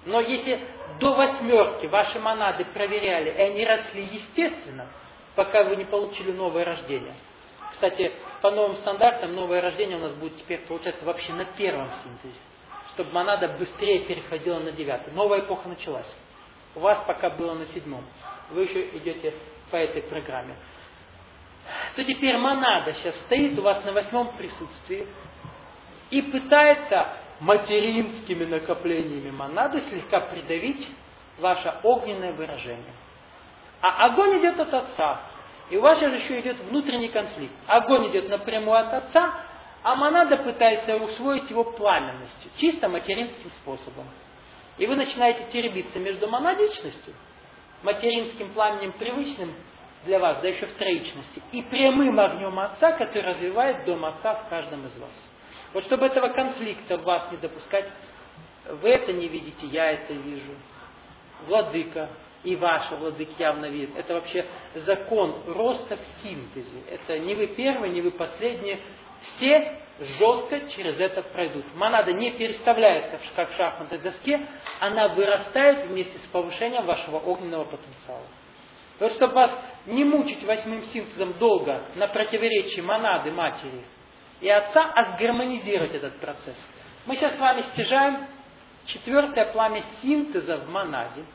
Но если до восьмерки ваши монады проверяли, и они росли естественно, пока вы не получили новое рождение. Кстати, по новым стандартам новое рождение у нас будет теперь получаться вообще на первом синтезе, чтобы монада быстрее переходила на девятый. Новая эпоха началась. У вас пока было на седьмом. Вы еще идете по этой программе. То теперь монада сейчас стоит у вас на восьмом присутствии и пытается материнскими накоплениями монады слегка придавить ваше огненное выражение. А огонь идет от отца. И у вас же еще идет внутренний конфликт. Огонь идет напрямую от отца, а монада пытается усвоить его пламенностью, чисто материнским способом. И вы начинаете теребиться между монадичностью, материнским пламенем привычным для вас, да еще в троичности, и прямым огнем отца, который развивает дом отца в каждом из вас. Вот чтобы этого конфликта в вас не допускать, вы это не видите, я это вижу. Владыка и ваша владыка явно видит. Это вообще закон роста в синтезе. Это не вы первые, не вы последние. Все жестко через это пройдут. Монада не переставляется, как в шахматной доске, она вырастает вместе с повышением вашего огненного потенциала. Вот чтобы вас не мучить восьмым синтезом долго на противоречии монады матери и отца, а сгармонизировать этот процесс. Мы сейчас с вами стяжаем четвертое пламя синтеза в монаде.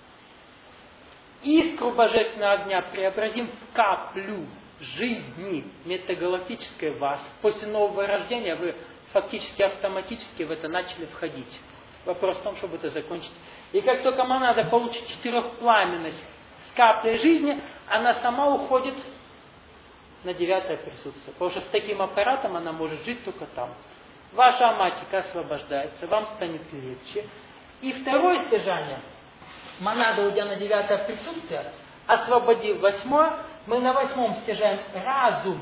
Искру божественного огня преобразим в каплю жизни метагалактической вас. После нового рождения вы фактически автоматически в это начали входить. Вопрос в том, чтобы это закончить. И как только монада получит четырехпламенность с каплей жизни, она сама уходит на девятое присутствие. Потому что с таким аппаратом она может жить только там. Ваша аматика освобождается, вам станет легче. И второе стяжание. Монада, уйдя на девятое присутствие, освободив восьмое, мы на восьмом стяжаем разум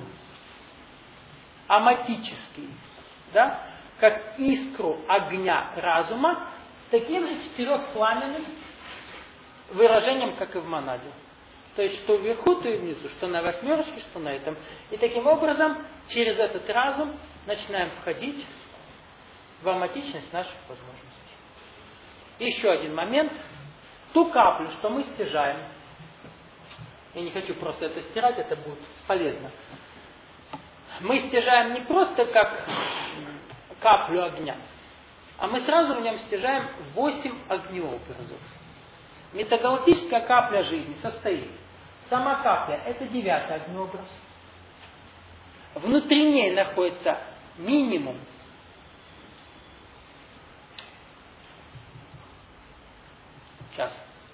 аматический, да, как искру огня разума, с таким же четырехпламенным выражением, как и в монаде. То есть, что вверху, то и внизу, что на восьмерочке, что на этом. И таким образом, через этот разум начинаем входить в аматичность наших возможностей. И еще один момент. Ту каплю, что мы стяжаем, я не хочу просто это стирать, это будет полезно. Мы стяжаем не просто как каплю огня, а мы сразу в нем стяжаем восемь огнеобразов. Метагалактическая капля жизни состоит. Сама капля – это девятый огнеобраз. Внутри ней находится минимум Сейчас.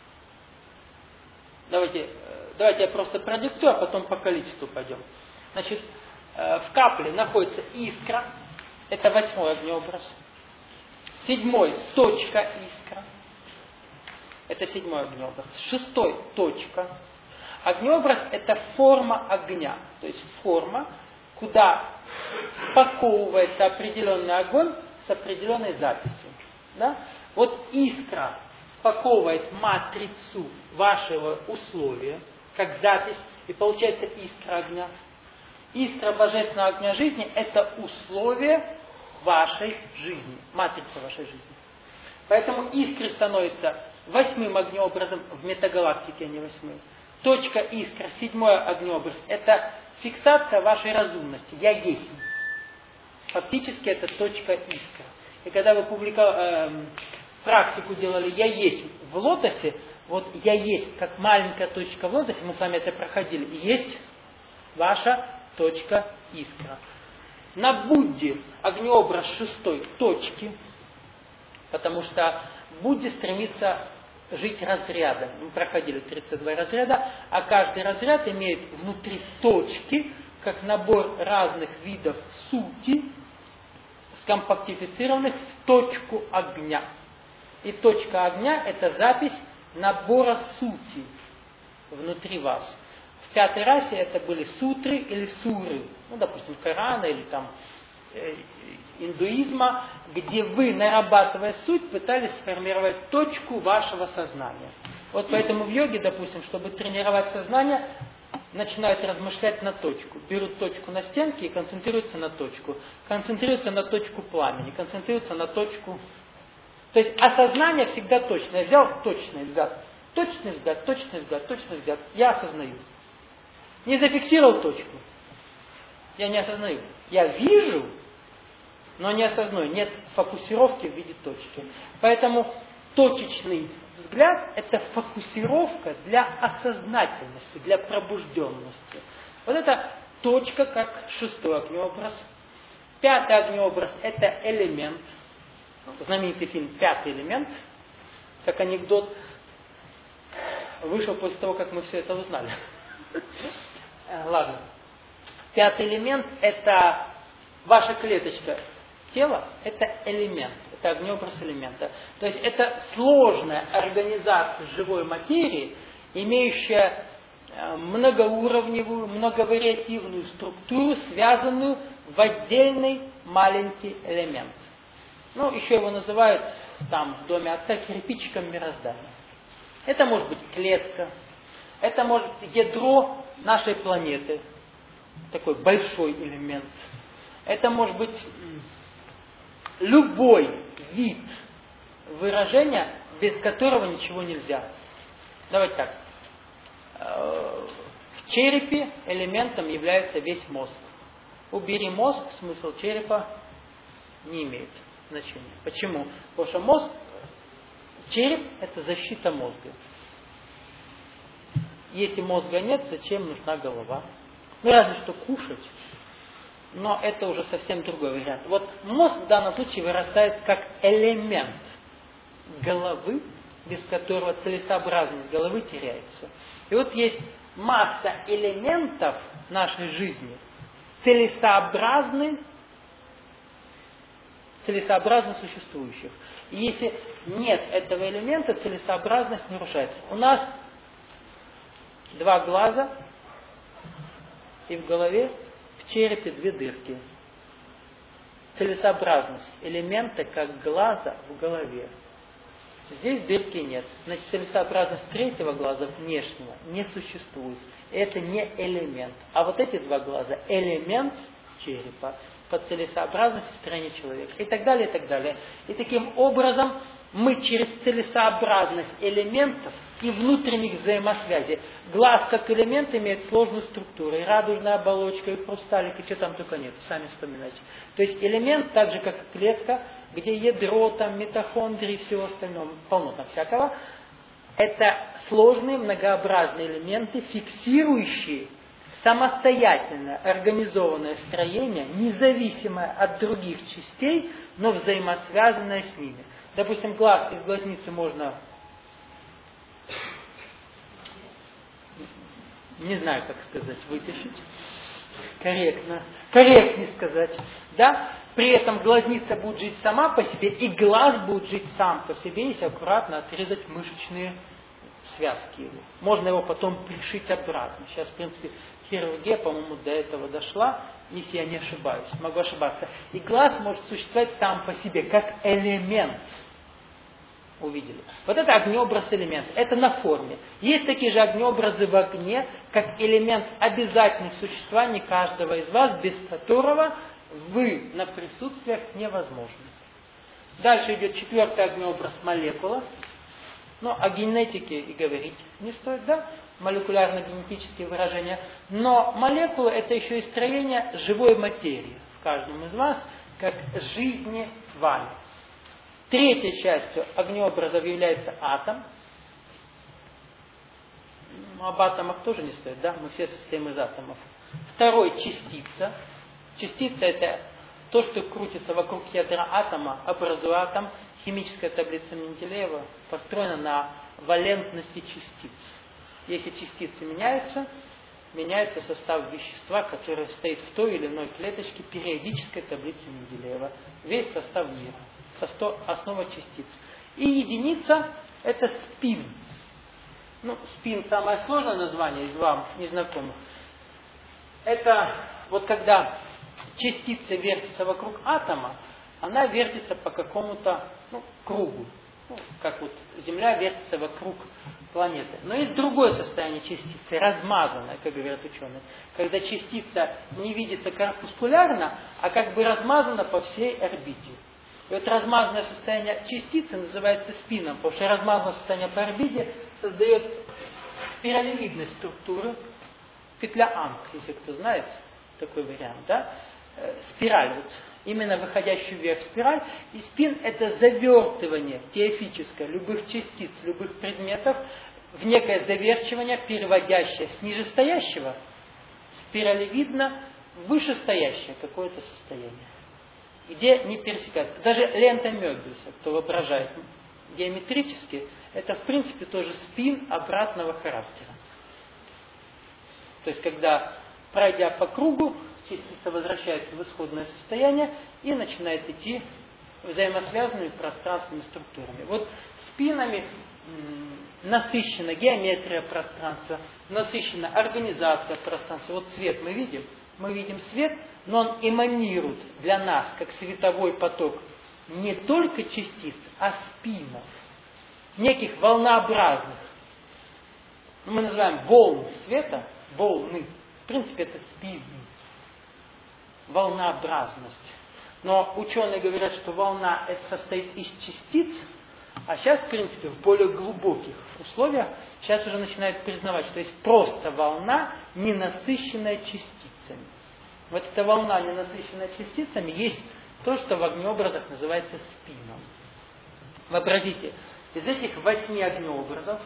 Давайте, давайте я просто продиктую, а потом по количеству пойдем. Значит, в капле находится искра. Это восьмой огнеобраз. Седьмой – точка искра. Это седьмой огнеобраз. Шестой – точка. Огнеобраз – это форма огня. То есть форма, куда спаковывается определенный огонь с определенной записью. Да? Вот искра спаковывает матрицу вашего условия, как запись, и получается искра огня. Искра божественного огня жизни – это условие вашей жизни, матрица вашей жизни. Поэтому искры становится восьмым огнеобразом в метагалактике, а не восьмым. Точка искра, седьмой огнеобраз – это фиксация вашей разумности. Я есть. Фактически это точка искра. И когда вы публика... э, практику делали «я есть» в лотосе, вот «я есть» как маленькая точка в лотосе, мы с вами это проходили, есть ваша точка искра. На Будде огнеобраз шестой точки, потому что Будде стремится жить разрядом. Мы проходили тридцать два разряда, а каждый разряд имеет внутри точки, как набор разных видов сути, скомпактифицированных в точку огня. И точка огня – это запись набора сути внутри вас. В пятой расе это были сутры или суры, ну, допустим, Корана или там э, индуизма, где вы, нарабатывая суть, пытались сформировать точку вашего сознания. Вот поэтому в йоге, допустим, чтобы тренировать сознание, начинают размышлять на точку. Берут точку на стенке и концентрируются на точку. Концентрируются на точку пламени, концентрируются на точку То есть осознание всегда точное. Я взял точный взгляд. Точный взгляд, точный взгляд, точный взгляд. Я осознаю. Не зафиксировал точку. Я не осознаю. Я вижу, но не осознаю. Нет фокусировки в виде точки. Поэтому точечный взгляд – это фокусировка для осознательности, для пробужденности. Вот это точка, как шестой огнеобраз. Пятый огнеобраз – это элемент. Знаменитый фильм «Пятый элемент», как анекдот, вышел после того, как мы все это узнали. Ладно. Пятый элемент – это ваша клеточка тела, это элемент, это огнеобраз элемента. То есть это сложная организация живой материи, имеющая многоуровневую, многовариативную структуру, связанную в отдельный маленький элемент. Ну, еще его называют там в доме отца кирпичиком мироздания. Это может быть клетка, это может быть ядро нашей планеты, такой большой элемент. Это может быть любой вид выражения, без которого ничего нельзя. Давайте так. В черепе элементом является весь мозг. Убери мозг, смысл черепа не имеет значения. Почему? Потому что мозг, череп – это защита мозга. Если мозга нет, зачем нужна голова? Ну, разве что кушать. Но это уже совсем другой вариант. Вот мозг в данном случае вырастает как элемент головы, без которого целесообразность головы теряется. И вот есть масса элементов нашей жизни, целесообразны, целесообразно существующих. И если нет этого элемента, целесообразность нарушается. У нас два глаза, и в голове, в черепе две дырки. Целесообразность элемента как глаза в голове. Здесь дырки нет. Значит, целесообразность третьего глаза внешнего не существует. Это не элемент. А вот эти два глаза – элемент черепа по целесообразности строения человека. И так далее, и так далее. И таким образом мы через целесообразность элементов и внутренних взаимосвязей. Глаз как элемент имеет сложную структуру. И радужная оболочка, и хрусталик, и что там только нет. Сами вспоминайте. То есть элемент, так же как клетка, где ядро, там, митохондрии и всего остального, полно там всякого, это сложные многообразные элементы, фиксирующие самостоятельное организованное строение, независимое от других частей, но взаимосвязанное с ними. Допустим, глаз из глазницы можно, не знаю, как сказать, вытащить. Корректно. Корректнее сказать. Да? При этом глазница будет жить сама по себе, и глаз будет жить сам по себе, если аккуратно отрезать мышечные связки его. Можно его потом пришить обратно. Сейчас, в принципе, хирургия, по-моему, до этого дошла, если я не ошибаюсь. Могу ошибаться. И глаз может существовать сам по себе, как элемент. Увидели. Вот это огнеобраз элемент. Это на форме. Есть такие же огнеобразы в огне, как элемент обязательных существований каждого из вас, без которого вы на присутствиях невозможны. Дальше идет четвертый огнеобраз молекула. Но о генетике и говорить не стоит, да? Молекулярно-генетические выражения. Но молекула это еще и строение живой материи в каждом из вас, как жизни вами. Третьей частью огнеобразов является атом. Ну, об атомах тоже не стоит, да? Мы все состоим из атомов. Второй частица. Частица это то, что крутится вокруг ядра атома, образуя атом. Химическая таблица Менделеева построена на валентности частиц. Если частицы меняются, меняется состав вещества, которое стоит в той или иной клеточке периодической таблицы Менделеева. Весь состав мира. Основа частиц. И единица это спин. Ну, спин самое сложное название из вам незнакомых. Это вот когда частица вертится вокруг атома, она вертится по какому-то ну, кругу. Ну, как вот Земля вертится вокруг планеты. Но есть другое состояние частицы, размазанное, как говорят ученые. Когда частица не видится корпускулярно, а как бы размазана по всей орбите. И вот размазанное состояние частицы называется спином, потому что размазанное состояние по орбите создает спиралевидную структуру, петля Анг, если кто знает такой вариант, да? Спираль, вот, именно выходящую вверх спираль. И спин это завертывание теофическое любых частиц, любых предметов в некое заверчивание, переводящее с нижестоящего спиралевидно в вышестоящее какое-то состояние, где не пересекается. Даже лента Мёбиуса, кто воображает геометрически, это в принципе тоже спин обратного характера. То есть, когда, пройдя по кругу, частица возвращается в исходное состояние и начинает идти взаимосвязанными пространственными структурами. Вот спинами насыщена геометрия пространства, насыщена организация пространства. Вот свет мы видим, мы видим свет, но он эманирует для нас, как световой поток, не только частиц, а спинов, неких волнообразных. Мы называем волны света, волны. В принципе, это спины. Волнообразность. Но ученые говорят, что волна это состоит из частиц, а сейчас, в принципе, в более глубоких условиях, сейчас уже начинают признавать, что есть просто волна, не насыщенная частицами. Вот эта волна, не насыщенная частицами, есть то, что в огнеобразах называется спином. Вообразите, из этих восьми огнеобразов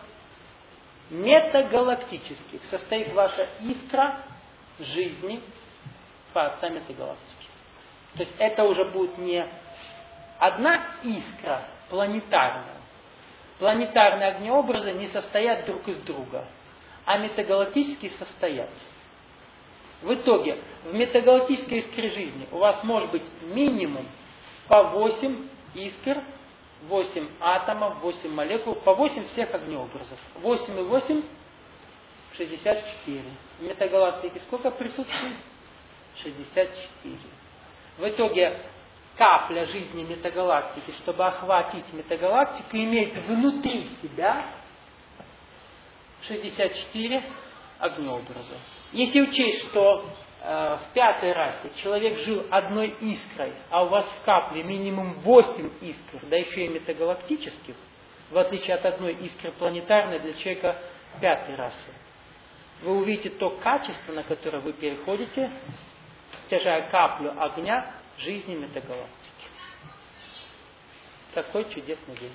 метагалактических состоит ваша искра жизни Творца метагалактики. То есть это уже будет не одна искра планетарная. Планетарные огнеобразы не состоят друг из друга, а метагалактические состоят. В итоге, в метагалактической искре жизни у вас может быть минимум по восемь искр, восемь атомов, восемь молекул, по восемь всех огнеобразов. восемь и восемь – шестьдесят четыре. В метагалактике сколько присутствует? шестьдесят четыре. В итоге капля жизни метагалактики, чтобы охватить метагалактику, имеет внутри себя шестьдесят четыре огнеобраза. Если учесть, что э, в пятой расе человек жил одной искрой, а у вас в капле минимум восемь искр, да еще и метагалактических, в отличие от одной искры планетарной для человека пятой расы, вы увидите то качество, на которое вы переходите, стяжая каплю огня жизни метагалактики. Какой чудесный день.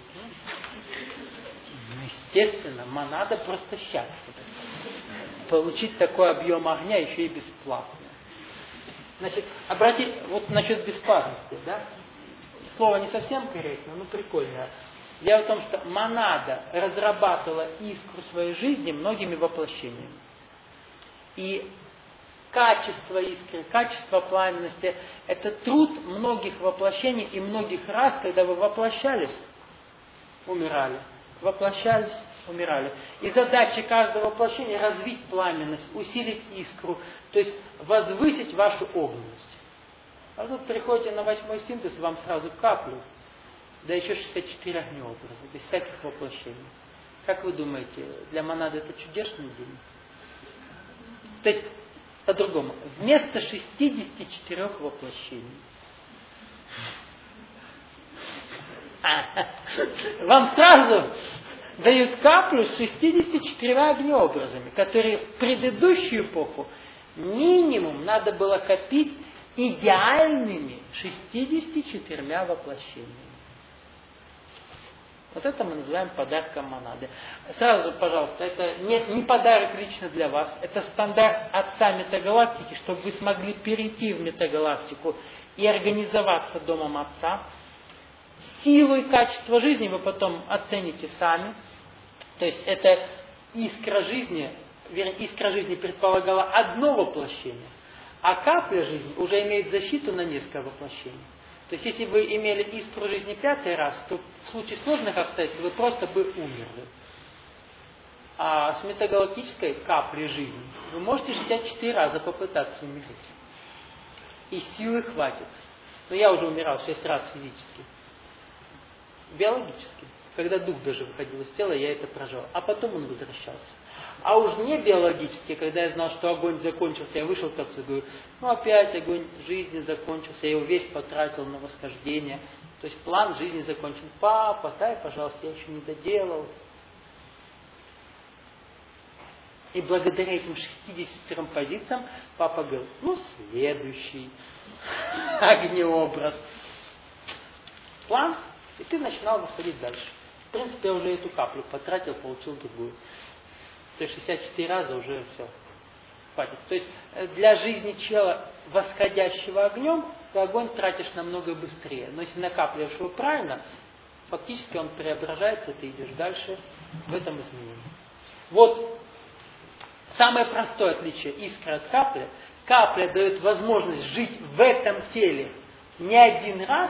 Естественно, монада просто счастлива. Получить такой объем огня еще и бесплатно. Значит, обратите, вот насчет бесплатности, да? Слово не совсем корректно, но прикольно. Дело в том, что монада разрабатывала искру своей жизни многими воплощениями. И качество искры, качество пламенности – это труд многих воплощений и многих раз, когда вы воплощались, умирали. Воплощались, умирали. И задача каждого воплощения – развить пламенность, усилить искру, то есть возвысить вашу огненность. А тут приходите на восьмой синтез, вам сразу каплю, да еще шестьдесят четыре огнеобраза, без всяких воплощений. Как вы думаете, для монады это чудесный день? То есть, по-другому, вместо шестидесяти четырёх воплощений. Вам сразу дают каплю с шестьюдесятью четырьмя огнеобразами, которые в предыдущую эпоху минимум надо было копить идеальными шестьюдесятью четырьмя воплощениями. Вот это мы называем подарком монады. Сразу, пожалуйста, это не, не подарок лично для вас, это стандарт Отца Метагалактики, чтобы вы смогли перейти в Метагалактику и организоваться Домом Отца. Силу и качество жизни вы потом оцените сами. То есть это искра жизни, вернее, искра жизни предполагала одно воплощение, а капля жизни уже имеет защиту на несколько воплощений. То есть, если вы имели искру жизни пятый раз, то в случае сложных обстоятельств вы просто бы умерли. А с метагалактической каплей жизни вы можете шестьдесят четыре раза попытаться умереть. И силы хватит. Но я уже умирал шесть раз физически. Биологически. Когда дух даже выходил из тела, я это прожил. А потом он возвращался. А уж не биологически, когда я знал, что огонь закончился, я вышел к отцу и говорю, ну опять огонь жизни закончился, я его весь потратил на восхождение. То есть план жизни закончен. Папа, дай, пожалуйста, я еще не доделал. И благодаря этим шестидесяти трём позициям папа говорит, ну, следующий огнеобраз. План, и ты начинал выходить дальше. В принципе, я уже эту каплю потратил, получил другую. То есть шестьдесят четыре раза уже все. Хватит. То есть для жизни чела, восходящего огнем, ты огонь тратишь намного быстрее. Но если накапливаешь его правильно, фактически он преображается, ты идешь дальше в этом изменении. Вот самое простое отличие искры от капли. Капля дает возможность жить в этом теле не один раз,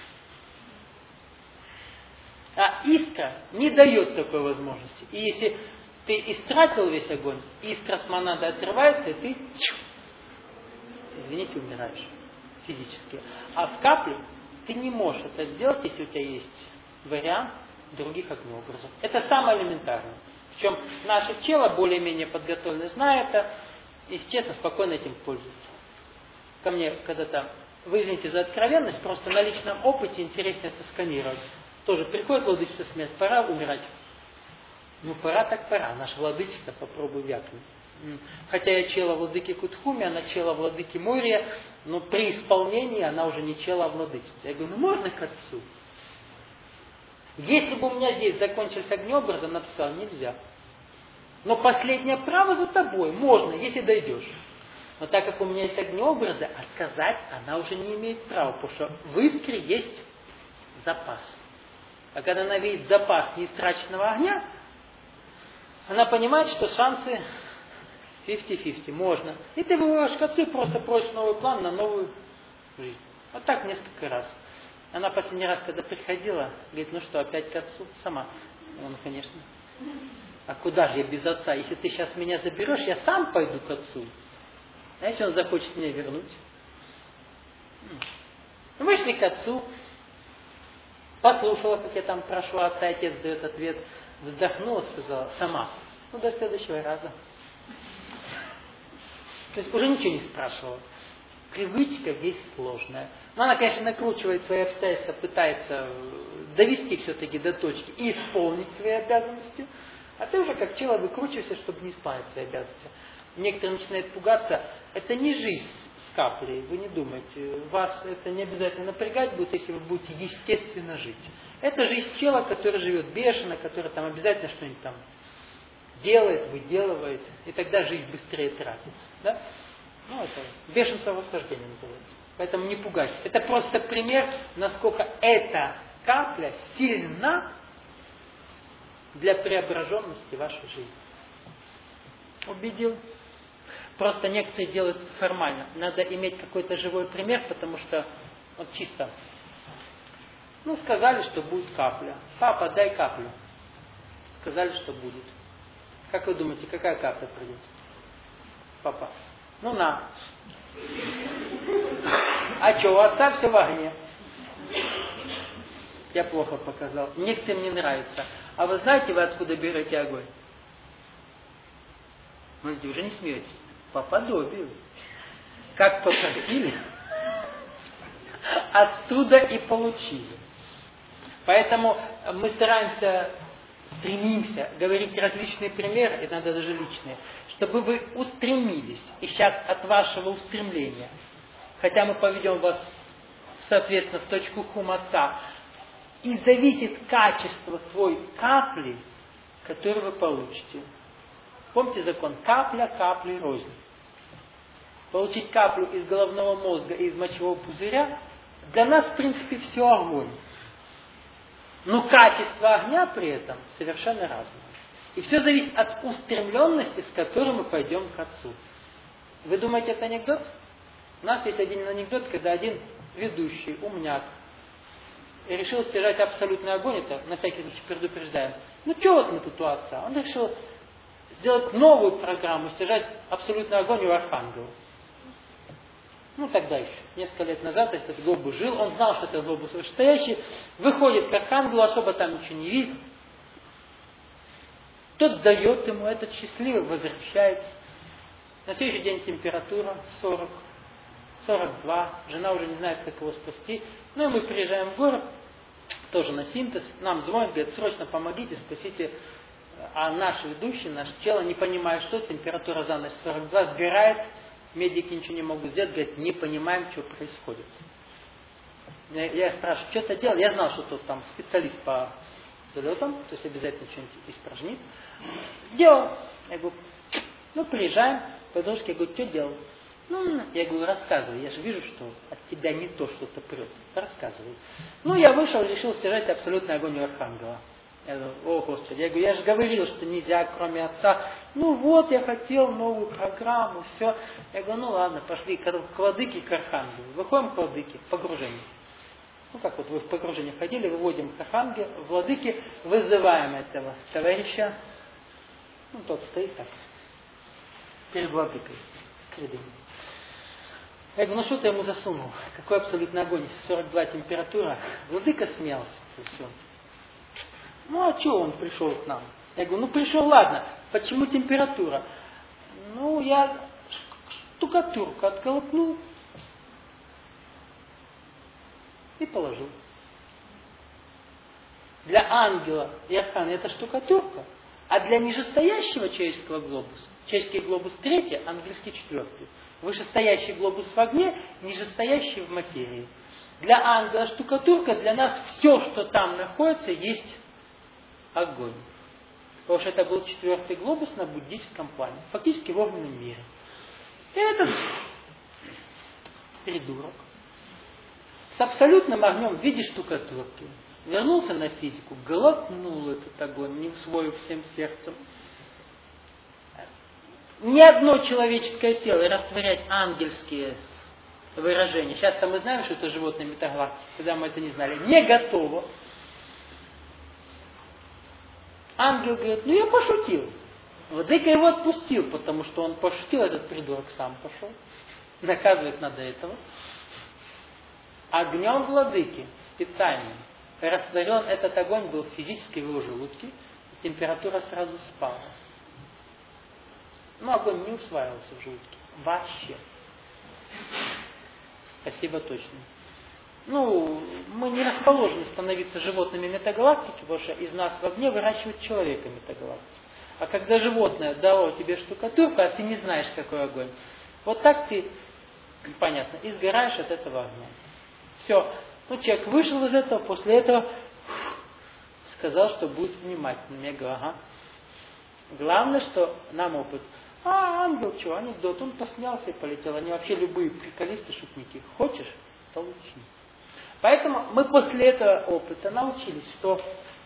а искра не дает такой возможности. И если ты истратил весь огонь, искра с монады отрывается, и ты, извините, умираешь физически. А в капле ты не можешь это сделать, если у тебя есть вариант других огнеобразов. Это самое элементарное. Причем наше тело более-менее подготовленное знает это, и, честно, спокойно этим пользуется. Ко мне когда-то, вы извините за откровенность, просто на личном опыте интересно это сканировать. Тоже приходит владычество смерть, пора умирать. Ну, пора так пора, наш владычество, попробуй вякнуть. Хотя я чела владыки Кутхуми, она чела владыки Мория, но при исполнении она уже не чела владычества. Я говорю, ну можно к отцу? Если бы у меня здесь закончился огнеобразом, она бы сказала, нельзя. Но последнее право за тобой, можно, если дойдешь. Но так как у меня есть огнеобразы, отказать она уже не имеет права, потому что в искре есть запас. А когда она видит запас неистраченного огня, она понимает, что шансы пятьдесят-пятьдесят, можно. И ты выводишь к отцу и просто просишь новый план на новую жизнь. Вот так несколько раз. Она последний раз, когда приходила, говорит, ну что, опять к отцу? Сама. Он, конечно. А куда же я без отца? Если ты сейчас меня заберешь, я сам пойду к отцу. А если он захочет меня вернуть? Вышли к отцу. Послушала, как я там прошу отца, отец дает ответ. Вздохнула, сказала, сама. Ну, до следующего раза. То есть уже ничего не спрашивала. Привычка вещь сложная. Но она, конечно, накручивает свои обстоятельства, пытается довести все-таки до точки и исполнить свои обязанности. А ты уже как человек выкручиваешься, чтобы не исполнить свои обязанности. Некоторые начинают пугаться. Это не жизнь с каплей, вы не думайте. Вас это не обязательно напрягать будет, если вы будете естественно жить. Это жизнь тела, который живет бешено, который там обязательно что-нибудь там делает, выделывает, и тогда жизнь быстрее тратится. Да? Ну, это бешенство восхождения называется. Поэтому не пугайтесь. Это просто пример, насколько эта капля сильна для преображенности вашей жизни. Убедил? Просто некоторые делают формально. Надо иметь какой-то живой пример, потому что вот чисто. Ну, сказали, что будет капля. Папа, дай каплю. Сказали, что будет. Как вы думаете, какая капля придет? Папа. Ну на. А что, у отца все в огне. Я плохо показал. Некоторым не нравится. А вы знаете, вы откуда берете огонь? Вы уже не смеетесь. По подобию. Как попросили, оттуда и получили. Поэтому мы стараемся, стремимся говорить различные примеры, иногда даже личные, чтобы вы устремились. И сейчас от вашего устремления, хотя мы поведем вас, соответственно, в точку хум отца, и зависит качество той капли, которую вы получите. Помните закон? Капля, капли, рознь. Получить каплю из головного мозга и из мочевого пузыря, для нас, в принципе, все огонь. Но качество огня при этом совершенно разное. И все зависит от устремленности, с которой мы пойдем к отцу. Вы думаете, это анекдот? У нас есть один анекдот, когда один ведущий, умняк, решил стяжать абсолютный огонь, это на всякий случай предупреждаем. Ну что вот мы тут у отца? Он решил сделать новую программу, стяжать абсолютный огонь у архангела. Ну тогда еще, несколько лет назад этот глобус жил, он знал, что это глобус настоящий, выходит к архангелу, особо там ничего не видит. Тот дает ему, этот счастливый возвращается. На следующий день температура сорок, сорок два, жена уже не знает, как его спасти. Ну и мы приезжаем в город, тоже на синтез, нам звонят, говорят, срочно помогите, спасите. А наш ведущий, наш тело, не понимая, что, температура за ночь сорок два, сгорает, медики ничего не могут сделать, говорят, не понимаем, что происходит. Я, я спрашиваю, что ты делал? Я знал, что тут там специалист по залетам, то есть обязательно что-нибудь испражнит. Делал. Я говорю, ну приезжаем, подружки, я говорю, что делал? Ну, я говорю, рассказывай, я же вижу, что от тебя не то что-то прет. Рассказывай. Ну, я вышел, решил стяжать абсолютный огонь у Архангела. Я говорю, о, Господи, я говорю, я же говорил, что нельзя, кроме Отца. Ну вот, я хотел новую программу, все. Я говорю, ну ладно, пошли к владыке, к Архангелу. Выходим к владыке, погружение. Ну как вот вы в погружение ходили, выводим к Архангелу, владыке, вызываем этого товарища. Ну тот стоит так, перед владыкой, с крыльями. Я говорю, ну что ты ему засунул? Какой абсолютный огонь, сорок два температура. Владыка смеялся, и все. Ну а что он пришел к нам? Я говорю, ну пришел, ладно, почему температура? Ну я штукатурку отколопнул и положил. Для ангела и архана это штукатурка, а для нижестоящего человеческого глобуса, человеческий глобус третий, ангельский четвертый, вышестоящий глобус в огне, нижестоящий в материи. Для ангела штукатурка, для нас все, что там находится, есть огонь. Потому что это был четвертый глобус на буддийском плане. Фактически в огненном мире. И этот придурок с абсолютным огнем в виде штукатурки вернулся на физику, глотнул этот огонь, не усвоив всем сердцем. Ни одно человеческое тело растворять ангельские выражения. Сейчас-то мы знаем, что это животные метагалактики, когда мы это не знали. Не готово. Ангел говорит, ну я пошутил. Владыка его отпустил, потому что он пошутил, этот придурок сам пошел. Наказывать надо этого. Огнем владыки специальным растворен этот огонь был физически в его желудке, и температура сразу спала. Но огонь не усваивался в желудке. Вообще. Спасибо точно. Ну, мы не расположены становиться животными метагалактики, потому что из нас в огне выращивают человека метагалактики. А когда животное дало тебе штукатурку, а ты не знаешь, какой огонь, вот так ты, понятно, и сгораешь от этого огня. Все. Ну, человек вышел из этого, после этого сказал, что будет внимательным. Я говорю, ага. Главное, что нам опыт. А, ангел, что, анекдот, он посмеялся и полетел. Они вообще любые приколисты, шутники. Хочешь? Получи. Поэтому мы после этого опыта научились, что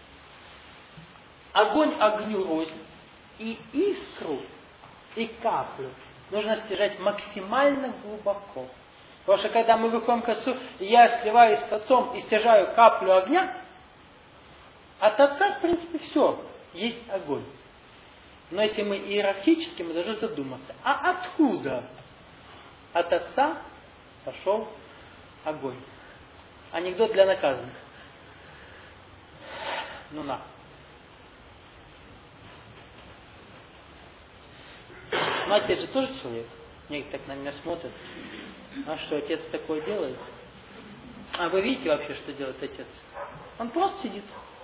огонь огню рознь, и искру, и каплю нужно стяжать максимально глубоко. Потому что когда мы выходим к Отцу, я сливаюсь с Отцом и стяжаю каплю огня, от Отца, в принципе, все, есть огонь. Но если мы иерархически, мы должны задуматься, а откуда от Отца пошел огонь? Анекдот для наказанных. Ну на. Ну, отец же тоже человек. Некоторые так на меня смотрят. А что, отец такое делает? А вы видите вообще, что делает отец? Он просто сидит.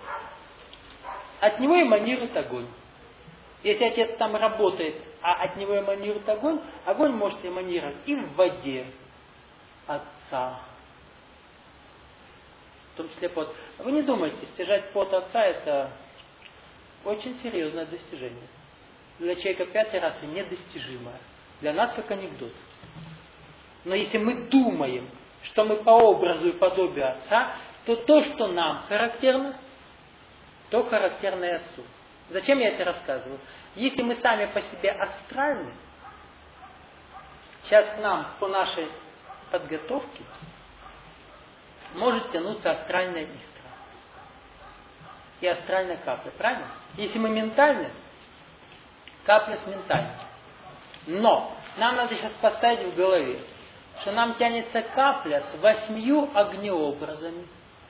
От него эманирует огонь. Если отец там работает, а от него эманирует огонь, огонь может эманировать и в воде Отца. В том числе пот. Вы не думайте, стяжать пот Отца это очень серьезное достижение. Для человека пятой расы недостижимое. Для нас как анекдот. Но если мы думаем, что мы по образу и подобию Отца, то то, что нам характерно, то характерно и Отцу. Зачем я это рассказываю? Если мы сами по себе астральны, сейчас к нам по нашей подготовке может тянуться астральная искра и астральная капля. Правильно? Если мы ментальны, капля с ментальной. Но нам надо сейчас поставить в голове, что нам тянется капля с восьмью огнеобразами,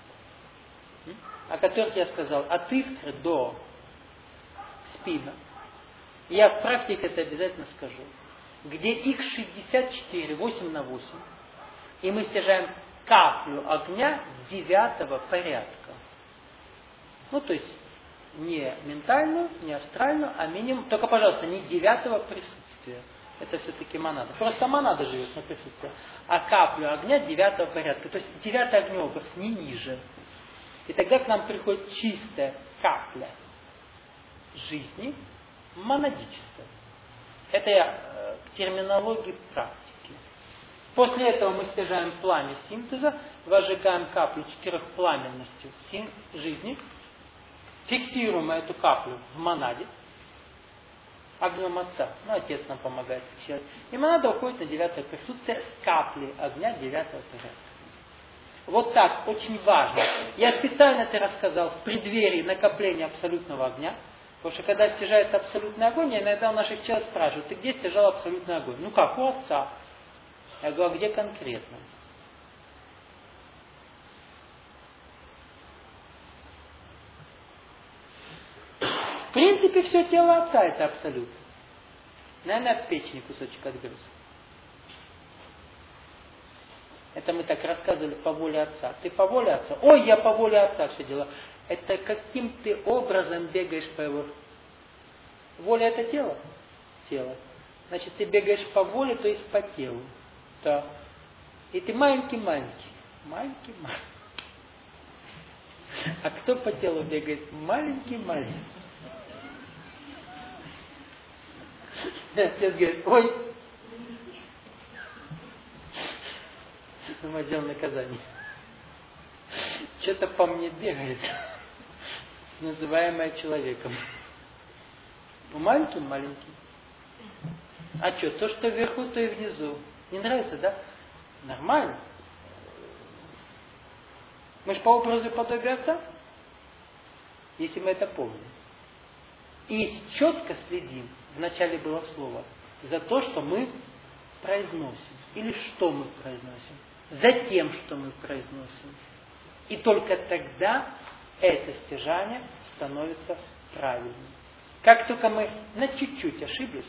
о которых я сказал, от искры до спина. Я в практике это обязательно скажу. Где икс шестьдесят четыре, восемь на восемь. И мы стяжаем каплю огня девятого порядка. Ну, то есть, не ментальную, не астральную, а минимум, только, пожалуйста, не девятого присутствия. Это все-таки монада. Просто монада живет на присутствии. А каплю огня девятого порядка. То есть, девятый огнеобраз не ниже. И тогда к нам приходит чистая капля жизни, монадическая. Это я э, к терминологии практики. После этого мы стяжаем пламя синтеза, возжигаем каплю четырехпламенностью жизни, фиксируем эту каплю в монаде, огнем Отца. Ну, Отец нам помогает фиксировать. И монада уходит на девятое присутствие с капли огня девятого порядка. Вот так, очень важно. Я специально это рассказал в преддверии накопления абсолютного огня. Потому что когда стяжается абсолютный огонь, я иногда у наших человек спрашивают, ты где стяжал абсолютный огонь? Ну как, у Отца. Я говорю, а где конкретно? В принципе, все тело Отца это абсолют. Наверное, от печени кусочек отгрыз. Это мы так рассказывали по воле Отца. Ты по воле Отца? Ой, я по воле Отца все дела. Это каким ты образом бегаешь по его... Воля это тело? Тело. Значит, ты бегаешь по воле, то есть по телу. Да. И ты маленький-маленький. Маленький-маленький. А кто по телу бегает? Маленький-маленький. Отец говорит, ой, мы делаем наказание. Что-то по мне бегает, называемое человеком. Маленький-маленький. А что, то, что вверху, то и внизу. Не нравится, да? Нормально. Мы же по образу и подобию Отца, если мы это помним. И четко следим, вначале было слово, за то, что мы произносим. Или что мы произносим. За тем, что мы произносим. И только тогда это стяжание становится правильным. Как только мы на чуть-чуть ошиблись,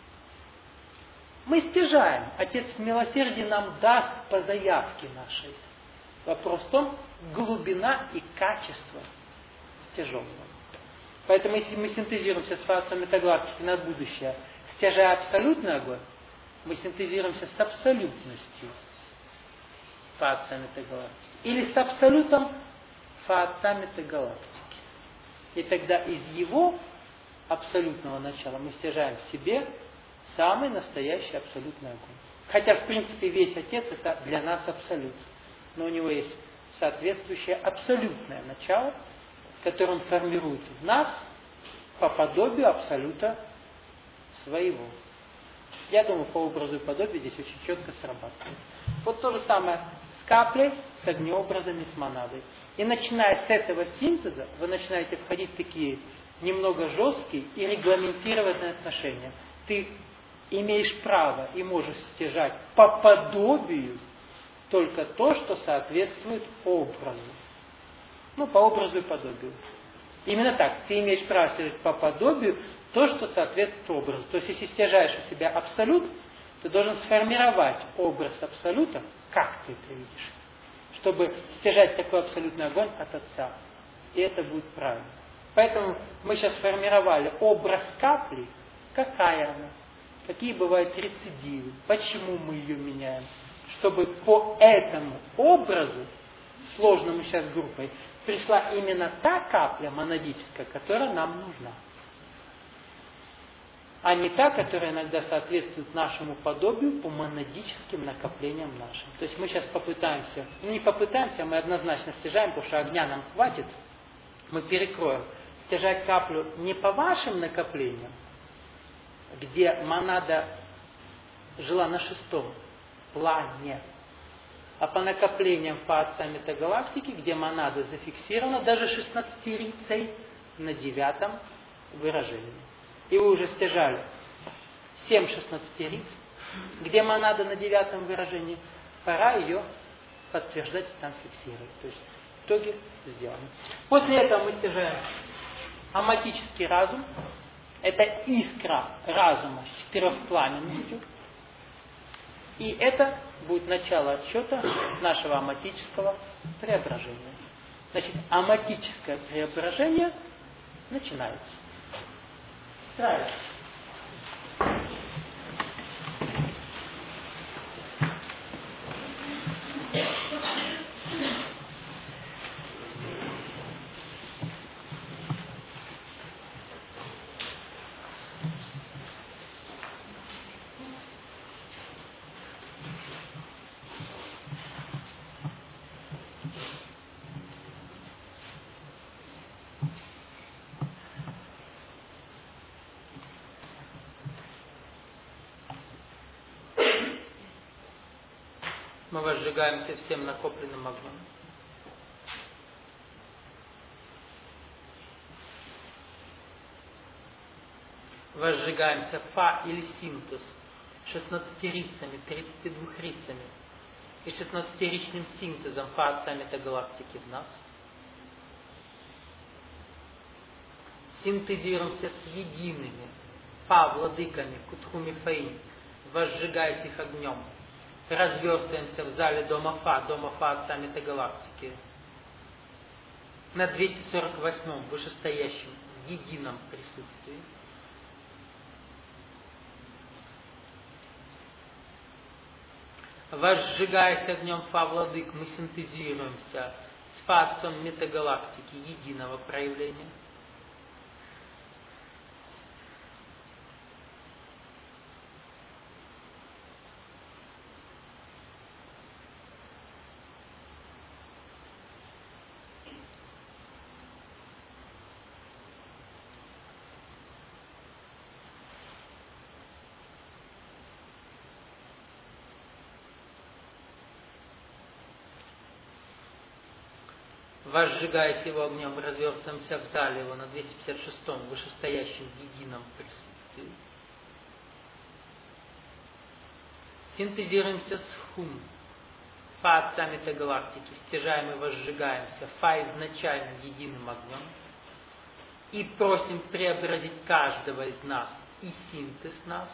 мы стяжаем. Отец в милосердии нам даст по заявке нашей. Вопрос в том, глубина и качество стяженного. Поэтому, если мы синтезируемся с фазой метагалактики на будущее, стяжая абсолютный огонь, мы синтезируемся с абсолютностью фазы метагалактики. Или с абсолютом фазы метагалактики. И тогда из его абсолютного начала мы стяжаем в себе самый настоящий абсолютный огонь. Хотя, в принципе, весь Отец это для нас абсолют. Но у него есть соответствующее абсолютное начало, которое он формирует в нас по подобию абсолюта своего. Я думаю, по образу и подобию здесь очень четко срабатывает. Вот то же самое с каплей, с огнеобразами, с монадой. И начиная с этого синтеза, вы начинаете входить в такие немного жесткие и регламентированные отношения. Ты имеешь право и можешь стяжать по подобию только то, что соответствует образу. Ну, по образу и подобию. Именно так. Ты имеешь право стяжать по подобию то, что соответствует образу. То есть, если стяжаешь у себя абсолют, ты должен сформировать образ абсолюта, как ты это видишь, чтобы стяжать такой абсолютный огонь от Отца. И это будет правильно. Поэтому мы сейчас сформировали образ капли, какая она, какие бывают рецидивы, почему мы ее меняем, чтобы по этому образу, сложному сейчас группой, пришла именно та капля монадическая, которая нам нужна. А не та, которая иногда соответствует нашему подобию по монадическим накоплениям нашим. То есть мы сейчас попытаемся, ну не попытаемся, мы однозначно стяжаем, потому что огня нам хватит, мы перекроем, стяжать каплю не по вашим накоплениям, где монада жила на шестом плане, а по накоплениям фазы метагалактики, где монада зафиксирована даже шестнадцатерицей на девятом выражении. И вы уже стяжали семь шестнадцатериц, где монада на девятом выражении, пора ее подтверждать и там фиксировать. То есть в итоге сделано. После этого мы стяжаем аматический разум. Это искра разума с четырехпламенностью. И это будет начало отсчета нашего аматического преображения. Значит, аматическое преображение начинается. Правильно. Мы возжигаемся всем накопленным огнем. Возжигаемся фа или синтез шестнадцатирицами, тридцатидвухрицами и шестнадцатиричным синтезом фа отца метагалактики в нас. Синтезируемся с едиными фа владыками Кутхуми Фаин, возжигаясь их огнем. Развертываемся в зале дома Фа, дома Фа отца метагалактики, на двести сорок восьмом вышестоящем едином присутствии. Возжигаясь огнем Фа владык, мы синтезируемся с Фа отцом метагалактики единого проявления. Возжигаясь его огнем, развертываемся в зале его на двести пятьдесят шестом вышестоящем едином присутствии. Синтезируемся с Хум, Фа отца метагалактики, стяжаем и возжигаемся Фа изначальным единым огнем и просим преобразить каждого из нас и синтез нас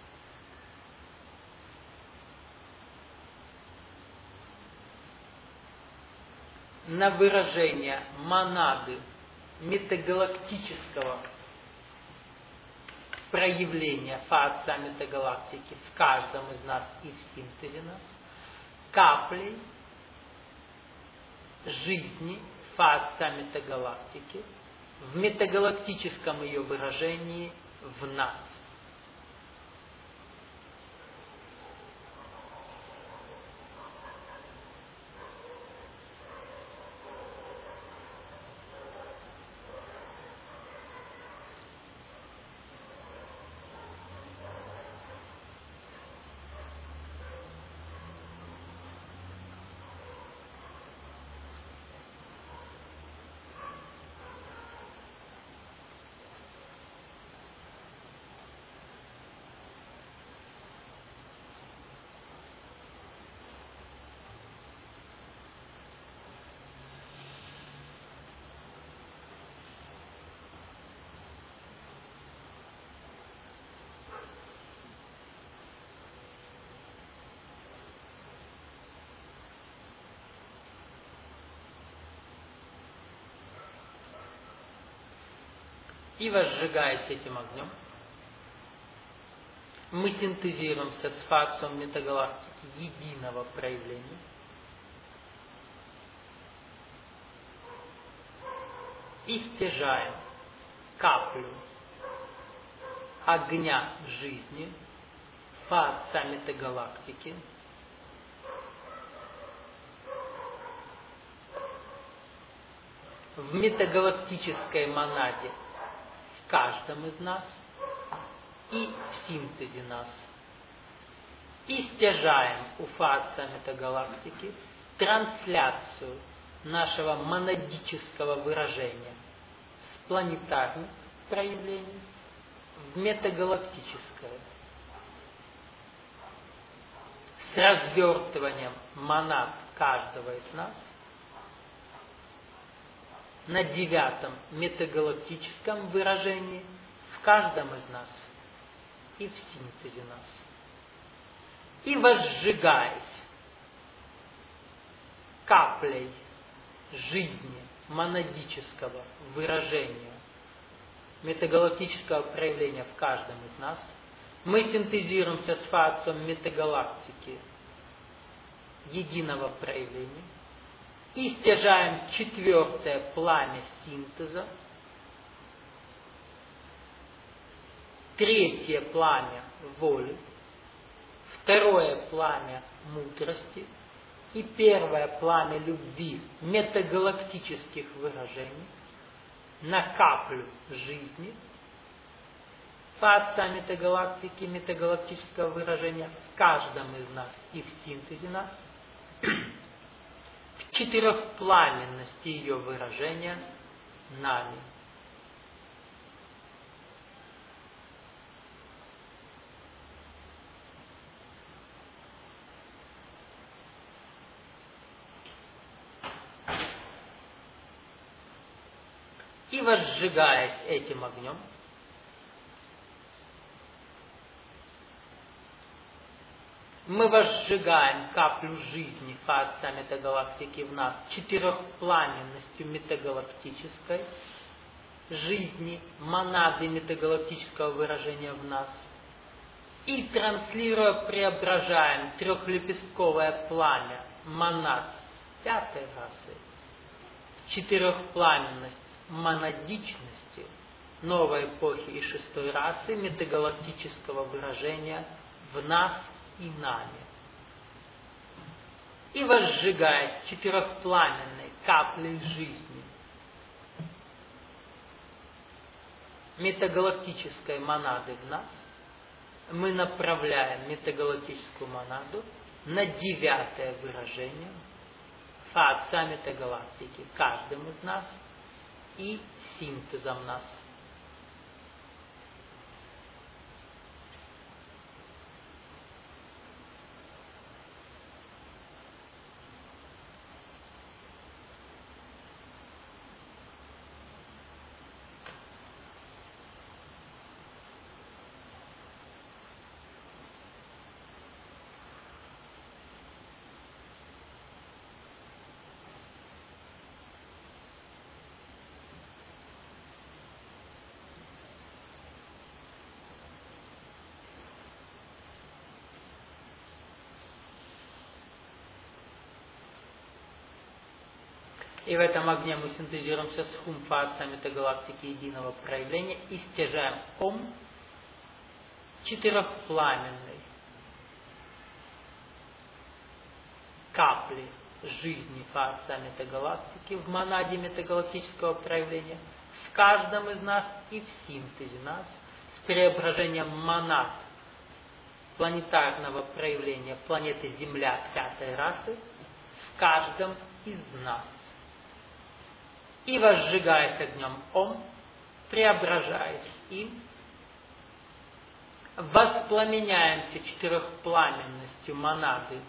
на выражение монады метагалактического проявления Фа отца метагалактики в каждом из нас и в синтезе нас, каплей жизни Фа отца метагалактики в метагалактическом ее выражении в нас. И возжигаясь этим огнем, мы синтезируемся с Фа отцом метагалактики единого проявления. И стяжаем каплю огня жизни Фа отца метагалактики в метагалактической монаде в каждом из нас и в синтезе нас. И стяжаем у Фа отца метагалактики трансляцию нашего монадического выражения с планетарных проявлений в метагалактическое, с развертыванием монад каждого из нас на девятом метагалактическом выражении в каждом из нас и в синтезе нас. И возжигаясь каплей жизни монадического выражения, метагалактического проявления в каждом из нас. Мы синтезируемся с фацием метагалактики единого проявления и стяжаем четвертое пламя синтеза, третье пламя воли, второе пламя мудрости и первое пламя любви метагалактических выражений на каплю жизни, фация метагалактики, метагалактического выражения в каждом из нас и в синтезе нас, в четырехпламенности ее выражения нами. И возжигаясь этим огнем, мы возжигаем каплю жизни фация метагалактики в нас четырехпламенностью метагалактической жизни, монады метагалактического выражения в нас, и транслируя, преображаем трехлепестковое пламя монад пятой расы в четырехпламенность монадичности новой эпохи и шестой расы метагалактического выражения в нас и нами. И возжигаясь четырехпламенной каплей жизни метагалактической монады в нас, мы направляем метагалактическую монаду на девятое выражение фация метагалактики каждым из нас и синтезом нас. И в этом огне мы синтезируемся с хум фация метагалактики единого проявления и стяжаем ом четырехпламенной капли жизни фация метагалактики в монаде метагалактического проявления в каждом из нас и в синтезе нас с преображением монад планетарного проявления планеты Земля пятой расы в каждом из нас. И возжигаясь огнем ом, преображаясь им, воспламеняемся четырехпламенностью монады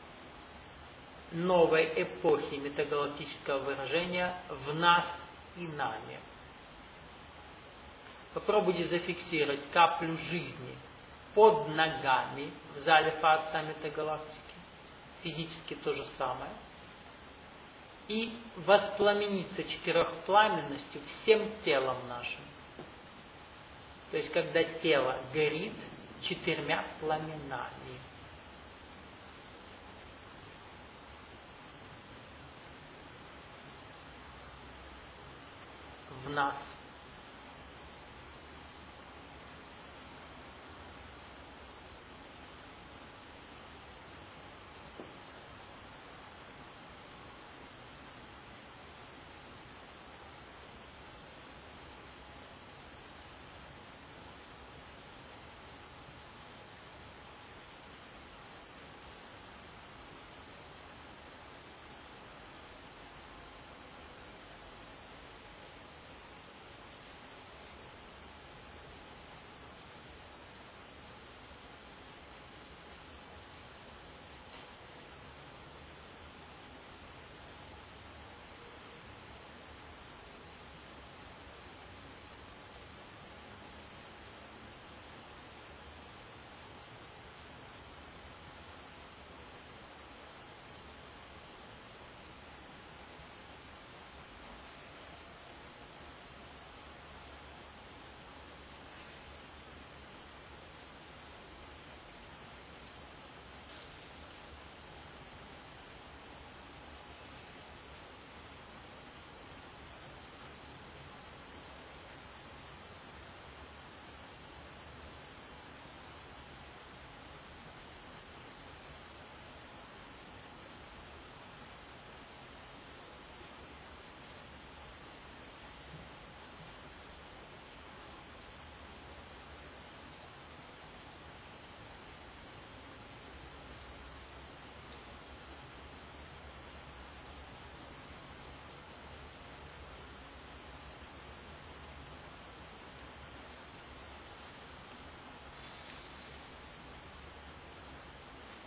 новой эпохи метагалактического выражения в нас и нами. Попробуйте зафиксировать каплю жизни под ногами в зале фация метагалактики. Физически то же самое. И воспламениться четырехпламенностью всем телом нашим. То есть, когда тело горит четырьмя пламенами. В нас.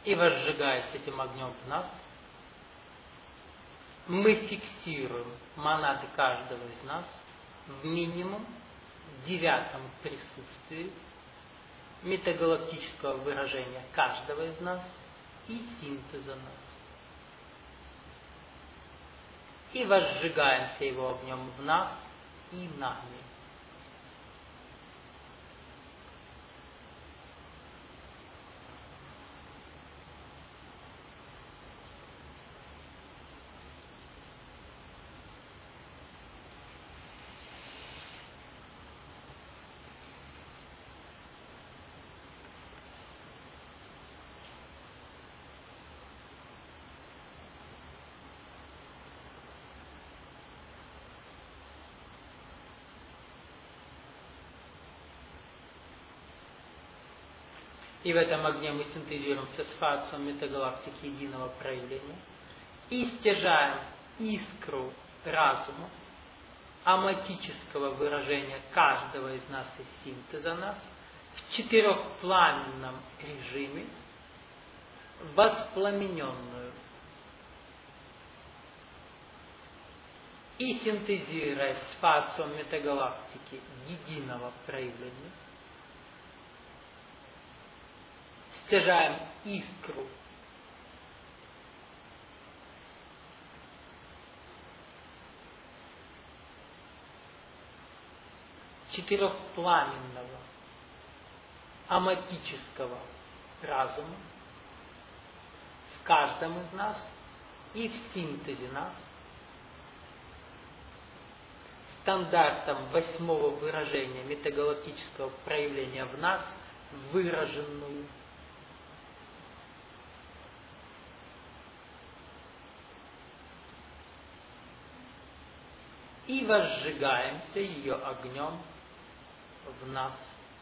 И возжигаясь этим огнем в нас, мы фиксируем монады каждого из нас в минимум девятом присутствии метагалактического выражения каждого из нас и синтеза нас. И возжигаемся его огнем в нас и нами. И в этом огне мы синтезируемся с фацией метагалактики единого проявления и стяжаем искру разума, аматического выражения каждого из нас и синтеза нас в четырехпламенном режиме, воспламененную. И синтезируя с фацией метагалактики единого проявления, стяжаем искру четырехпламенного аматического разума в каждом из нас и в синтезе нас стандартом восьмого выражения метагалактического проявления в нас, выраженную. И возжигаемся ее огнем в нас.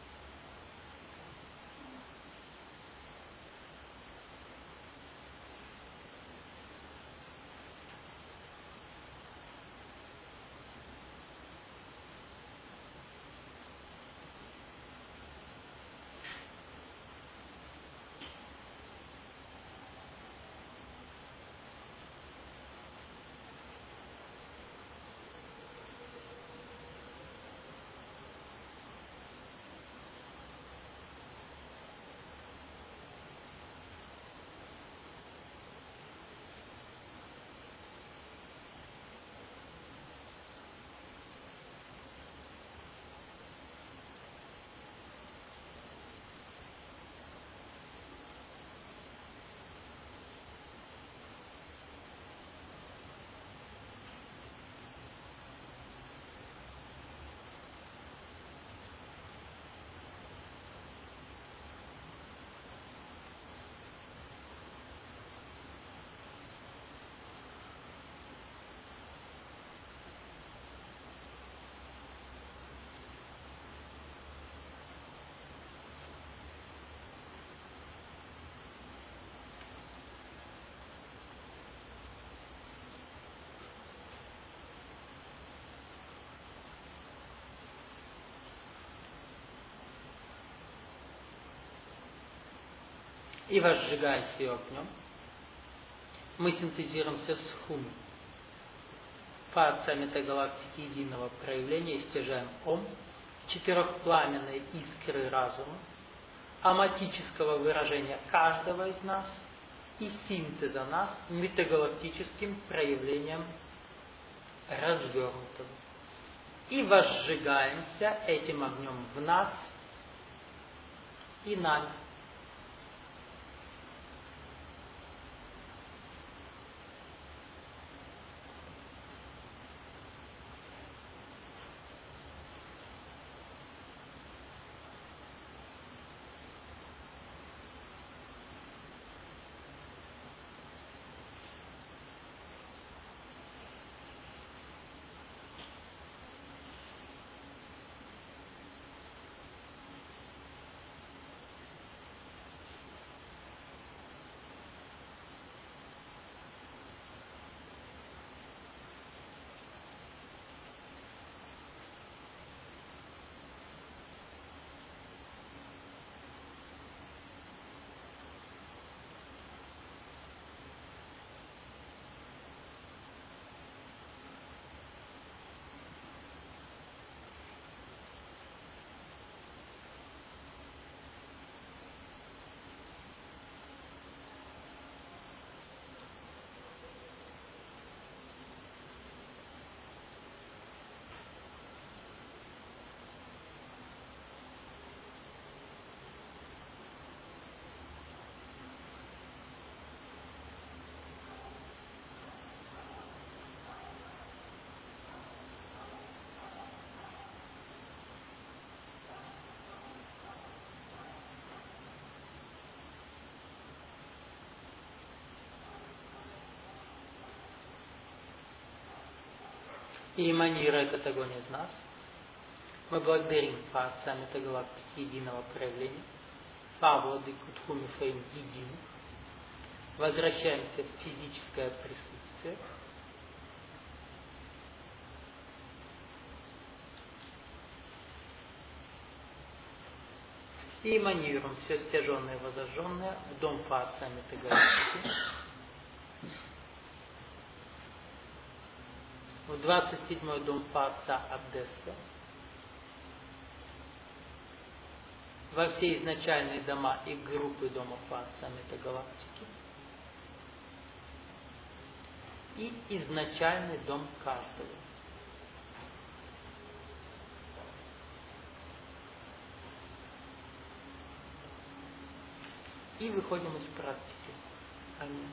И возжигаясь ее огнем, мы синтезируемся с хум, фация метагалактики единого проявления, и стяжаем ом, четырехпламенной искры разума, аматического выражения каждого из нас и синтеза нас метагалактическим проявлением развернутого. И возжигаемся этим огнем в нас и нами. и эманирует этот огонь из нас. Мы благодарим Творца метагалактики единого проявления, Фаводы Кутхуми Фейм единых. Возвращаемся в физическое присутствие. И эманируем все стяженное и возожженное в дом Творца метагалактики. В двадцать седьмой дом Творца Абдесса. Во все изначальные дома и группы дома Творца метагалактики. И изначальный дом каждого. И выходим из практики. Аминь.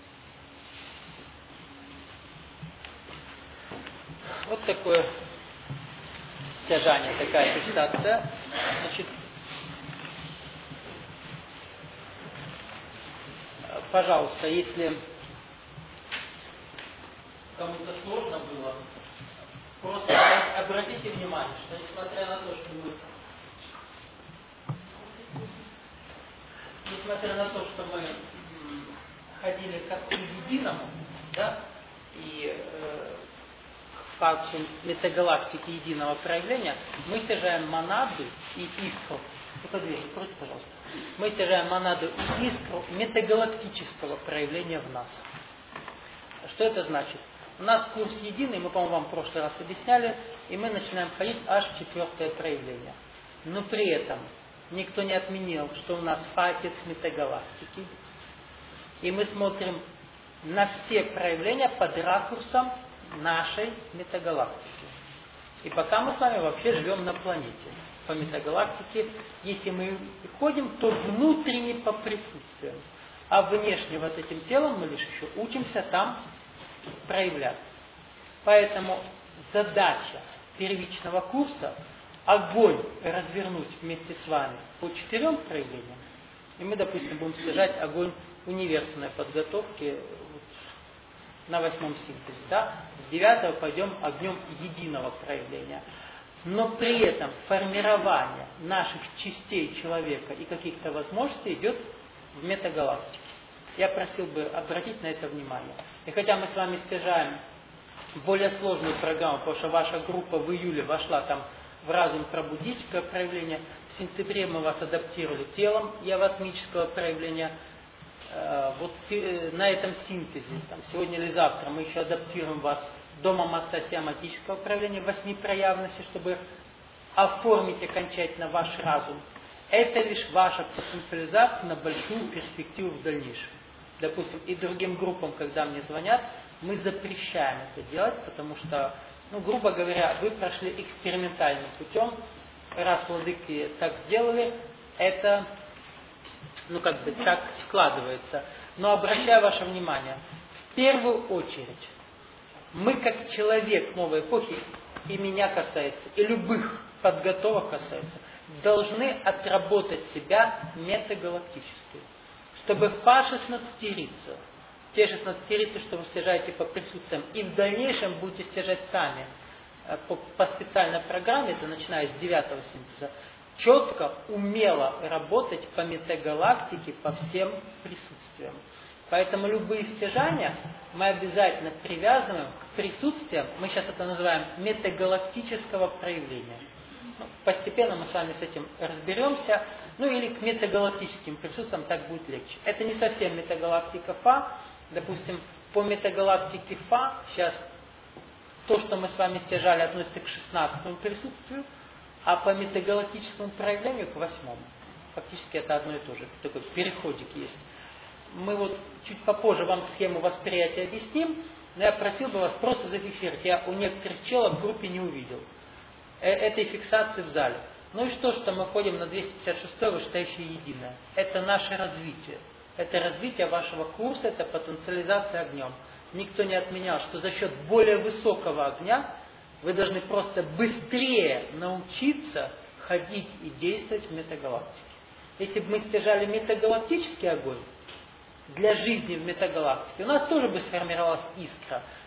Вот такое стяжание, такая фиксация. Значит, пожалуйста, если кому-то сложно было, просто обратите внимание, что несмотря на то, что мы несмотря на то, что мы ходили к Отцу Единому, да, и э, к факту метагалактики единого проявления, мы стяжаем монаду и искру. Это дверь, откройте, пожалуйста. Мы стяжаем монаду и искру метагалактического проявления в нас. Что это значит? У нас курс единый, мы, по-моему, вам в прошлый раз объясняли, и мы начинаем ходить аж в четвертое проявление. Но при этом никто не отменил, что у нас Отец метагалактики, и мы смотрим на все проявления под ракурсом нашей метагалактики. И пока мы с вами вообще живем на планете, по метагалактике, если мы ходим, то внутренне по присутствиям, а внешне вот этим телом мы лишь еще учимся там проявляться. Поэтому задача первичного курса — огонь развернуть вместе с вами по четырем проявлениям, и мы, допустим, будем стяжать огонь универсальной подготовки вот, на восьмом синтезе. Да? С девятого пойдем огнем единого проявления. Но при этом формирование наших частей человека и каких-то возможностей идет в метагалактике. Я просил бы обратить на это внимание. И хотя мы с вами стяжаем более сложную программу, потому что ваша группа в июле вошла там в разум пробудительское проявление, в сентябре мы вас адаптировали телом яватмического проявления. Э, вот си, на этом синтезе, там, сегодня или завтра, мы еще адаптируем вас домом отца сиаматического проявления восьми проявленности, чтобы оформить окончательно ваш разум. Это лишь ваша потенциализация на большую перспективу в дальнейшем. Допустим, и другим группам, когда мне звонят, мы запрещаем это делать, потому что, ну, грубо говоря, вы прошли экспериментальным путем, раз владыки так сделали, это, ну, как бы так складывается. Но обращаю ваше внимание, в первую очередь, мы как человек новой эпохи, и меня касается, и любых подготовок касается, должны отработать себя метагалактически, чтобы по шестнадцатериться, те шестнадцатерицы, что вы стяжаете по присутствиям, и в дальнейшем будете стяжать сами по, по специальной программе, это начиная с девятого синтеза, четко, умело работать по метагалактике, по всем присутствиям. Поэтому любые стяжания мы обязательно привязываем к присутствиям, мы сейчас это называем метагалактического проявления. Постепенно мы с вами с этим разберемся, ну или к метагалактическим присутствиям, так будет легче. Это не совсем метагалактика Фа, допустим, по метагалактике Фа, сейчас то, что мы с вами стяжали, относится к шестнадцатому присутствию, а по метагалактическому проявлению к восьмому. Фактически это одно и то же, такой переходик есть. Мы вот чуть попозже вам схему восприятия объясним, но я просил бы вас просто зафиксировать. Я у некоторых челов в группе не увидел этой фиксации в зале. Ну и что, что мы ходим на двести пятьдесят шестой, вышестоящее единое. Это наше развитие. Это развитие вашего курса, это потенциализация огнем. Никто не отменял, что за счет более высокого огня вы должны просто быстрее научиться ходить и действовать в метагалактике. Если бы мы стяжали метагалактический огонь для жизни в метагалактике, у нас тоже бы сформировалась искра.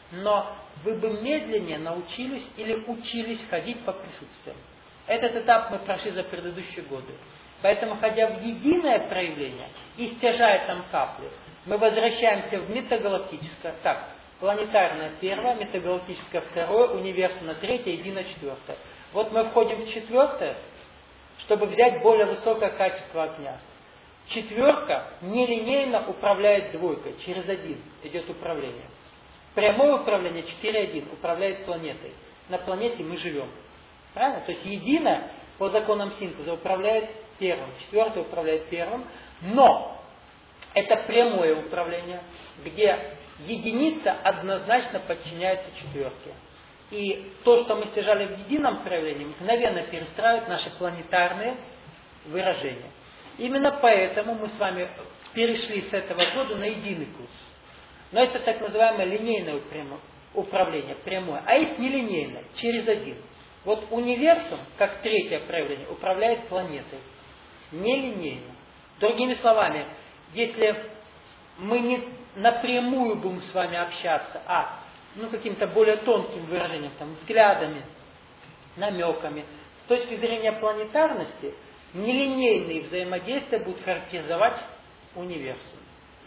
но вы бы медленнее научились или учились ходить по присутствиям. Этот этап мы прошли за предыдущие годы. Поэтому, ходя в единое проявление и стяжая там капли, мы возвращаемся в метагалактическое, так, планетарное первое, метагалактическое второе, универсумное третье, единое четвертое. Вот мы входим в четвертое, чтобы взять более высокое качество огня. Четверка нелинейно управляет двойкой, через один идет управление. Прямое управление четыре один управляет планетой. На планете мы живем. Правильно? То есть единое по законам синтеза управляет первым, четвертое управляет первым, но это прямое управление, где единица однозначно подчиняется четверке. И то, что мы стяжали в едином проявлении, мгновенно перестраивает наши планетарные выражения. Именно поэтому мы с вами перешли с этого года на единый курс. Но это так называемое линейное управление, прямое. А есть нелинейное, через один. Вот универсум, как третье проявление, управляет планетой. Нелинейно. Другими словами, если мы не напрямую будем с вами общаться, а ну, каким-то более тонким выражением, там, взглядами, намеками, с точки зрения планетарности, нелинейные взаимодействия будут характеризовать универсум.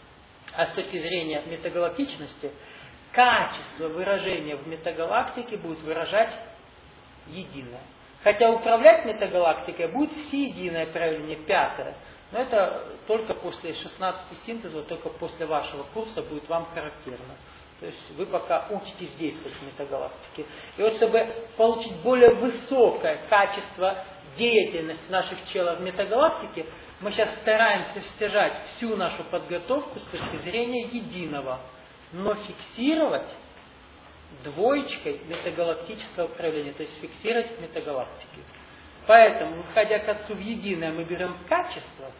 А с точки зрения метагалактичности, качество выражения в метагалактике будет выражать единое. Хотя управлять метагалактикой будет всеединое проявление, пятое. Но это только после шестнадцати синтезов, только после вашего курса будет вам характерно. То есть вы пока учитесь действовать в метагалактике. И вот чтобы получить более высокое качество деятельности наших челов в метагалактике, мы сейчас стараемся стяжать всю нашу подготовку с точки зрения единого, но фиксировать двоечкой метагалактического проявления, то есть фиксировать в метагалактике. Поэтому, выходя к Отцу в единое, мы берем качество,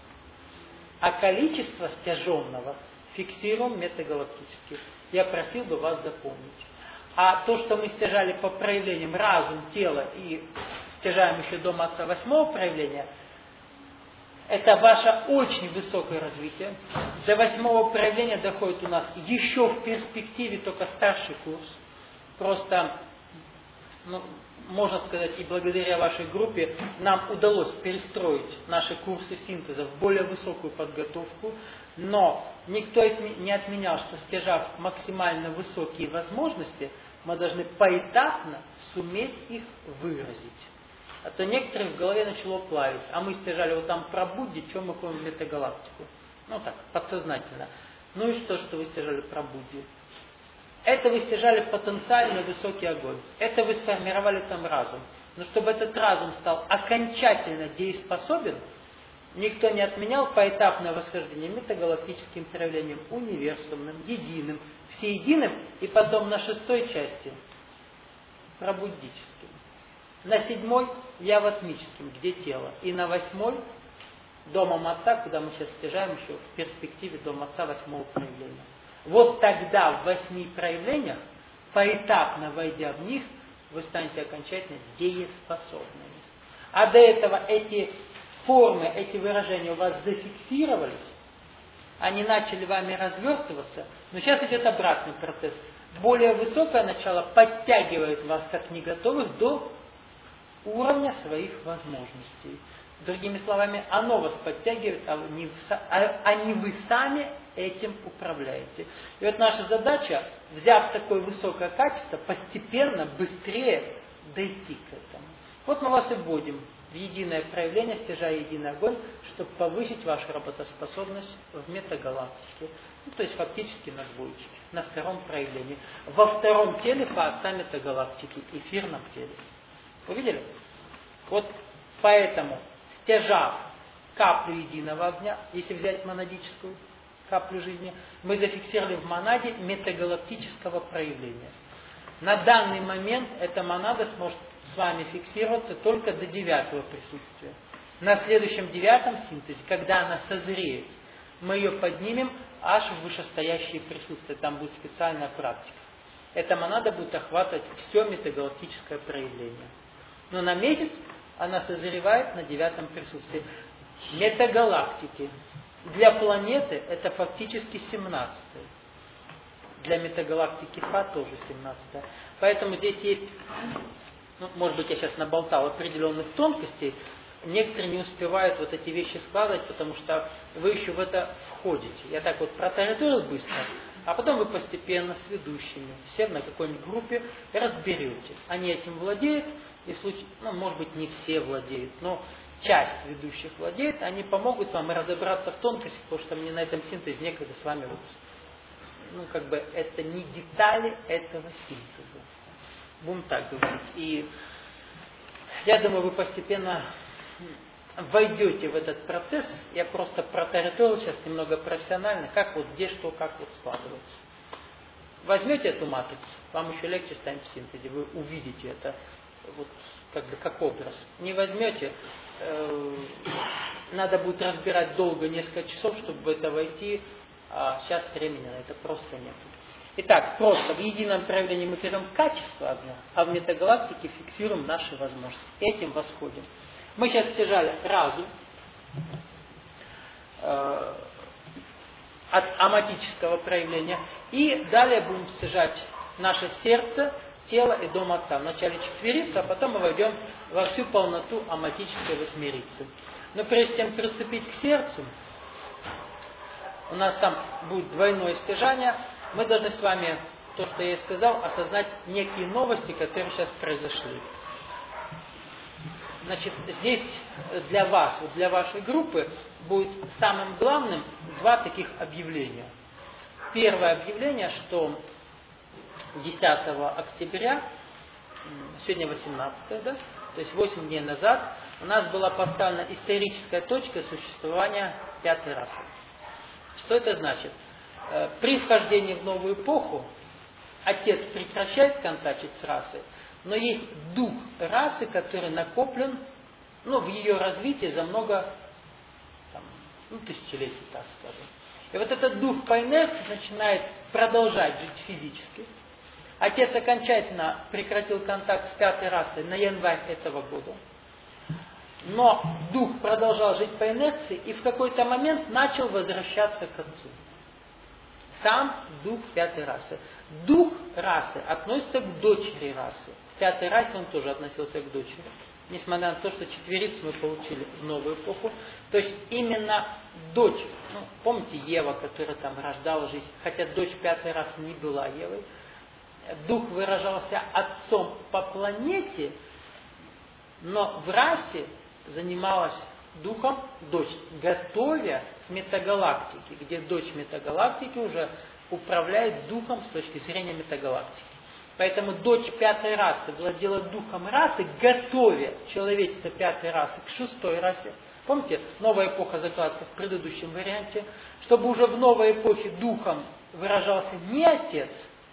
а количество стяженного фиксируем метагалактически. Я просил бы вас запомнить. А то, что мы стяжали по проявлениям разум, тело и стяжаем еще дома Отца восьмого проявления, это ваше очень высокое развитие. До восьмого проявления доходит у нас еще в перспективе только старший курс. Просто, ну, можно сказать, и благодаря вашей группе нам удалось перестроить наши курсы синтеза в более высокую подготовку, но никто не отменял, что стяжав максимально высокие возможности, мы должны поэтапно суметь их выразить. А то некоторых в голове начало плавить, а мы стяжали вот там про Будди, что мы ходим в метагалактику. Ну так, подсознательно. Ну и что, что вы стяжали про Будди? Это вы стяжали потенциально высокий огонь. Это вы сформировали там разум. Но чтобы этот разум стал окончательно дееспособен, никто не отменял поэтапное восхождение метагалактическим проявлением, универсумным, единым, всеединым, и потом на шестой части пробуддическим. На седьмой яватмическим, где тело. И на восьмой домом Отца, куда мы сейчас стяжаем еще в перспективе Дом Отца восьмого проявления. Вот тогда в восьми проявлениях, поэтапно войдя в них, вы станете окончательно дееспособными. А до этого эти формы, эти выражения у вас зафиксировались, они начали вами развертываться, но сейчас идет обратный процесс. Более высокое начало подтягивает вас, как не готовых, до уровня своих возможностей. Другими словами, оно вас подтягивает, а не, а не вы сами этим управляете. И вот наша задача, взяв такое высокое качество, постепенно, быстрее дойти к этому. Вот мы вас и вводим в единое проявление, стяжая единый огонь, чтобы повысить вашу работоспособность в метагалактике. Ну, то есть фактически на двоечке, на втором проявлении. Во втором теле по Отца метагалактики, эфирном теле. Увидели? Вот поэтому, стяжав каплю единого огня, если взять монадическую каплю жизни, мы зафиксировали в монаде метагалактического проявления. На данный момент эта монада сможет с вами фиксироваться только до девятого присутствия. На следующем девятом синтезе, когда она созреет, мы ее поднимем аж в вышестоящие присутствия. Там будет специальная практика. Эта монада будет охватывать все метагалактическое проявление. Но на месяц она созревает на девятом присутствии. Метагалактики. Для планеты это фактически семнадцатое. для метагалактики Фа тоже семнадцатая. Поэтому здесь есть, ну, может быть, я сейчас наболтал определенных тонкостей, некоторые не успевают вот эти вещи складывать, потому что вы еще в это входите. Я так вот протараторил быстро, а потом вы постепенно с ведущими, сев на какой-нибудь группе, разберетесь. Они этим владеют, и в случае, ну, может быть, не все владеют, но часть ведущих владеет, они помогут вам разобраться в тонкостях, потому что мне на этом синтезе некогда с вами вот, ну, как бы, это не детали этого синтеза. Будем так говорить. И я думаю, вы постепенно войдете в этот процесс. Я просто протараторил сейчас немного профессионально, как вот где что, как вот складывается. Возьмете эту матрицу, вам еще легче станет в синтезе, вы увидите это вот как бы как образ. Не возьмете, э, надо будет разбирать долго, несколько часов, чтобы в это войти, а сейчас времени на это просто нет. Итак, просто в едином проявлении мы берем качество огня, а в метагалактике фиксируем наши возможности. Этим восходим. Мы сейчас стяжали разум э, от аматического проявления, и далее будем стяжать наше сердце, тело и дом Отца. Вначале четверица, а потом мы войдем во всю полноту аматической восьмерицы. Но прежде чем приступить к сердцу, у нас там будет двойное стяжание, мы должны с вами, то, что я и сказал, осознать некие новости, которые сейчас произошли. Значит, здесь для вас, для вашей группы будет самым главным два таких объявления. Первое объявление, что десятого октября, сегодня восемнадцатое, да, то есть восемь дней назад, у нас была поставлена историческая точка существования пятой расы. Что это значит? При вхождении в новую эпоху Отец прекращает контактить с расой, но есть дух расы, который накоплен, ну, в ее развитии за много там, ну, тысячелетий, так скажем. И вот этот дух по инерции начинает продолжать жить физически. Отец окончательно прекратил контакт с пятой расой на январь этого года. Но дух продолжал жить по инерции и в какой-то момент начал возвращаться к Отцу. Сам дух пятой расы. Дух расы относится к дочери расы. В пятой расе он тоже относился к дочери. Несмотря на то, что четверицу мы получили в новую эпоху. То есть именно дочь, ну, помните Ева, которая там рождала жизнь, хотя дочь пятой расы не была Евой. Дух выражался отцом по планете, но в расе занималась духом дочь, готовя к метагалактике, где дочь метагалактики уже управляет духом с точки зрения метагалактики. Поэтому дочь пятой расы владела духом расы, готовя человечество пятой расы к шестой расе. Помните, новая эпоха закладка в предыдущем варианте, чтобы уже в новой эпохе духом выражался не отец,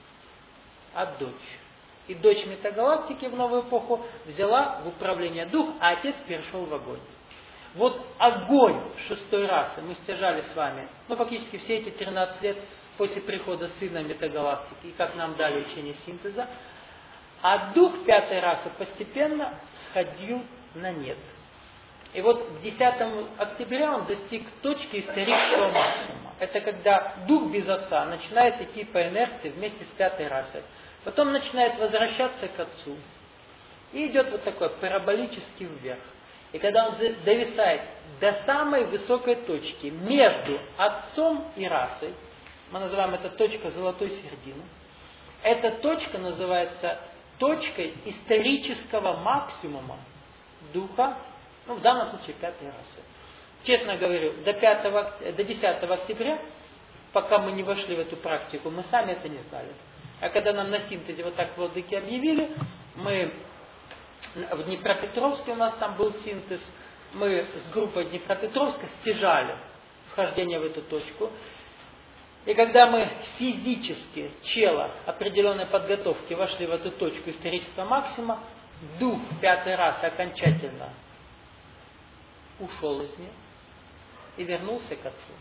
а дочь. И дочь метагалактики в новую эпоху взяла в управление дух, а отец перешел в огонь. Вот огонь шестой расы мы стяжали с вами, ну фактически все эти тринадцать лет после прихода сына метагалактики, и как нам дали учение синтеза, а дух пятой расы постепенно сходил на нет. И вот к десятому октября он достиг точки исторического максимума. Это когда дух без отца начинает идти по инерции вместе с пятой расой. Потом начинает возвращаться к Отцу. И идет вот такой параболический вверх. И когда он довисает до самой высокой точки между Отцом и расой, мы называем это точка золотой середины, эта точка называется точкой исторического максимума духа, ну в данном случае пятой расы. Честно говорю, до, пятого, до десятого октября, пока мы не вошли в эту практику, мы сами это не знали. А когда нам на синтезе вот так владыки объявили, мы в Днепропетровске, у нас там был синтез, мы с группой Днепропетровска стяжали вхождение в эту точку. И когда мы физически, чело определенной подготовки вошли в эту точку исторического максимума, дух пятой расы окончательно ушел из нее и вернулся к Отцу.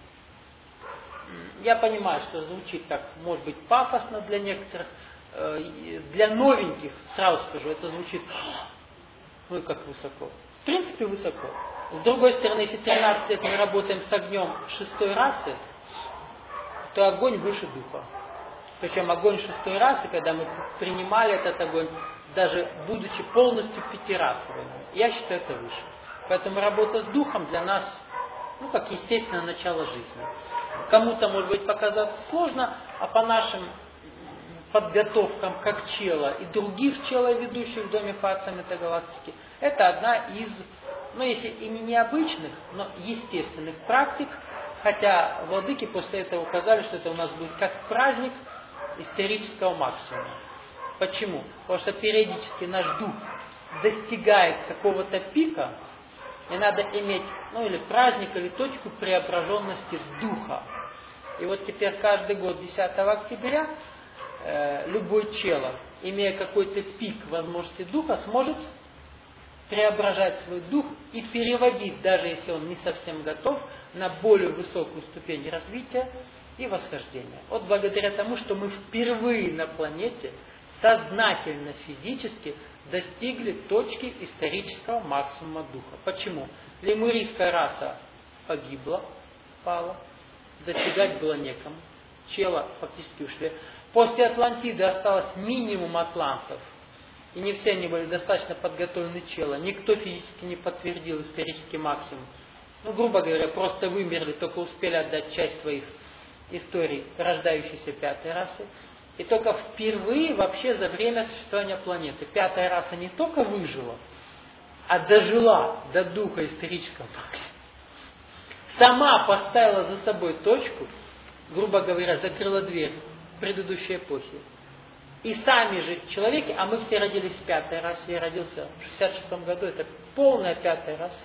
Я понимаю, что звучит так, может быть, пафосно для некоторых, для новеньких, сразу скажу, это звучит, ну и как высоко. В принципе, высоко. С другой стороны, если тринадцать лет мы работаем с огнем шестой расы, то огонь выше духа. Причем огонь шестой расы, когда мы принимали этот огонь, даже будучи полностью пятирасовым, я считаю это выше. Поэтому работа с духом для нас, ну, как естественное начало жизни. Кому-то, может быть, показаться сложно, а по нашим подготовкам как чела и других человедущих в доме Фация Метагалактики, это одна из, ну, если и не необычных, но естественных практик, хотя владыки после этого указали, что это у нас будет как праздник исторического максимума. Почему? Потому что периодически наш дух достигает какого-то пика, и надо иметь, ну, или праздник, или точку преображенности духа. И вот теперь каждый год десятого октября э, любой чело, имея какой-то пик возможности духа, сможет преображать свой дух и переводить, даже если он не совсем готов, на более высокую ступень развития и восхождения. Вот благодаря тому, что мы впервые на планете сознательно, физически достигли точки исторического максимума духа. Почему? Лемурийская раса погибла, пала, достигать было некому. Чела фактически ушли. После Атлантиды осталось минимум атлантов. И не все они были достаточно подготовлены чела. Никто физически не подтвердил исторический максимум. Ну, грубо говоря, просто вымерли, только успели отдать часть своих историй рождающейся пятой расы. И только впервые вообще за время существования планеты пятая раса не только выжила, а дожила до духа исторического максимума. Сама поставила за собой точку, грубо говоря, закрыла дверь предыдущей эпохи. И сами же человеки, а мы все родились в пятой расе, я родился в шестьдесят шестом году, это полная пятая раса.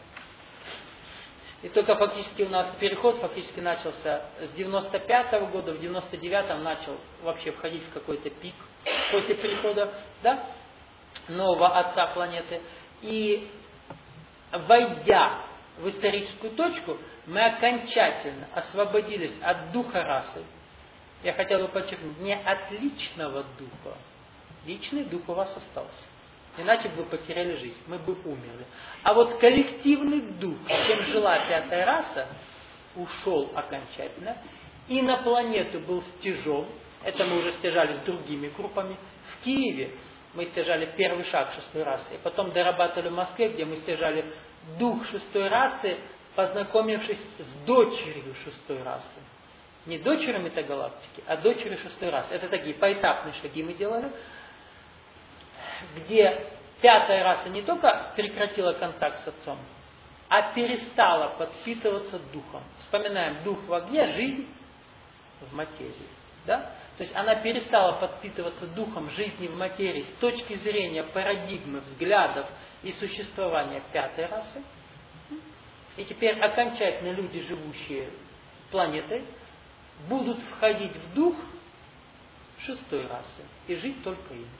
И только фактически у нас переход фактически начался с девяносто пятого года, в девяносто девятом начал вообще входить в какой-то пик после перехода, да, нового отца планеты. И войдя в историческую точку, мы окончательно освободились от духа расы. Я хотел бы подчеркнуть, не от личного духа. Личный дух у вас остался. Иначе бы вы потеряли жизнь, мы бы умерли. А вот коллективный дух, чем жила пятая раса, ушел окончательно. И на планету был стяжен. Это мы уже стяжали с другими группами. В Киеве мы стяжали первый шаг шестой расы. И потом дорабатывали в Москве, где мы стяжали дух шестой расы, познакомившись с дочерью шестой расы. Не дочерью метагалактики, а дочерью шестой расы. Это такие поэтапные шаги мы делали, где пятая раса не только прекратила контакт с отцом, а перестала подпитываться духом. Вспоминаем, дух в огне, жизнь в материи. Да? То есть она перестала подпитываться духом жизни в материи с точки зрения парадигмы, взглядов и существования пятой расы. И теперь окончательно люди, живущие планетой, будут входить в дух шестой расы и жить только им.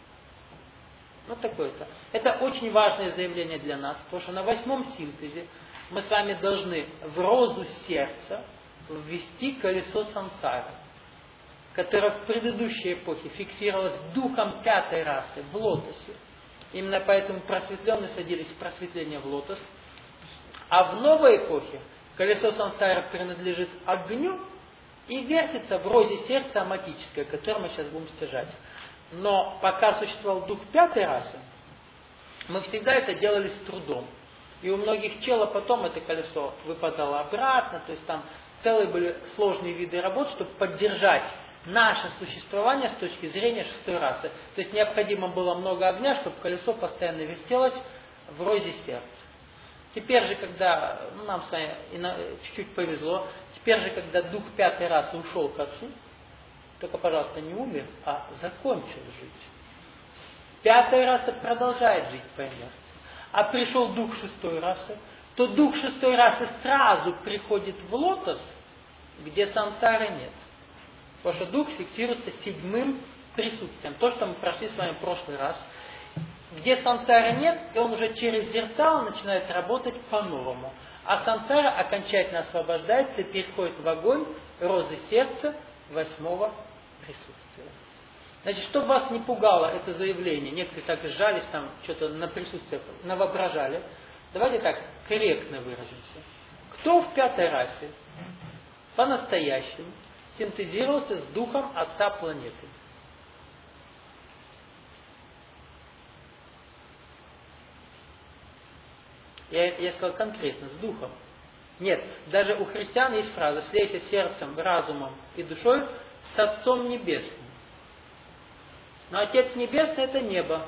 Вот такое-то. Это очень важное заявление для нас, потому что на восьмом синтезе мы с вами должны в розу сердца ввести колесо сансары, которое в предыдущей эпохе фиксировалось духом пятой расы в лотосе. Именно поэтому просветленные садились в просветление в лотос. А в новой эпохе колесо сансары принадлежит огню и вертится в розе сердца аматическое, которое мы сейчас будем стяжать. Но пока существовал дух пятой расы, мы всегда это делали с трудом. И у многих чела потом это колесо выпадало обратно, то есть там целые были сложные виды работ, чтобы поддержать наше существование с точки зрения шестой расы. То есть необходимо было много огня, чтобы колесо постоянно вертелось в розе сердца. Теперь же, когда, ну, нам с вами чуть-чуть повезло, теперь же, когда дух пятой расы ушел к отцу, только, пожалуйста, не умер, а закончил жить. Пятая раса продолжает жить по инерции. А пришел дух шестой расы, то дух шестой расы сразу приходит в лотос, где сансары нет. Потому что дух фиксируется седьмым присутствием. То, что мы прошли с вами в прошлый раз. Где сансары нет, и он уже через зеркало начинает работать по-новому. А сансара окончательно освобождается и переходит в огонь розы сердца восьмого присутствия. Значит, чтобы вас не пугало это заявление, некоторые так сжались там, что-то на присутствие навоображали, давайте так корректно выразимся. Кто в пятой расе по-настоящему синтезировался с духом отца планеты. Я, я сказал конкретно, с духом. Нет, даже у христиан есть фраза: «Слейся сердцем, разумом и душой с Отцом Небесным». Но Отец Небесный – это небо.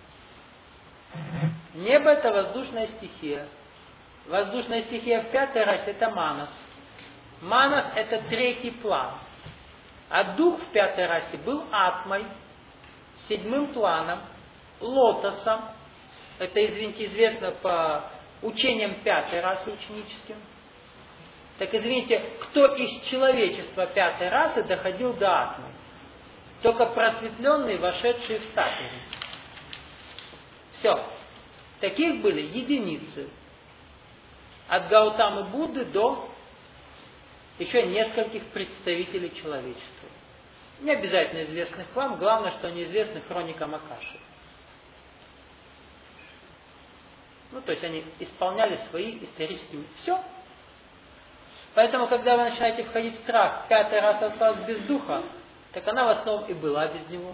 Небо – это воздушная стихия. Воздушная стихия в пятой расе – это манас. Манас – это третий план. А дух в пятой расе был атмой, седьмым планом, лотосом. Это, извините, известно по учениям пятой расы ученическим. Так извините, кто из человечества пятой расы доходил до атмы? Только просветленные, вошедшие в сатву. Все. Таких были единицы. От Гаутамы Будды до еще нескольких представителей человечества. Не обязательно известных вам, главное, что они известны хроникам Акаши. Ну, то есть они исполняли свои исторические... Все. Поэтому, когда вы начинаете входить в страх, пятая раса осталась без духа, так она в основном и была без него.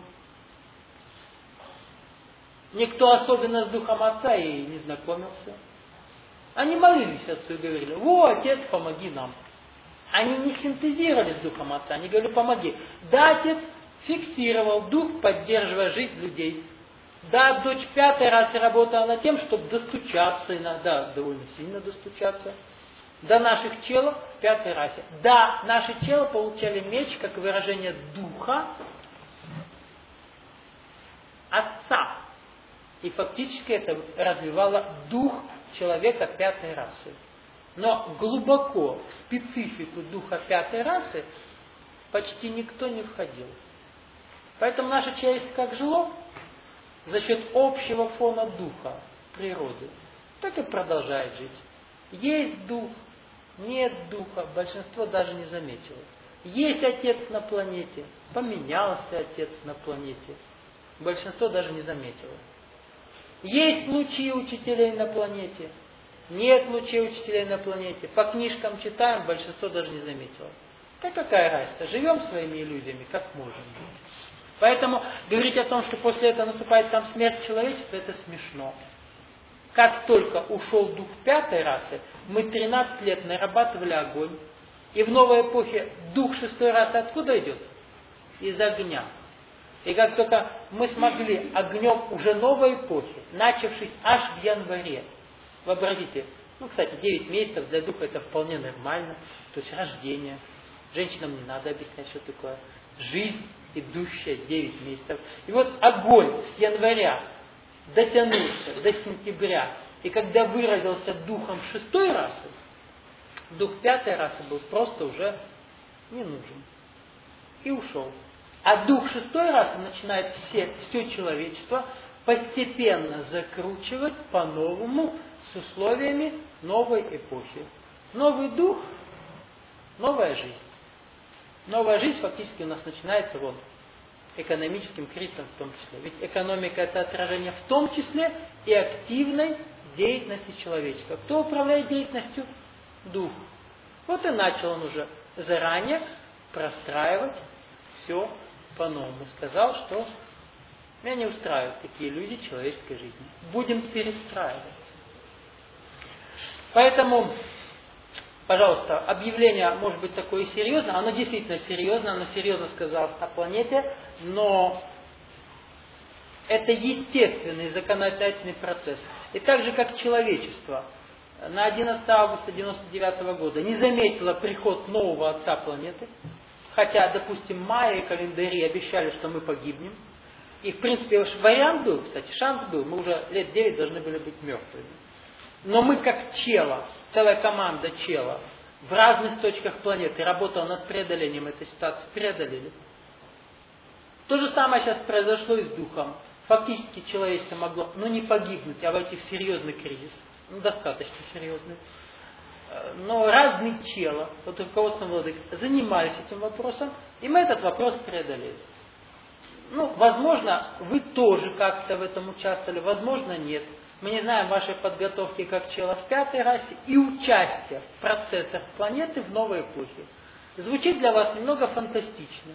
Никто особенно с духом отца и не знакомился. Они молились отцу и говорили: «О, отец, помоги нам». Они не синтезировали с духом отца, они говорили: «Помоги». Да, отец фиксировал дух, поддерживая жизнь людей. Да, дочь пятой расы работала над тем, чтобы достучаться, иногда довольно сильно достучаться, до наших челов в пятой расе. Да, наши челы получали меч как выражение духа отца. И фактически это развивало дух человека пятой расы. Но глубоко в специфику духа пятой расы почти никто не входил. Поэтому наше человечество как жило за счет общего фона духа природы, так и продолжает жить. Есть дух, нет духа, большинство даже не заметило. Есть отец на планете, поменялся отец на планете, большинство даже не заметило. Есть лучи учителей на планете, нет лучей учителей на планете, по книжкам читаем, большинство даже не заметило. Так какая разница, живем своими иллюзиями, как можем. Поэтому говорить о том, что после этого наступает там смерть человечества, это смешно. Как только ушел дух пятой расы, мы тринадцать лет нарабатывали огонь. И в новой эпохе дух шестой расы откуда идет? Из огня. И как только мы смогли огнем уже новой эпохи, начавшись аж в январе, вообразите, ну, кстати, девять месяцев для духа это вполне нормально, то есть рождение. Женщинам не надо объяснять, что такое жизнь, идущая девять месяцев. И вот огонь с января дотянулся до сентября, и когда выразился духом шестой расы, дух пятой расы был просто уже не нужен. И ушел. А дух шестой расы начинает все, все человечество постепенно закручивать по-новому с условиями новой эпохи. Новый дух, новая жизнь. Новая жизнь фактически у нас начинается вот экономическим кризисом в том числе. Ведь экономика это отражение в том числе и активной деятельности человечества. Кто управляет деятельностью? Дух. Вот и начал он уже заранее простраивать все по-новому. Сказал, что меня не устраивают такие люди человеческой жизни. Будем перестраивать. Поэтому, пожалуйста, объявление может быть такое серьезное. Оно действительно серьезно, оно серьезно сказал о планете, но это естественный законодательный процесс. И так же, как человечество на одиннадцатое августа девяносто девятого года не заметило приход нового отца планеты, хотя, допустим, майя и календари обещали, что мы погибнем. И, в принципе, вариант был, кстати, шанс был, мы уже лет девять должны были быть мертвыми. Но мы как чело, целая команда чела, в разных точках планеты работала над преодолением этой ситуации, преодолели. То же самое сейчас произошло и с духом. Фактически человечество могло, ну, не погибнуть, а войти в серьезный кризис. Ну, достаточно серьезный. Но разные чела, под руководством владык, занимались этим вопросом, и мы этот вопрос преодолели. Ну, возможно, вы тоже как-то в этом участвовали, возможно, нет. Мы не знаем вашей подготовки как чела в пятой расе и участия в процессах планеты в новой эпохе. Звучит для вас немного фантастично.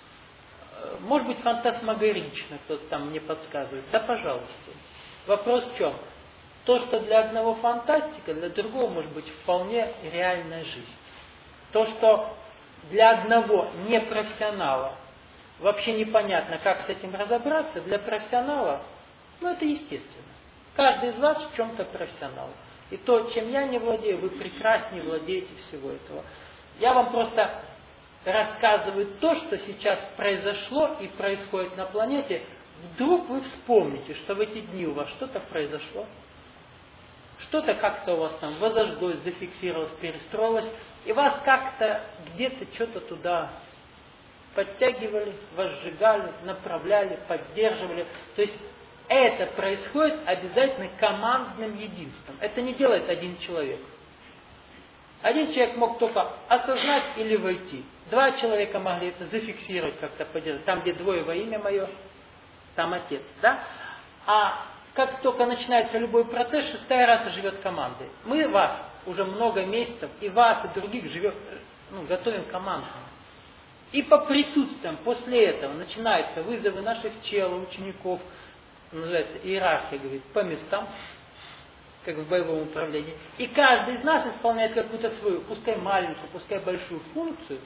Может быть, фантасмагорично, кто-то там мне подсказывает. Да, пожалуйста. Вопрос в чем? То, что для одного фантастика, для другого может быть вполне реальная жизнь. То, что для одного непрофессионала вообще непонятно, как с этим разобраться, для профессионала, ну это естественно. Каждый из вас в чем-то профессионал. И то, чем я не владею, вы прекраснее владеете всего этого. Я вам просто рассказываю то, что сейчас произошло и происходит на планете. Вдруг вы вспомните, что в эти дни у вас что-то произошло. Что-то как-то у вас там возожглось, зафиксировалось, перестроилось. И вас как-то где-то что-то туда подтягивали, возжигали, направляли, поддерживали. То есть это происходит обязательно командным единством. Это не делает один человек. Один человек мог только осознать или войти. Два человека могли это зафиксировать, как-то поддержать. Там, где двое во имя мое, там отец. Да? А как только начинается любой процесс, шестая раса живет командой. Мы вас уже много месяцев, и вас, и других живет, ну, готовим команду. И по присутствиям после этого начинаются вызовы наших чел, учеников, называется иерархия, говорит, по местам, как в боевом управлении. И каждый из нас исполняет какую-то свою, пускай маленькую, пускай большую функцию,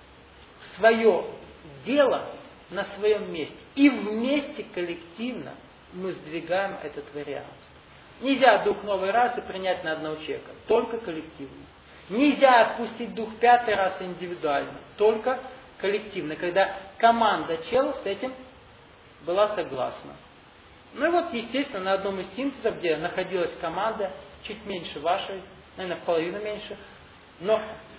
свое дело на своем месте. И вместе, коллективно, мы сдвигаем этот вариант. Нельзя дух новой расы принять на одного человека, только коллективно. Нельзя отпустить дух пятой расы индивидуально, только коллективно, когда команда чел с этим была согласна. Ну и вот, естественно, на одном из синтезов, где находилась команда, чуть меньше вашей, наверное, в половину меньше, но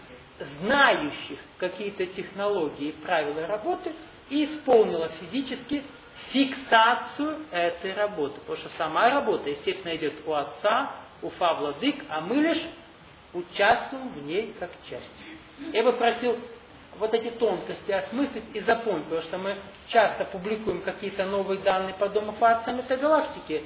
знающих какие-то технологии и правила работы, и исполнила физически фиксацию этой работы. Потому что сама работа, естественно, идет у отца, у Уфа владык, а мы лишь участвуем в ней как часть. Я бы просил вот эти тонкости осмыслить и запомнить, потому что мы часто публикуем какие-то новые данные по Дому Фа этой галактики.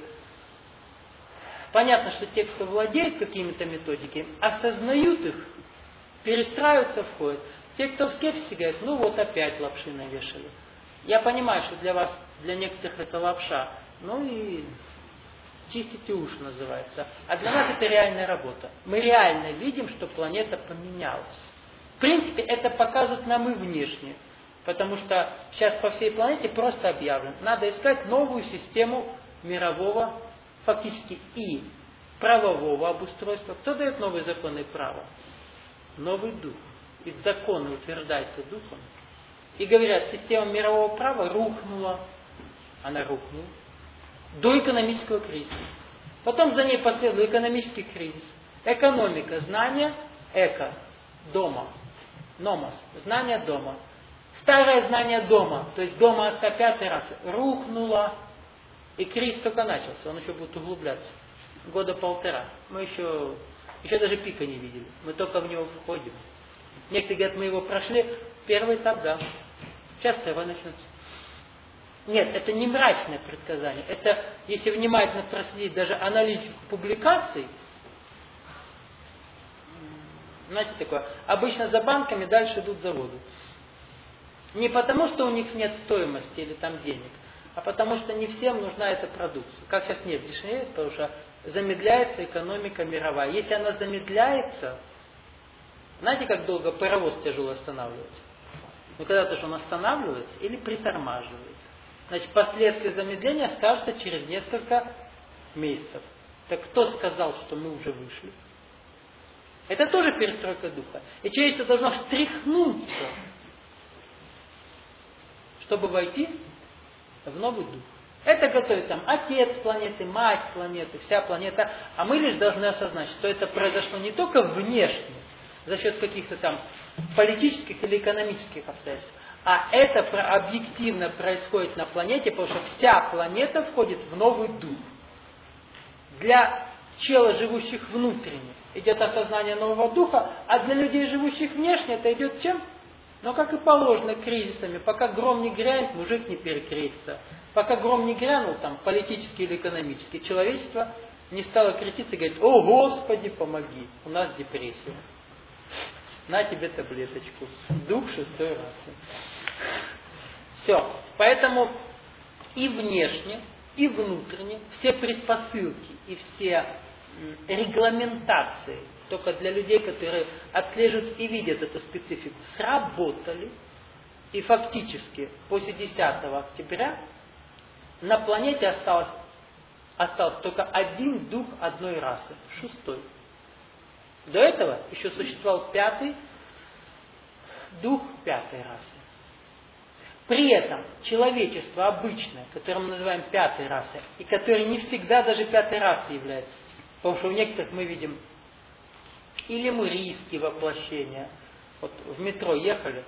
Понятно, что те, кто владеет какими-то методиками, осознают их, перестраиваются, входят. Те, кто в скепсисе, говорят, ну вот опять лапши навешали. Я понимаю, что для вас, для некоторых это лапша, ну и чистите уши называется. А для нас это реальная работа. Мы реально видим, что планета поменялась. В принципе, это показывает нам и внешне, потому что сейчас по всей планете просто объявлено. Надо искать новую систему мирового, фактически и правового обустройства. Кто дает новые законы и право? Новый дух. И законы утверждаются духом. И говорят, система мирового права рухнула. Она рухнула. До экономического кризиса. Потом за ней последовал экономический кризис. Экономика, знания, эко, дома. Номос, знание дома. Старое знание дома, то есть дома от пятой расы, рухнуло. И кризис только начался, он еще будет углубляться. Года полтора. Мы еще, еще даже пика не видели. Мы только в него входим. Некоторые говорят, мы его прошли. Первый этап, да. Сейчас второй начнется. Нет, это не мрачное предсказание. Это, если внимательно проследить даже аналитику публикаций, знаете такое, обычно за банками дальше идут заводы. Не потому, что у них нет стоимости или там денег, а потому что не всем нужна эта продукция. Как сейчас нефть дешевеет, потому что замедляется экономика мировая. Если она замедляется, знаете, как долго паровоз тяжело останавливается? Ну, когда-то же он останавливается или притормаживает. Значит, последствия замедления скажутся через несколько месяцев. Так кто сказал, что мы уже вышли? Это тоже перестройка духа. И человечество должно встряхнуться, чтобы войти в новый дух. Это готовит там отец планеты, мать планеты, вся планета. А мы лишь должны осознать, что это произошло не только внешне, за счет каких-то там политических или экономических обстоятельств, а это объективно происходит на планете, потому что вся планета входит в новый дух. Для чела, живущих внутренне, идет осознание нового духа, а для людей, живущих внешне, это идет чем? Но как и положено кризисами, пока гром не грянет, мужик не перекрестится. Пока гром не грянул, там, политически или экономически, человечество не стало креститься и говорить, о Господи, помоги, у нас депрессия. На тебе таблеточку. Дух шестой расы. Все. Поэтому и внешне, и внутренне все предпосылки и все регламентации только для людей, которые отслеживают и видят эту специфику, сработали. И фактически после десятого октября на планете осталось, остался только один дух одной расы, шестой. До этого еще существовал пятый дух пятой расы. При этом человечество обычное, которое мы называем пятой расой, и которое не всегда даже пятой расой является, потому что у некоторых мы видим и лемурийские воплощения. Вот в метро ехали,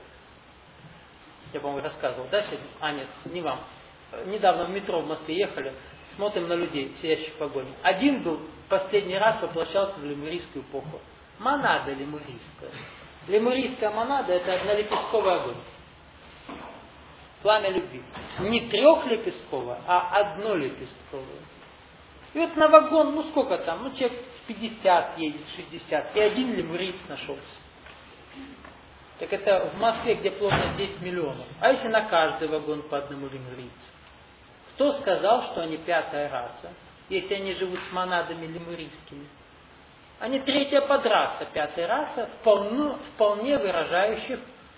я, по-моему, рассказывал, да, сегодня? А, нет, не вам. Недавно в метро в Москве ехали, смотрим на людей, сидящих в вагоне. Один был, последний раз воплощался в лемурийскую эпоху. Монада лемурийская. Лемурийская монада — это однолепестковый огонь. Пламя любви. Не трехлепестковое, а однолепестковое. И вот на вагон, ну сколько там, ну человек пятьдесят едет, шестьдесят, и один лемуриец нашелся. Так это в Москве, где плотность десять миллионов. А если на каждый вагон по одному лемурийцу? Кто сказал, что они пятая раса, если они живут с монадами лемурийскими? Они третья подраса, пятая раса, вполне, вполне выражающих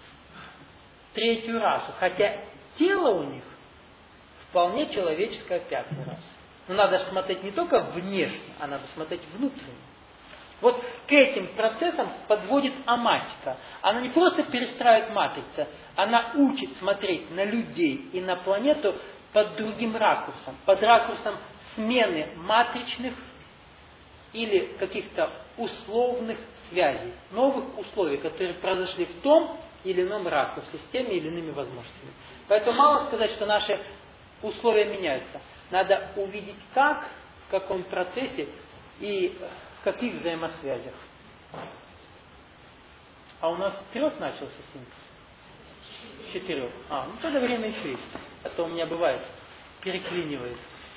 третью расу. Хотя тело у них вполне человеческая пятая раса. Но надо смотреть не только внешне, а надо смотреть внутренне. Вот к этим процессам подводит аматика. Она не просто перестраивает матрицы, она учит смотреть на людей и на планету под другим ракурсом. Под ракурсом смены матричных или каких-то условных связей. Новых условий, которые произошли в том или ином ракурсе, с теми или иными возможностями. Поэтому мало сказать, что наши условия меняются. Надо увидеть как, в каком процессе и в каких взаимосвязях. А у нас с трех начался синтез? С четырех. А, ну тогда время еще есть. А то у меня бывает, переклинивает.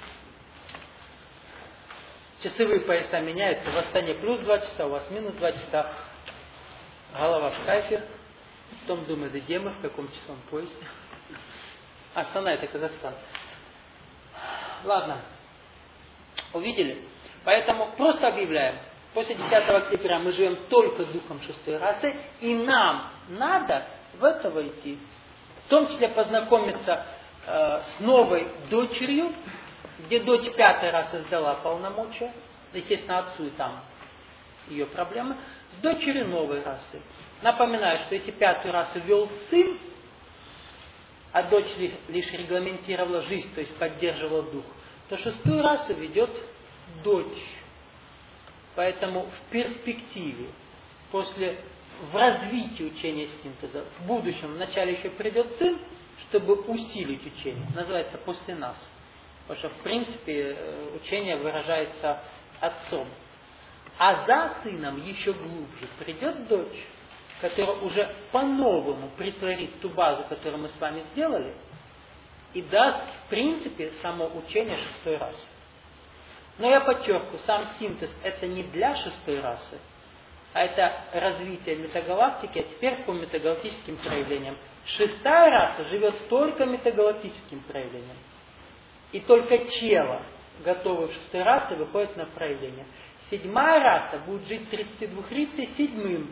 Часовые пояса меняются. В Астане плюс два часа, у вас минус два часа. Голова в кайфе. Потом думает, где мы, в каком часовом поясе. Астана — это Казахстан. Ладно. Увидели? Поэтому просто объявляем. После десятого октября мы живем только духом шестой расы. И нам надо в это войти. В том числе познакомиться э, с новой дочерью, где дочь пятой расы сдала полномочия. Естественно, отцу и там ее проблемы. С дочерью новой расы. Напоминаю, что если пятую расу вел сын, а дочь лишь регламентировала жизнь, то есть поддерживала дух, то шестую расу ведет дочь. Поэтому в перспективе, после, в развитии учения синтеза, в будущем, вначале еще придет сын, чтобы усилить учение. Называется «после нас». Потому что, в принципе, учение выражается отцом. А за сыном еще глубже придет дочь, которая уже по-новому притворит ту базу, которую мы с вами сделали, и даст, в принципе, само учение шестой расы. Но я подчеркиваю, сам синтез это не для шестой расы, а это развитие метагалактики, а теперь по метагалактическим проявлениям. Шестая раса живет только метагалактическим проявлением. И только чело, готовое в шестой расе, выходит на проявление. Седьмая раса будет жить тридцатидвухрицей седьмым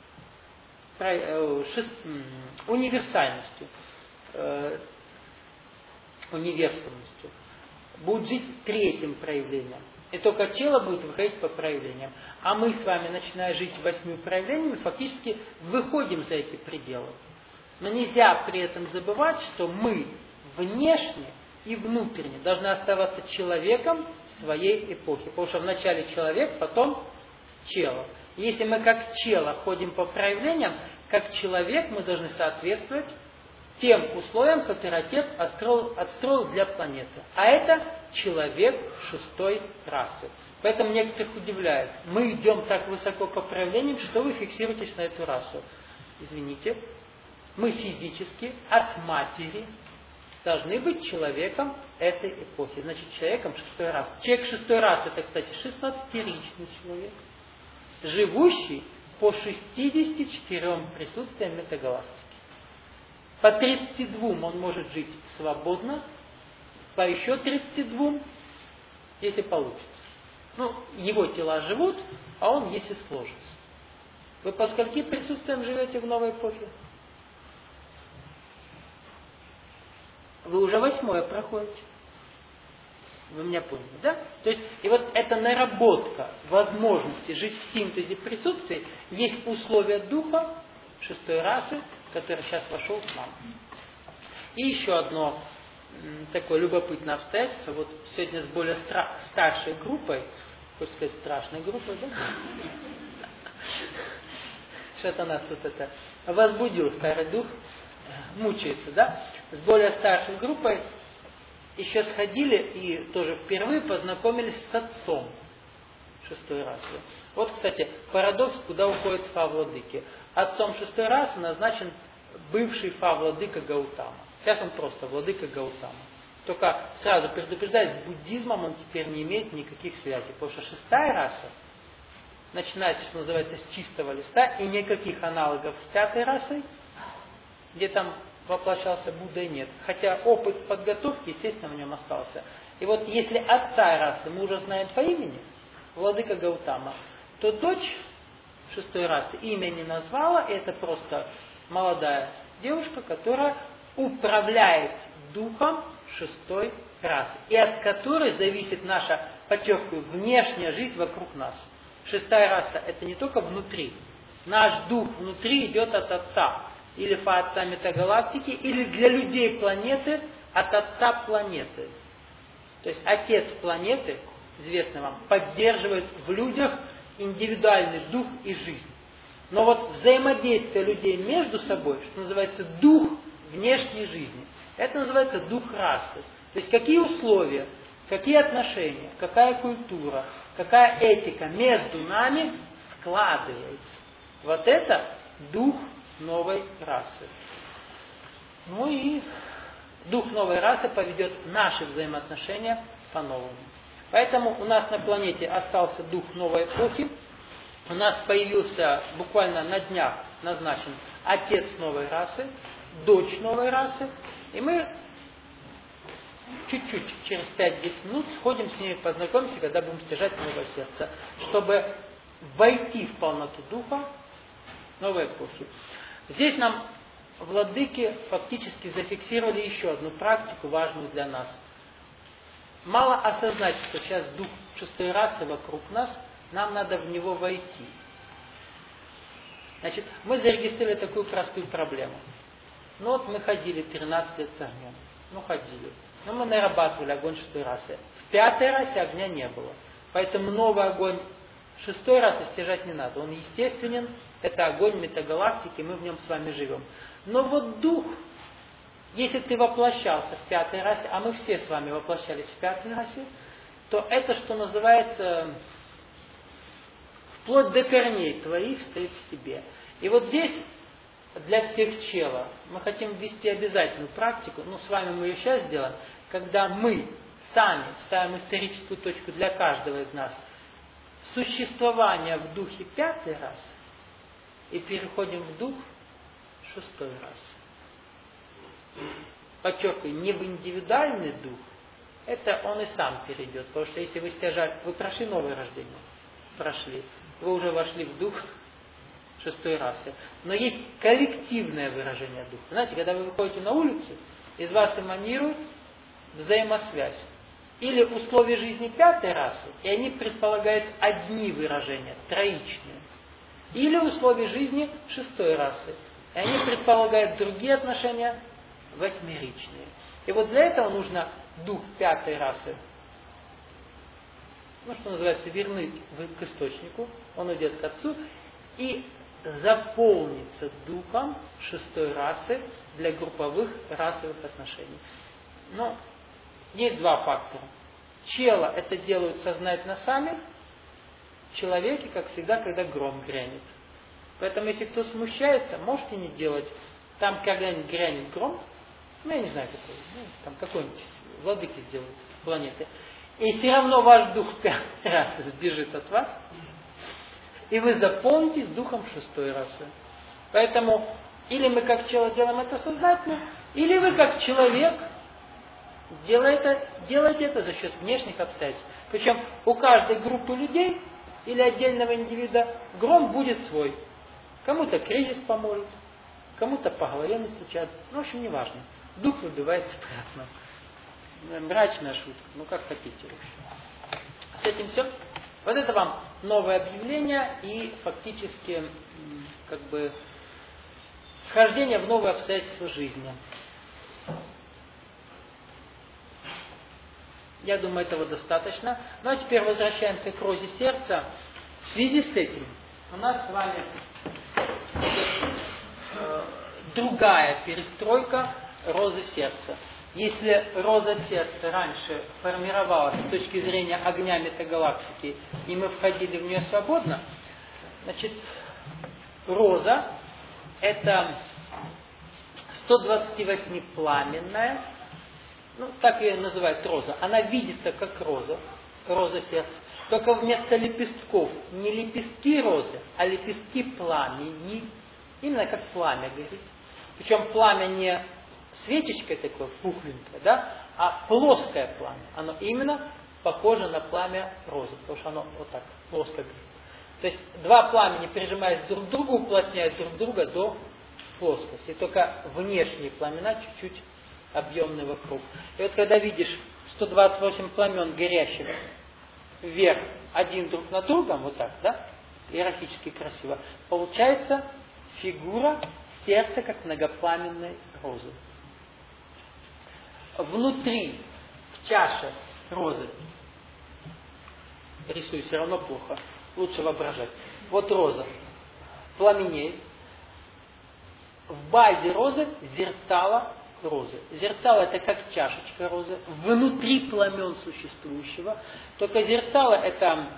шест, универсальностью, э, универсальностью. Будет жить третьим проявлением. И только тело будет выходить по проявлениям. А мы с вами, начиная жить восьми проявлениями, фактически выходим за эти пределы. Но нельзя при этом забывать, что мы внешне и внутренне должны оставаться человеком своей эпохи. Потому что вначале человек, потом чело. Если мы как чело ходим по проявлениям, как человек мы должны соответствовать тем условиям, которые Отец отстроил, отстроил для планеты. А это человек шестой расы. Поэтому некоторых удивляет. Мы идем так высоко по проявлениям, что вы фиксируетесь на эту расу. Извините. Мы физически от матери должны быть человеком этой эпохи. Значит, человеком шестой расы. Человек шестой расы, это, кстати, шестнадцатиричный человек, живущий по шестидесяти четырем присутствиям метагалактики. По тридцати двум он может жить свободно, по еще тридцати двум, если получится. Ну, его тела живут, а он, если сложится. Вы по скольким присутствиям живете в новой эпохе? Вы уже восьмое проходите. Вы меня поняли, да? То есть, и вот эта наработка возможности жить в синтезе присутствий есть условия духа шестой расы, который сейчас вошел к нам. И еще одно м, такое любопытное обстоятельство. Вот сегодня с более стра- старшей группой, хочется сказать, страшной группой, да? Что-то нас тут это возбудил старый дух, мучается, да? С более старшей группой еще сходили и тоже впервые познакомились с отцом шестой расы. Вот, кстати, парадокс, куда уходит Фа Владыки. Отцом шестой расы назначен бывший Фа Владыка Гаутама. Сейчас он просто Владыка Гаутама. Только сразу предупреждает, с буддизмом он теперь не имеет никаких связей. Потому что шестая раса начинается, что называется, с чистого листа, и никаких аналогов с пятой расой, где там воплощался Будда, и нет. Хотя опыт подготовки, естественно, в нем остался. И вот если отца расы мы уже знаем по имени, Владыка Гаутама, то дочь шестой расы имя не назвала, это просто молодая девушка, которая управляет духом шестой расы, и от которой зависит наша, подчеркиваю, внешняя жизнь вокруг нас. Шестая раса это не только внутри. Наш дух внутри идет от Отца. Или по Отца метагалактики, или для людей планеты от Отца планеты. То есть Отец планеты, известный вам, поддерживает в людях индивидуальный дух и жизнь. Но вот взаимодействие людей между собой, что называется дух внешней жизни, это называется дух расы. То есть какие условия, какие отношения, какая культура, какая этика между нами складывается. Вот это дух новой расы. Ну и дух новой расы поведет наши взаимоотношения по-новому. Поэтому у нас на планете остался дух новой эпохи. У нас появился буквально на днях назначен отец новой расы, дочь новой расы. И мы чуть-чуть, через пять-десять минут сходим с ней, познакомимся, когда будем стяжать новое сердце, чтобы войти в полноту духа новой эпохи. Здесь нам владыки фактически зафиксировали еще одну практику, важную для нас. Мало осознать, что сейчас дух шестой расы вокруг нас, нам надо в него войти. Значит, мы зарегистрировали такую простую проблему. Ну вот мы ходили тринадцать лет с огнем. Ну ходили. Но мы нарабатывали огонь шестой расы. В пятой расе огня не было. Поэтому новый огонь шестой расы стяжать не надо. Он естественен. Это огонь метагалактики, мы в нем с вами живем. Но вот дух, если ты воплощался в пятой расе, а мы все с вами воплощались в пятой расе, то это, что называется, вплоть до корней твоих стоит в себе. И вот здесь для всех чела мы хотим ввести обязательную практику, ну с вами мы ее сейчас сделаем, когда мы сами ставим историческую точку для каждого из нас существования в духе пятой расы, и переходим в дух шестой расы. Подчеркиваю, не в индивидуальный дух, это он и сам перейдет. Потому что если вы стяжали, вы прошли новое рождение, прошли, вы уже вошли в дух шестой расы. Но есть коллективное выражение духа. Знаете, когда вы выходите на улицу, из вас эманирует взаимосвязь. Или условия жизни пятой расы, и они предполагают одни выражения, троичные. Или условия жизни шестой расы. И они предполагают другие отношения, восьмеричные. И вот для этого нужно дух пятой расы, ну что называется, вернуть к источнику, он идет к Отцу, и заполниться духом шестой расы для групповых расовых отношений. Но есть два фактора. Чела это делают сознательно сами, человеки, как всегда, когда гром грянет. Поэтому, если кто смущается, можете не делать. Там когда-нибудь грянет гром, ну, я не знаю, какой, ну, там какой-нибудь владыки сделают планеты. И все равно ваш дух пятый раз сбежит от вас. и вы заполнитесь духом шестой расы. Поэтому или мы как человек делаем это сознательно, или вы как человек делаете, делаете это за счет внешних обстоятельств. Причем у каждой группы людей или отдельного индивида гром будет свой. Кому-то кризис поможет, кому-то по голове настучат. Ну, в общем, не важно. Дух выбивается приятно. Мрачная шутка. Ну, как хотите. С этим все. Вот это вам новое объявление и фактически как бы вхождение в новые обстоятельства жизни. Я думаю, этого достаточно. Ну а теперь возвращаемся к розе сердца. В связи с этим у нас с вами э, другая перестройка розы сердца. Если роза сердца раньше формировалась с точки зрения огня метагалактики, и мы входили в нее свободно, значит, роза это сто двадцать восемь пламенная, ну, так ее называют роза. Она видится как роза, роза сердца. Только вместо лепестков не лепестки розы, а лепестки пламени. Именно как пламя горит. Причем пламя не свечечкой такое, пухленькое, да, а плоское пламя. Оно именно похоже на пламя розы, потому что оно вот так, плоско горит. То есть два пламени, прижимаясь друг к другу, уплотняют друг друга до плоскости. И только внешние пламена чуть-чуть объемные вокруг. И вот когда видишь сто двадцать восемь пламен горящих вверх один друг на другом, вот так, да, иерархически красиво, получается фигура сердца как многопламенной розы. Внутри, в чаше розы, рисую все равно плохо, лучше воображать. Вот роза пламенеет. В базе розы зерцало розы. Зерцало это как чашечка розы, внутри пламен существующего. Только зерцало это,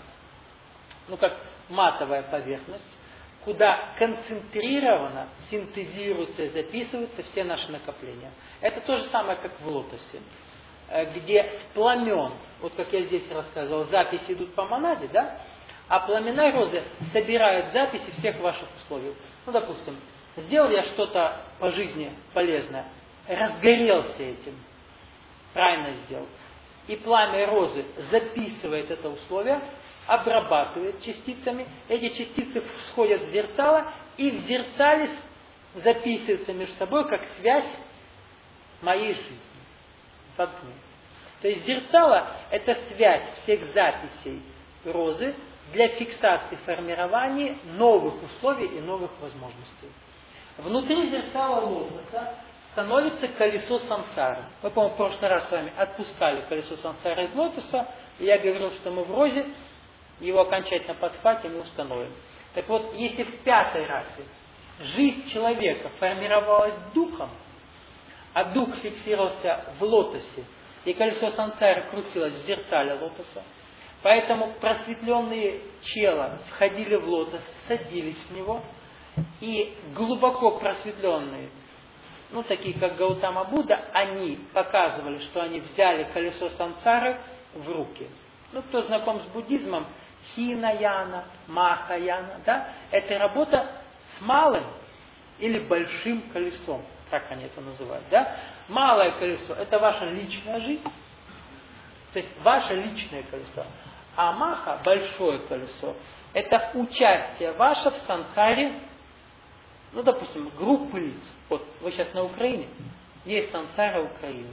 ну как матовая поверхность, куда концентрированно синтезируются и записываются все наши накопления. Это то же самое, как в лотосе, где с пламен, вот как я здесь рассказывал, записи идут по монаде, да? А пламена розы собирают записи всех ваших условий. Ну, допустим, сделал я что-то по жизни полезное, разгорелся этим, правильно сделал. И пламя розы записывает это условие, обрабатывает частицами, эти частицы всходят в зерцало, и в зерцале записываются между собой как связь моей жизни в огне. То есть зерцало это связь всех записей розы для фиксации формирования новых условий и новых возможностей. Внутри зерцала лотоса становится колесо сансары. Мы, по-моему, в прошлый раз с вами отпускали колесо сансары из лотоса, и я говорил, что мы в розе его окончательно подхватим и установим. Так вот, если в пятой расе жизнь человека формировалась духом, а дух фиксировался в лотосе, и колесо сансары крутилось в зеркале лотоса, поэтому просветленные чела входили в лотос, садились в него, и глубоко просветленные, ну такие как Гаутама Будда, они показывали, что они взяли колесо сансары в руки. Ну, кто знаком с буддизмом, Хинаяна, Махаяна, да, это работа с малым или большим колесом, как они это называют, да. Малое колесо – это ваша личная жизнь, то есть ваше личное колесо. А Маха, большое колесо, это участие ваше в сансаре, ну, допустим, группы лиц. Вот вы сейчас на Украине, есть сансара Украины.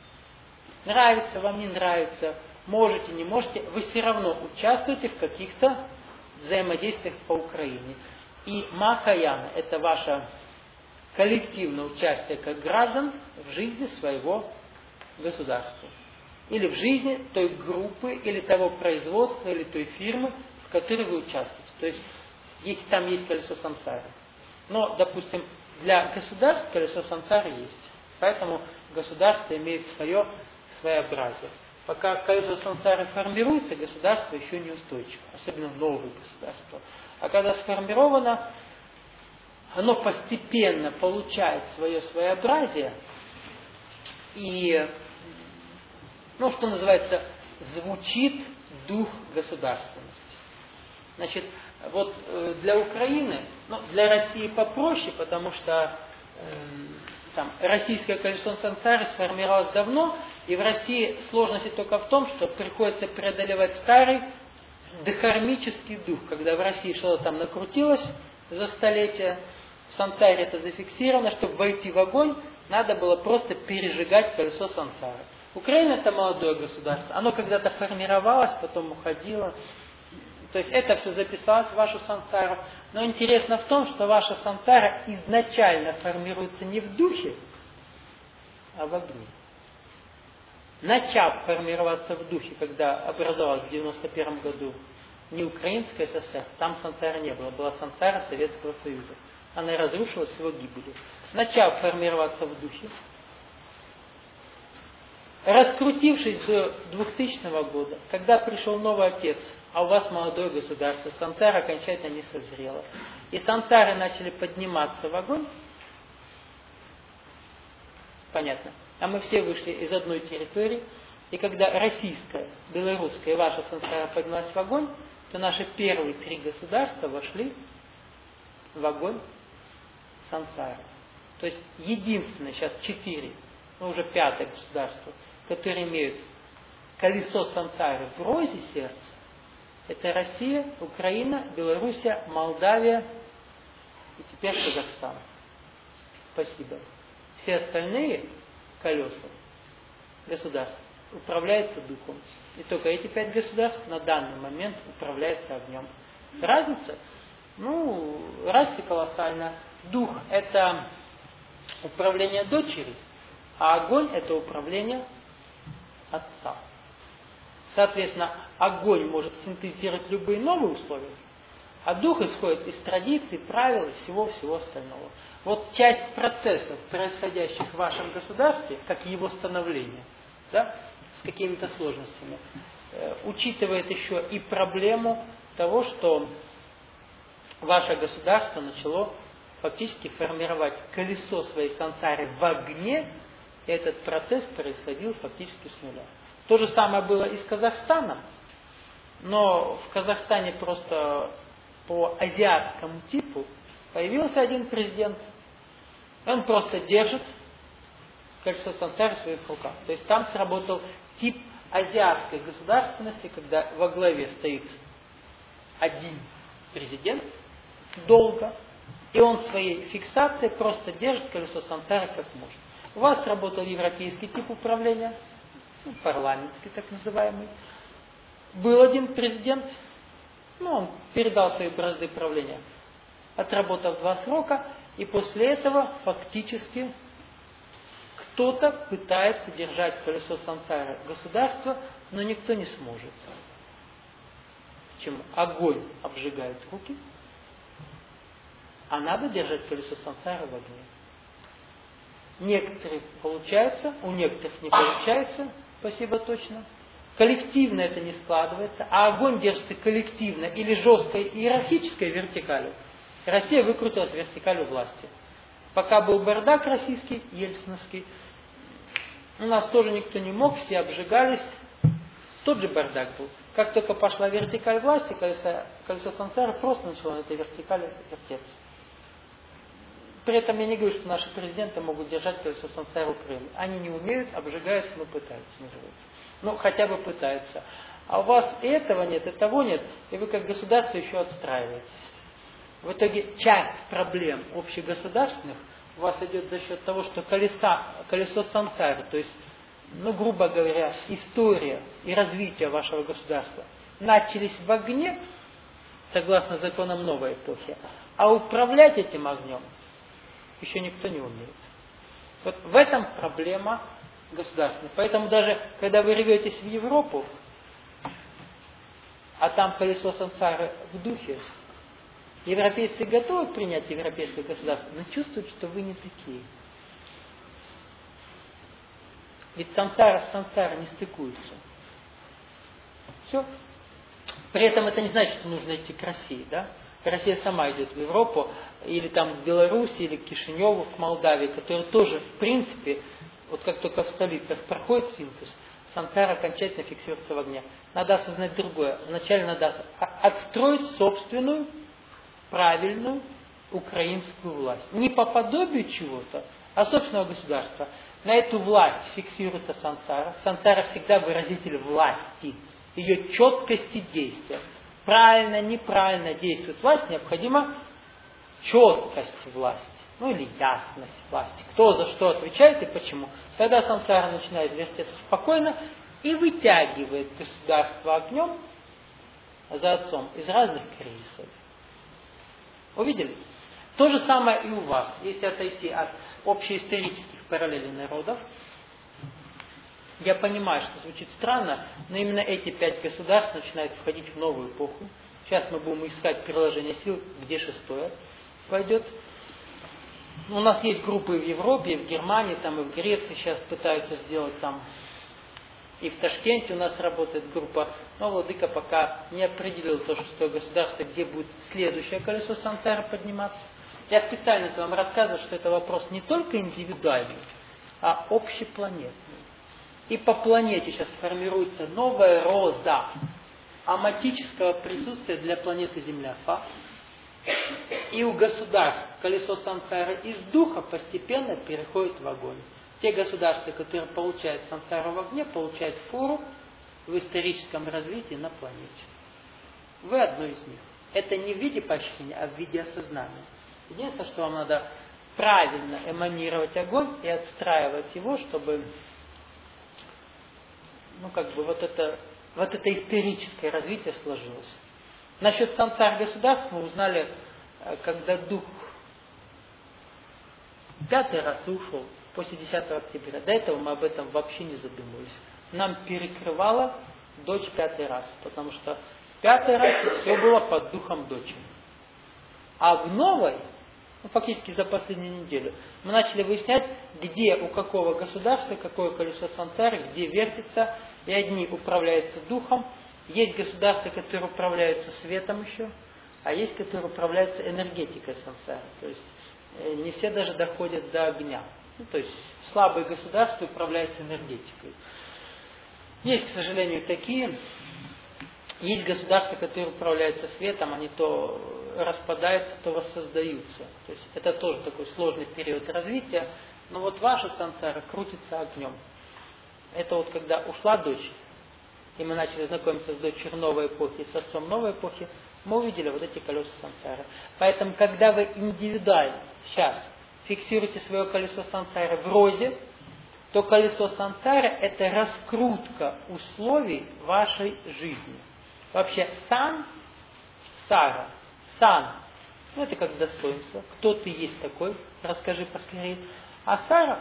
Нравится вам, не нравится, можете, не можете, вы все равно участвуете в каких-то взаимодействиях по Украине. И Махаяна – это ваше коллективное участие как граждан в жизни своего государства. Или в жизни той группы, или того производства, или той фирмы, в которой вы участвуете. То есть, если там есть колесо сансары. Но, допустим, для государств колесо сансары есть. Поэтому государство имеет свое своеобразие. Пока колесо сансары формируется, государство еще не устойчиво. Особенно новые государства. А когда сформировано, оно постепенно получает свое своеобразие и, ну, что называется, звучит дух государственности. Значит, вот для Украины, ну, для России попроще, потому что э, там, российское колесо сансары сформировалось давно, и в России сложности только в том, что приходится преодолевать старый дхармический дух, когда в России что-то там накрутилось за столетия, в сансаре это зафиксировано, чтобы войти в огонь, надо было просто пережигать колесо сансары. Украина это молодое государство, оно когда-то формировалось, потом уходило. То есть это все записалось в вашу сансару. Но интересно в том, что ваша сансара изначально формируется не в духе, а в огне. Начав формироваться в духе, когда образовалась в девяносто первом году не Украинская ССР, там сансары не было, была сансара Советского Союза. Она разрушилась с его гибелью. Начав формироваться в духе, раскрутившись до двухтысячного года, когда пришел новый отец, а у вас молодое государство, сансара окончательно не созрела, и сансары начали подниматься в огонь, понятно, а мы все вышли из одной территории, и когда российская, белорусская и ваша сансара поднялась в огонь, то наши первые три государства вошли в огонь сансары. То есть единственное, сейчас четыре, ну уже пятое государство, которые имеют колесо сансары в розе сердца, это Россия, Украина, Белоруссия, Молдавия и теперь Казахстан. Спасибо. Все остальные колеса государств управляются духом. И только эти пять государств на данный момент управляются огнем. Разница? Ну, разница колоссальная. Дух – это управление дочери, а огонь – это управление отца. Соответственно, огонь может синтезировать любые новые условия, а дух исходит из традиций, правил и всего-всего остального. Вот часть процессов, происходящих в вашем государстве, как его становление, да, с какими-то сложностями, э, учитывает еще и проблему того, что ваше государство начало фактически формировать колесо своей сансары в огне, и этот процесс происходил фактически с нуля. То же самое было и с Казахстаном, но в Казахстане просто по азиатскому типу появился один президент, он просто держит колесо сансары в своих руках. То есть там сработал тип азиатской государственности, когда во главе стоит один президент долго, и он своей фиксацией просто держит колесо сансары как может. У вас работал европейский тип управления, ну, парламентский так называемый. Был один президент, ну, он передал свои бразды правления, отработав два срока, и после этого фактически кто-то пытается держать колесо сансары государства, но никто не сможет. Почему? Огонь обжигает руки, а надо держать колесо сансары в огне. Некоторые получается, у некоторых не получается, спасибо точно. Коллективно это не складывается, а огонь держится коллективно или жесткой иерархической вертикалью. Россия выкрутилась в вертикалью власти. Пока был бардак российский, ельциновский, у нас тоже никто не мог, все обжигались, тот же бардак был. Как только пошла вертикаль власти, колесо, колесо сансары просто начало на этой вертикали вертеться. При этом я не говорю, что наши президенты могут держать колесо сансары Украины. Они не умеют, обжигаются, но пытаются, называется. Ну, хотя бы пытаются. А у вас и этого нет, и того нет, и вы как государство еще отстраиваетесь. В итоге часть проблем общегосударственных у вас идет за счет того, что колеса, колесо сансары, то есть, ну, грубо говоря, история и развитие вашего государства начались в огне, согласно законам новой эпохи, а управлять этим огнем еще никто не умеет. Вот в этом проблема государственная. Поэтому даже когда вы рветесь в Европу, а там колесо сансары в духе, европейцы готовы принять европейское государство, но чувствуют, что вы не такие. Ведь сансара с сансарой не стыкуются. Все. При этом это не значит, что нужно идти к России, да? Россия сама идет в Европу, или там в Беларусь, или к Кишиневу, в Молдавии, которые тоже, в принципе, вот как только в столицах проходит синтез, сансара окончательно фиксируется в огне. Надо осознать другое. Вначале надо отстроить собственную, правильную украинскую власть. Не по подобию чего-то, а собственного государства. На эту власть фиксируется сансара. Сансара всегда выразитель власти, ее четкости действия. Правильно, неправильно действует власть, необходима четкость власти. Ну или ясность власти. Кто за что отвечает и почему. Тогда сансара начинает вертеться спокойно и вытягивает государство огнем за отцом из разных кризисов. Увидели? То же самое и у вас. Если отойти от общеисторических параллелей народов, я понимаю, что звучит странно, но именно эти пять государств начинают входить в новую эпоху. Сейчас мы будем искать приложение сил, где шестое пойдет. У нас есть группы в Европе, и в Германии, там, и в Греции сейчас пытаются сделать там. И в Ташкенте у нас работает группа. Но владыка пока не определил то шестое государство, где будет следующее колесо сансары подниматься. Я специально это вам рассказываю, что это вопрос не только индивидуальный, а общепланетный. И по планете сейчас формируется новая роза аматического присутствия для планеты Земля. Факт. И у государств колесо сансары из духа постепенно переходит в огонь. Те государства, которые получают сансару в огне, получают фору в историческом развитии на планете. Вы одно из них. Это не в виде поощрения, а в виде осознания. Единственное, что вам надо правильно эманировать огонь и отстраивать его, чтобы ну, как бы вот это, вот это историческое развитие сложилось. Насчет сансар государств мы узнали, когда дух пятый раз ушел после десятого октября. До этого мы об этом вообще не задумывались. Нам перекрывала дочь пятый раз, потому что пятый раз все было под духом дочери. А в новой, ну, фактически за последнюю неделю, мы начали выяснять, где у какого государства какое колесо сансары, где вертится, и одни управляются духом. Есть государства, которые управляются светом еще, а есть, которые управляются энергетикой сансары. То есть э, не все даже доходят до огня. Ну, то есть слабые государства управляются энергетикой. Есть, к сожалению, такие. Есть государства, которые управляются светом, они то распадаются, то воссоздаются. То есть это тоже такой сложный период развития. Но вот ваша сансара крутится огнем. Это вот когда ушла дочь, и мы начали знакомиться с дочерью новой эпохи, с отцом новой эпохи, мы увидели вот эти колеса сансары. Поэтому, когда вы индивидуально сейчас фиксируете свое колесо сансары в розе, то колесо сансары – это раскрутка условий вашей жизни. Вообще, сан, сара, сан, ну это как достоинство. Кто ты есть такой? Расскажи поскорее. А сара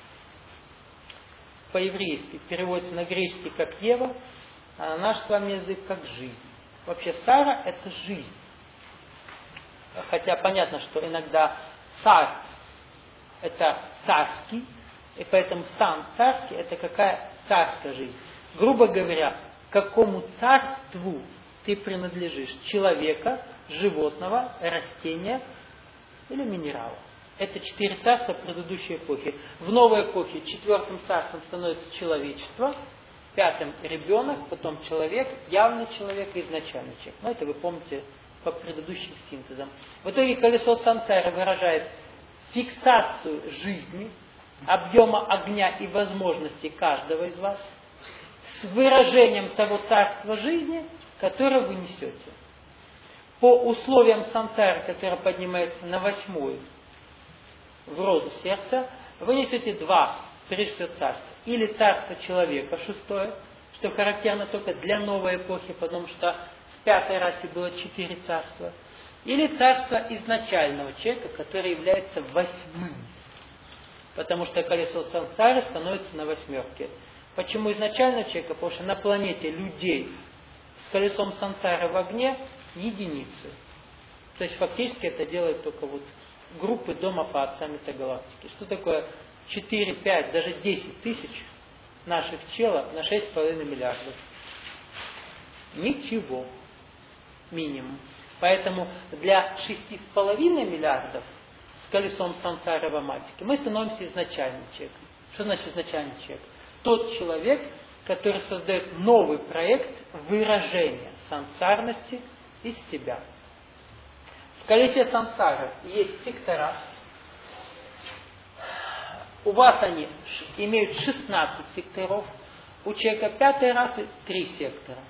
по-еврейски переводится на греческий как Ева, а на наш с вами язык как жизнь. Вообще сара – это жизнь. Хотя понятно, что иногда царь – это царский, и поэтому сан царский – это какая царская жизнь. Грубо говоря, к какому царству ты принадлежишь? Человека, животного, растения или минерала? Это четыре царства предыдущей эпохи. В новой эпохе четвертым царством становится человечество, пятым ребенок, потом человек, явный человек и изначальный человек. Ну, это вы помните по предыдущим синтезам. В итоге колесо сансары выражает фиксацию жизни, объема огня и возможностей каждого из вас с выражением того царства жизни, которое вы несете. По условиям сансары, которая поднимается на восьмую, в розу сердца, вы несете два, прежде всего, царства. Или царство человека, шестое, что характерно только для новой эпохи, потому что в пятой расе было четыре царства. Или царство изначального человека, которое является восьмым. Потому что колесо сансары становится на восьмерке. Почему изначального человека? Потому что на планете людей с колесом сансары в огне единицы. То есть фактически это делает только вот группы дома по отцам метагалактики. Что такое четыре, пять, даже десять тысяч наших челов на шесть с половиной миллиардов? Ничего. Минимум. Поэтому для шести с половиной миллиардов с колесом сансары в аматике мы становимся изначальным человеком. Что значит изначальный человек? Тот человек, который создает новый проект выражения сансарности из себя. В колесе сансары есть сектора. У вас они имеют шестнадцать секторов. У человека пятой расы три сектора.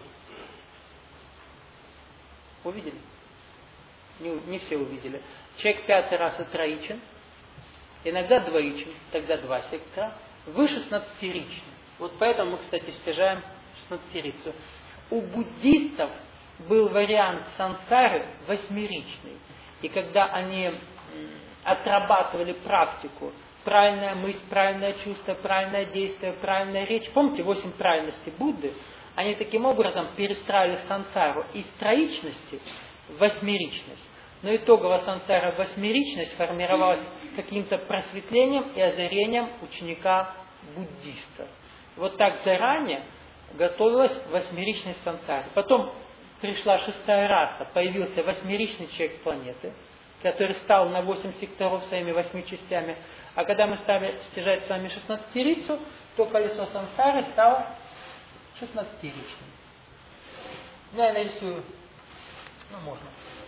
Увидели? Не, не все увидели. Человек пятой расы троичен, иногда двоичен, тогда два сектора. Вы шестнадцатеричны. Вот поэтому мы, кстати, стяжаем шестнадцатерицу. У буддистов был вариант сансары восьмеричный. И когда они отрабатывали практику, правильная мысль, правильное чувство, правильное действие, правильная речь, помните восемь правильностей Будды, они таким образом перестраивали сансару из троичности в восьмеричность. Но итогово сансара восьмеричность формировалась каким-то просветлением и озарением ученика буддиста. Вот так заранее готовилась восьмеричность сансары. Потом пришла шестая раса, появился восьмеричный человек планеты, который стал на восемь секторов своими восьми частями. А когда мы стали стяжать с вами шестнадцатерицу, то колесо сансары стало шестнадцатеричным. Я нарисую, ну можно.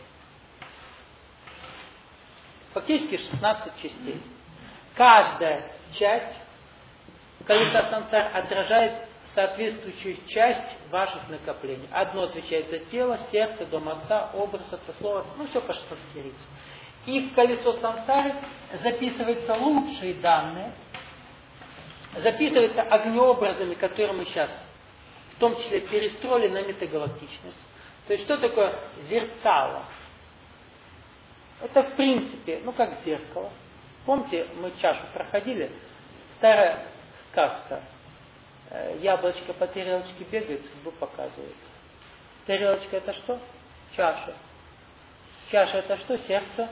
Фактически шестнадцать частей. Каждая часть колеса сансары отражает соответствующую часть ваших накоплений. Одно отвечает за тело, сердце, дом отца, образ отца, слово, ну все по шестнадцатерице. И в колесо сансары записываются лучшие данные, записываются огнеобразами, которые мы сейчас в том числе перестроили на метагалактичность. То есть что такое зеркало? Это в принципе, ну как зеркало. Помните, мы чашу проходили? Старая сказка. Яблочко по тарелочке бегает, судьбу показывает. Тарелочка это что? Чаша. Чаша это что? Сердце.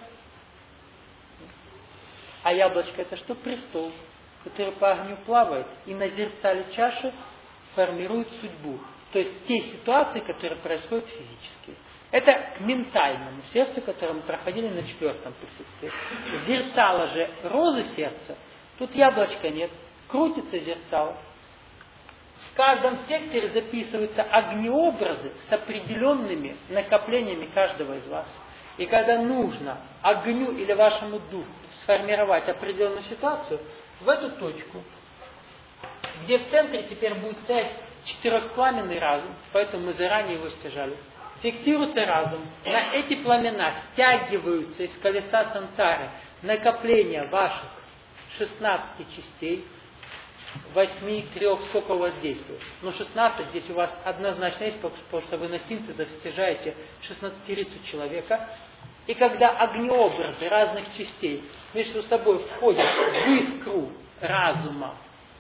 А яблочко это что? Престол, который по огню плавает и на зеркале чаши формирует судьбу. То есть те ситуации, которые происходят физически. Это к ментальному сердцу, которое мы проходили на четвертом присутствии. Зеркало же розы сердца, тут яблочка нет, крутится зеркало. В каждом секторе записываются огнеобразы с определенными накоплениями каждого из вас. И когда нужно огню или вашему духу сформировать определенную ситуацию, в эту точку, где в центре теперь будет стоять четырехпламенный разум, поэтому мы заранее его стяжали, фиксируется разум, на эти пламена стягиваются из колеса сансары накопления ваших шестнадцати частей, восьми, трех, сколько у вас действует. Но шестнадцать здесь у вас однозначно есть, потому что вы на синтезах стяжаете шестнадцатерицу человека. И когда огнеобразы разных частей между собой входят в искру разума,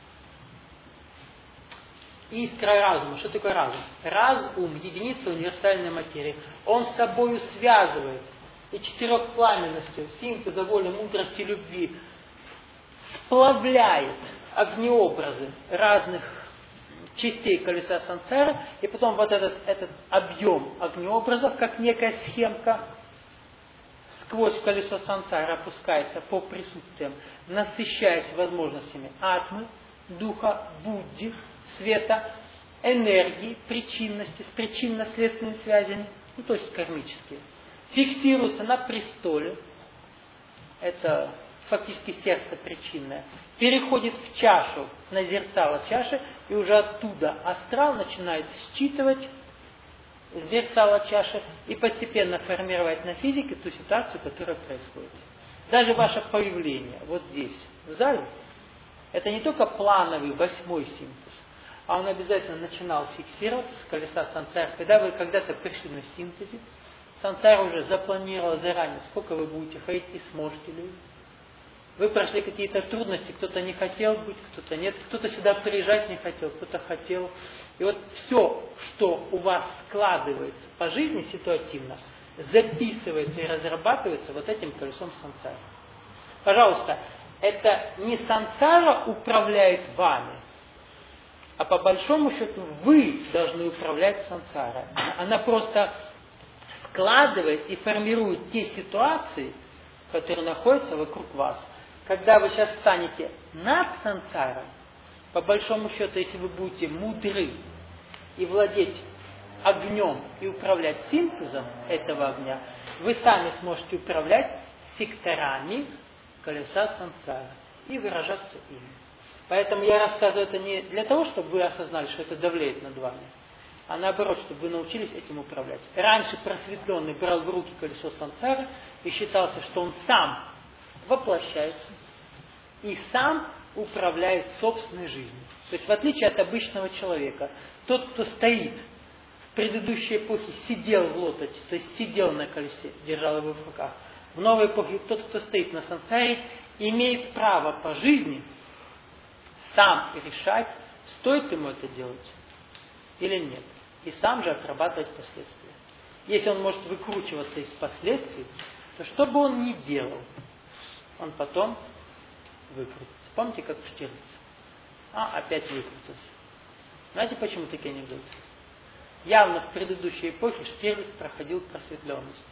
искра разума. Что такое разум? Разум, единица универсальной материи. Он с собой связывает и четырехпламенностью, синтеза воли, мудрости, любви сплавляет огнеобразы разных частей колеса сансары, и потом вот этот, этот объем огнеобразов, как некая схемка, сквозь колесо сансары опускается по присутствиям, насыщаясь возможностями атмы, духа, будди, света, энергии, причинности, с причинно-следственными связями, ну то есть кармические, фиксируется на престоле, это фактически сердце причинное, переходит в чашу, на зеркало чаши, и уже оттуда астрал начинает считывать зеркало чаши и постепенно формировать на физике ту ситуацию, которая происходит. Даже ваше появление вот здесь, в зале, это не только плановый восьмой синтез, а он обязательно начинал фиксироваться с колеса сансары. Когда вы когда-то пришли на синтезе, сансара уже запланировала заранее, сколько вы будете ходить и сможете ли вы. Вы прошли какие-то трудности, кто-то не хотел быть, кто-то нет, кто-то сюда приезжать не хотел, кто-то хотел. И вот все, что у вас складывается по жизни ситуативно, записывается и разрабатывается вот этим колесом сансары. Пожалуйста, это не сансара управляет вами, а по большому счету вы должны управлять сансарой. Она просто складывает и формирует те ситуации, которые находятся вокруг вас. Когда вы сейчас станете над сансарой, по большому счету, если вы будете мудры и владеть огнем и управлять синтезом этого огня, вы сами сможете управлять секторами колеса сансары и выражаться ими. Поэтому я рассказываю это не для того, чтобы вы осознали, что это давлеет над вами, а наоборот, чтобы вы научились этим управлять. Раньше просветленный брал в руки колесо сансары и считался, что он сам воплощается и сам управляет собственной жизнью. То есть в отличие от обычного человека, тот, кто стоит в предыдущей эпохе, сидел в лотосе, то есть сидел на колесе, держал его в руках. В новой эпохе тот, кто стоит на сансаре, имеет право по жизни сам решать, стоит ему это делать или нет. И сам же отрабатывать последствия. Если он может выкручиваться из последствий, то что бы он ни делал, он потом выкрутится. Помните, как в Штирлице? А, опять выкрутился. Знаете, почему такие анекдоты? Явно в предыдущей эпохе Штирлиц проходил просветленность.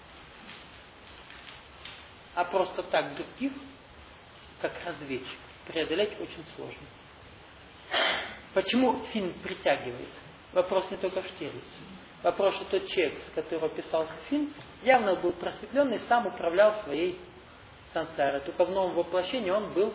А просто так других, как разведчик, преодолеть очень сложно. Почему фильм притягивает? Вопрос не только в Штирлице. Вопрос, что тот человек, с которого писался фильм, явно был просветленный, сам управлял своей сансарой. Только в новом воплощении он был,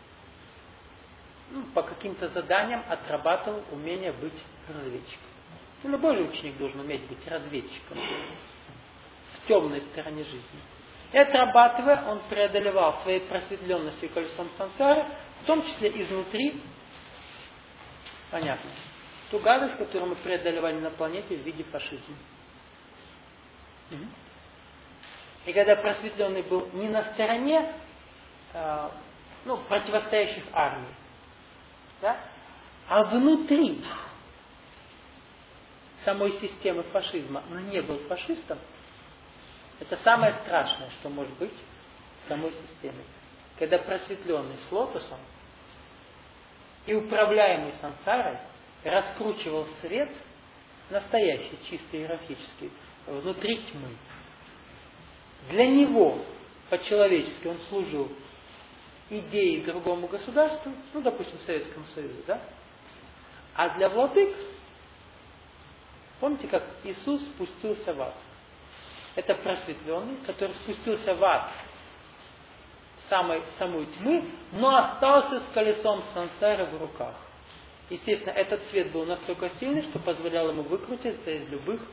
ну, по каким-то заданиям отрабатывал умение быть разведчиком. Ну, любой же ученик должен уметь быть разведчиком в темной стороне жизни. И отрабатывая, он преодолевал своей просветленностью колесом сансары, в том числе изнутри, понятно, ту гадость, которую мы преодолевали на планете в виде фашизма. Угу. И когда просветленный был не на стороне э, ну, противостоящих армий, да, а внутри самой системы фашизма, но не был фашистом, это самое страшное, что может быть в самой системе. Когда просветленный с лотосом и управляемый сансарой раскручивал свет, настоящий, чисто иерархический, внутри тьмы. Для него, по-человечески, он служил идее другому государству, ну, допустим, Советскому Союзу, да? А для владык, помните, как Иисус спустился в ад? Это просветленный, который спустился в ад самой, самой тьмы, но остался с колесом сансары в руках. Естественно, этот свет был настолько сильный, что позволял ему выкрутиться из любых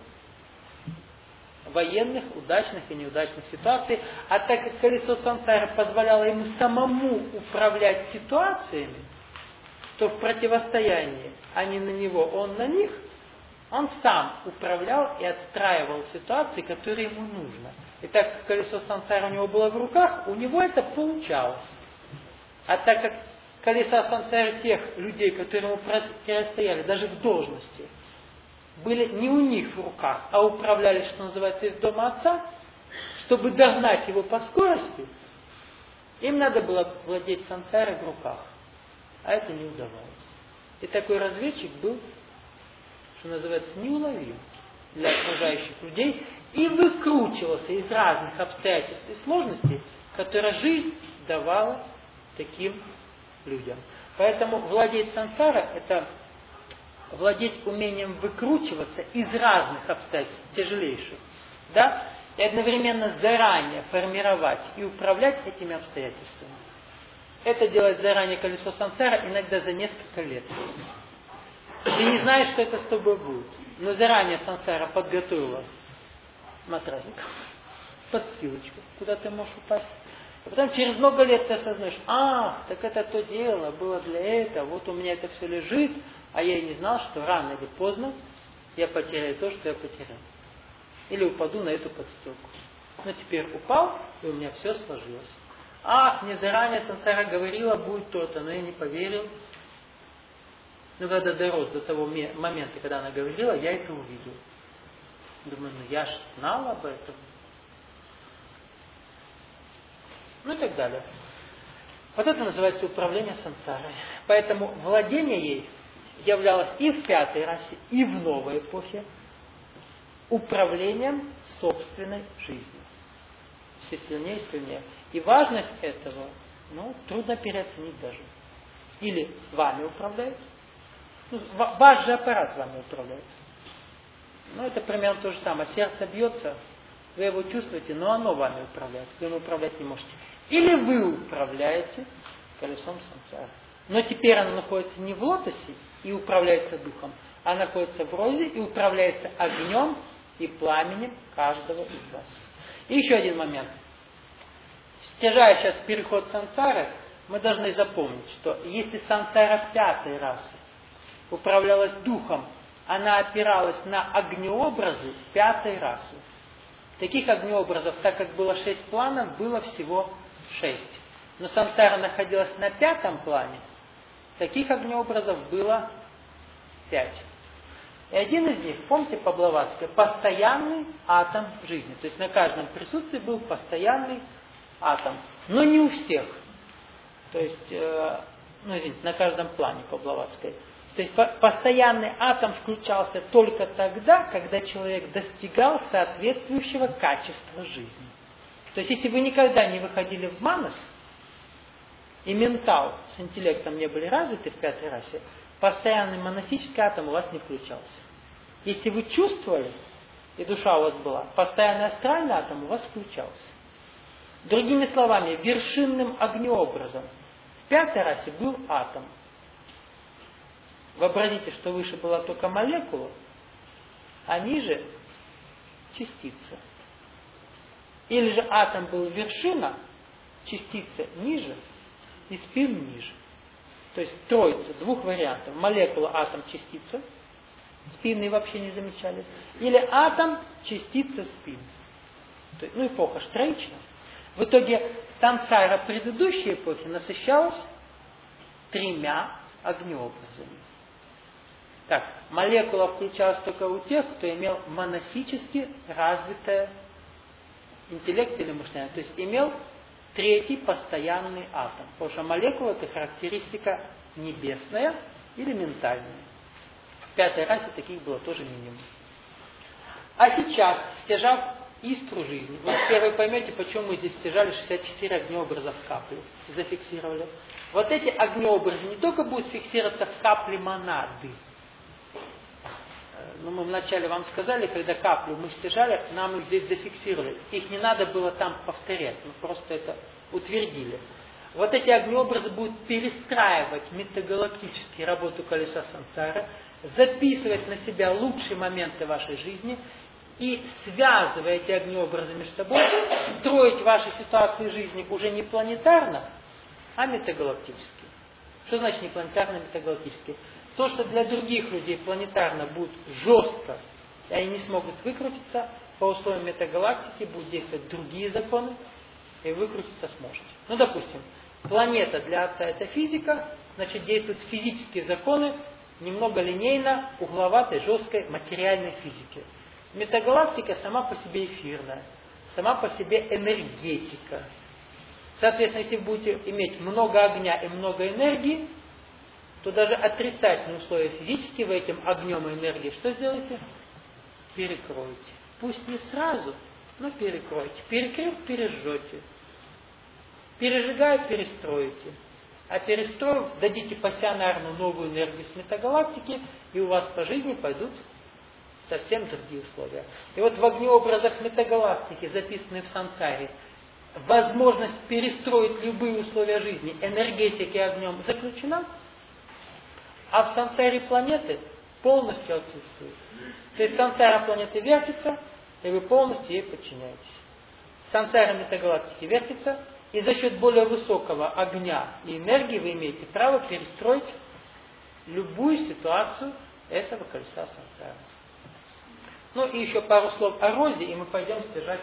военных, удачных и неудачных ситуаций. А так как колесо сансары позволяло ему самому управлять ситуациями, то в противостоянии они на него, он на них, он сам управлял и отстраивал ситуации, которые ему нужно. И так как колесо сансары у него было в руках, у него это получалось. А так как колеса сансары тех людей, которые ему противостояли, даже в должности, были не у них в руках, а управляли, что называется, из дома отца, чтобы догнать его по скорости, им надо было владеть сансарой в руках. А это не удавалось. И такой разведчик был, что называется, неуловим для окружающих людей и выкручивался из разных обстоятельств и сложностей, которые жизнь давала таким людям. Поэтому владеть сансарой – это владеть умением выкручиваться из разных обстоятельств, тяжелейших, да, и одновременно заранее формировать и управлять этими обстоятельствами. Это делать заранее колесо сансара иногда за несколько лет. Ты не знаешь, что это с тобой будет, но заранее сансара подготовила матрасик, подстилочку, куда ты можешь упасть. А потом через много лет ты осознаешь, а, так это то дело, было для этого, вот у меня это все лежит, а я и не знал, что рано или поздно я потеряю то, что я потерял. Или упаду на эту подстилку. Но теперь упал, и у меня все сложилось. Ах, мне заранее сансара говорила, будет то-то, но я не поверил. Но когда дорос до того момента, когда она говорила, я это увидел. Думаю, ну я ж знал об этом. Ну и так далее. Вот это называется управление сансарой. Поэтому владение ей являлось и в пятой расе, и в новой эпохе управлением собственной жизнью. Все сильнее и сильнее. И важность этого, ну, трудно переоценить даже. или вами управляет. Ну, ваш же аппарат вами управляет. Ну, это примерно то же самое. Сердце бьется, вы его чувствуете, но оно вами управляет. Вы им управлять не можете. Или вы управляете колесом сансары. Но теперь оно находится не в лотосе и управляется духом, а находится в розе и управляется огнем и пламенем каждого из вас. И еще один момент. Стяжая сейчас переход сансары, мы должны запомнить, что если сансара пятой расы управлялась духом, она опиралась на огнеобразы пятой расы. Таких огнеобразов, так как было шесть планов, было всего шесть. Но сансара находилась на пятом плане, таких огнеобразов было пять. И один из них, помните по Блаватской, постоянный атом жизни. То есть на каждом присутствии был постоянный атом. Но не у всех. То есть, э, ну извините, на каждом плане по Блаватской. То есть постоянный атом включался только тогда, когда человек достигал соответствующего качества жизни. То есть если вы никогда не выходили в манас, и ментал с интеллектом не были развиты в пятой расе, постоянный монастический атом у вас не включался. Если вы чувствовали, и душа у вас была, постоянный астральный атом у вас включался. Другими словами, вершинным огнеобразом в пятой расе был атом. Вообразите, что выше была только молекула, а ниже частица. Или же атом был вершина, частица ниже и спин ниже. То есть троица, двух вариантов. Молекула, атом, частица. Спины вообще не замечали. Или атом, частица, спин. То есть, ну, эпоха Штрейчна. В итоге сансара предыдущей эпохи насыщалась тремя огнеобразами. Так, молекула включалась только у тех, кто имел монастически развитое интеллект или мышление. То есть имел третий постоянный атом. Потому что молекула это характеристика небесная или ментальная. В пятой расе таких было тоже минимум. А сейчас, стяжав искру жизни, вы первый поймете, почему мы здесь стяжали шестьдесят четыре огнеобраза в капле. Зафиксировали. Вот эти огнеобразы не только будут фиксироваться в капле монады. Ну, мы вначале вам сказали, когда каплю мы стяжали, нам их здесь зафиксировали. Их не надо было там повторять, мы просто это утвердили. Вот эти огнеобразы будут перестраивать метагалактически работу колеса сансары, записывать на себя лучшие моменты вашей жизни и, связывая эти огнеобразы между собой, строить ваши ситуации жизни уже не планетарно, а метагалактически. Что значит не планетарно, а метагалактически? То, что для других людей планетарно будет жестко, и они не смогут выкрутиться, по условиям метагалактики будут действовать другие законы, и выкрутиться сможете. Ну, допустим, планета для Отца это физика, значит действуют физические законы немного линейно, угловатой, жесткой материальной физики. Метагалактика сама по себе эфирная, сама по себе энергетика. Соответственно, если вы будете иметь много огня и много энергии, то даже отрицательные условия физические вы этим огнем и энергией что сделаете? Перекроете. Пусть не сразу, но перекроете. Перекрыв, пережжете. Пережигая, перестроите. А перестроив, дадите пассионарную новую энергию с метагалактики, и у вас по жизни пойдут совсем другие условия. И вот в огнеобразах метагалактики, записанные в сансаре, возможность перестроить любые условия жизни энергетикой огнем заключена, а в сансаре планеты полностью отсутствует. То есть сансара планеты вертится, и вы полностью ей подчиняетесь. Сансара метагалактики вертится, и за счет более высокого огня и энергии вы имеете право перестроить любую ситуацию этого колеса сансары. Ну и еще пару слов о розе, и мы пойдем стяжать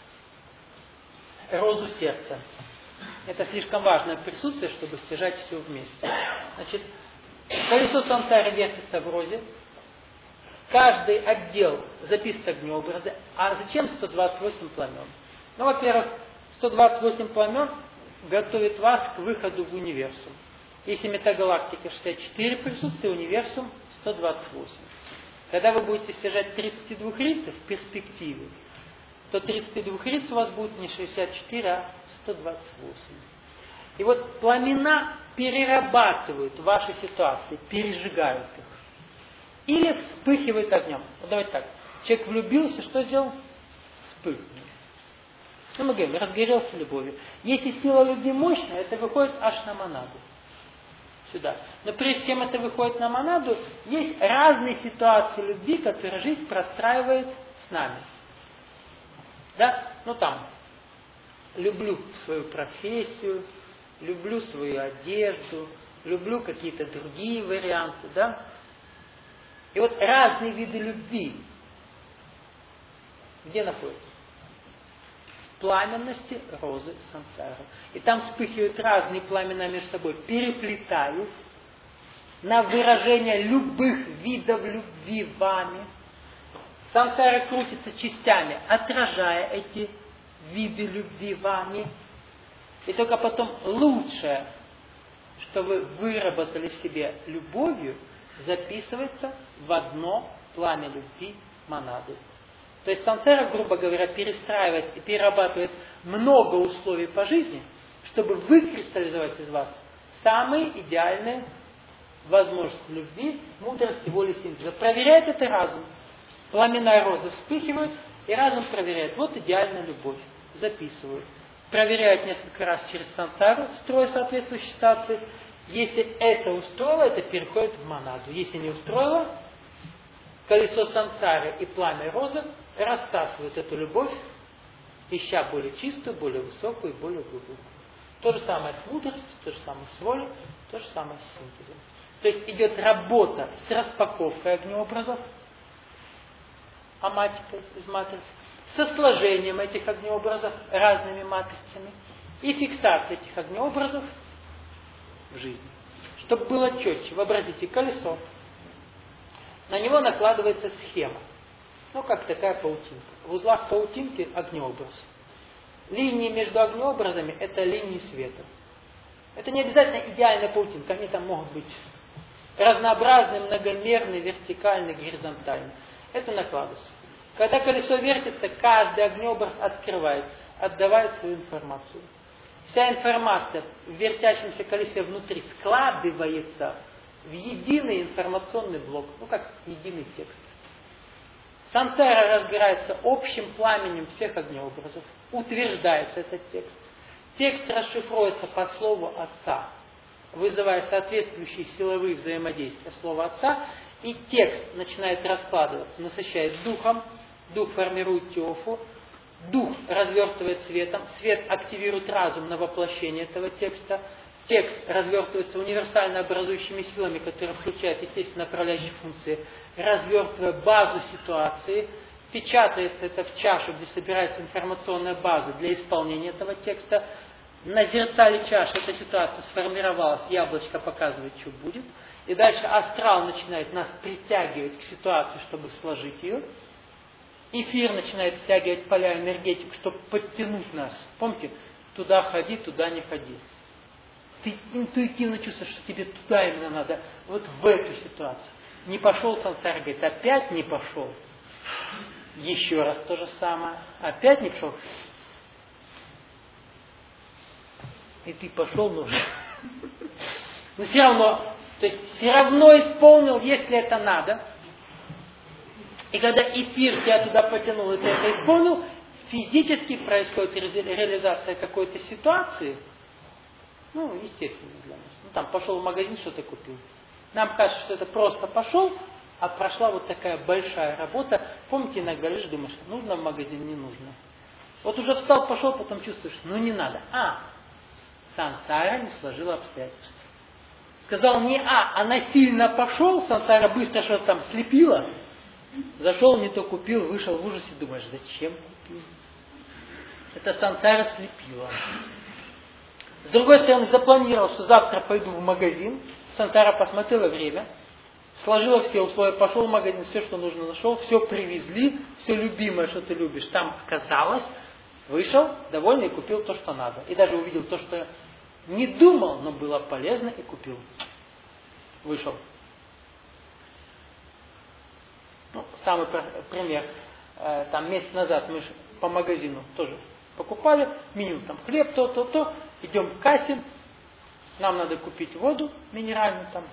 розу сердца. Это слишком важное присутствие, чтобы стяжать все вместе. Значит, колесо сансары вертится в розе. Каждый отдел записывает огнеобразы. А зачем сто двадцать восемь пламен? Ну, во-первых, сто двадцать восемь пламен готовит вас к выходу в универсум. Если метагалактика шестьдесят четыре присутствия, универсум сто двадцать восемь. Когда вы будете стяжать тридцать два рица в перспективе, то тридцать два рица у вас будет не шестьдесят четыре, а сто двадцать восемь. И вот пламена перерабатывают ваши ситуации, пережигают их. Или вспыхивают огнем. Вот давайте так. Человек влюбился, что сделал? Вспыхнул. Ну, мы говорим, разгорелся любовью. Если сила любви мощная, это выходит аж на монаду. Сюда. Но прежде чем это выходит на монаду, есть разные ситуации любви, которые жизнь простраивает с нами. Да? Ну там, люблю свою профессию, люблю свою одежду, люблю какие-то другие варианты, да? И вот разные виды любви, где находятся? В пламенности розы сансары. И там вспыхивают разные пламена между собой, переплетаясь на выражение любых видов любви вами. Сансара крутится частями, отражая эти виды любви вами. И только потом лучшее, что вы выработали в себе любовью, записывается в одно пламя любви монады. То есть сансара, грубо говоря, перестраивает и перерабатывает много условий по жизни, чтобы выкристаллизовать из вас самые идеальные возможности любви, мудрости, воли, синтеза. Проверяет это разум. Пламена розы вспыхивают, и разум проверяет. Вот идеальная любовь. Записывают. Проверяют несколько раз через сансару, строя соответствующие ситуации. Если это устроило, это переходит в монаду. Если не устроило, колесо сансары и пламя розы рассасывают эту любовь, ища более чистую, более высокую и более глубокую. То же самое с мудростью, то же самое с волей, то же самое с синтезом. То есть идет работа с распаковкой огнеобразов, аматикой из матриц, со сложением этих огнеобразов разными матрицами и фиксацией этих огнеобразов в жизни. Чтобы было четче, вообразите колесо, на него накладывается схема, ну как такая паутинка. В узлах паутинки огнеобраз. Линии между огнеобразами это линии света. Это не обязательно идеальная паутинка, они там могут быть разнообразные, многомерные, вертикальные, горизонтальные. Это накладывается. Когда колесо вертится, каждый огнеобраз открывается, отдавает свою информацию. Вся информация в вертящемся колесе внутри складывается в единый информационный блок, ну как единый текст. Сансара разгорается общим пламенем всех огнеобразов, утверждается этот текст. Текст расшифруется по слову Отца, вызывая соответствующие силовые взаимодействия слова Отца, и текст начинает раскладываться, насыщает духом, дух формирует теофу, дух развертывает светом, свет активирует разум на воплощение этого текста, текст развертывается универсально образующими силами, которые включают, естественно, направляющие функции, развертывая базу ситуации, печатается это в чашу, где собирается информационная база для исполнения этого текста. На зеркале чаши эта ситуация сформировалась, яблочко показывает, что будет. И дальше астрал начинает нас притягивать к ситуации, чтобы сложить ее. Эфир начинает стягивать поля энергетику, чтобы подтянуть нас. Помните, туда ходи, туда не ходи. Ты интуитивно чувствуешь, что тебе туда именно надо, вот в эту ситуацию. Не пошел сансара, говорит, опять не пошел. Еще раз то же самое. Опять не пошел. И ты пошел, нужно. Но все равно, то есть все равно исполнил, если это надо. И когда эфир тебя туда потянул, и ты это исполнил, физически происходит реализация какой-то ситуации, ну, естественно для нас. Ну, там, пошел в магазин, что-то купил. Нам кажется, что это просто пошел, а прошла вот такая большая работа. Помните, иногда лишь думаешь, нужно в магазин, не нужно. Вот уже встал, пошел, потом чувствуешь, ну не надо. А, сансара не сложила обстоятельства. Сказал не а, а насильно пошел, сансара быстро что-то там слепила. Зашел, не то купил, вышел в ужасе, думаешь, зачем купил? Это сансара слепила. С другой стороны, запланировал, что завтра пойду в магазин. Сансара посмотрела время, сложила все условия, пошел в магазин, все, что нужно, нашел, все привезли, все любимое, что ты любишь, там оказалось. Вышел, довольный, и купил то, что надо. И даже увидел то, что не думал, но было полезно, и купил. Вышел. Ну, самый пример. Там месяц назад мы по магазину тоже покупали, меню там хлеб, то, то, то. Идем к кассе. Нам надо купить воду минеральную там.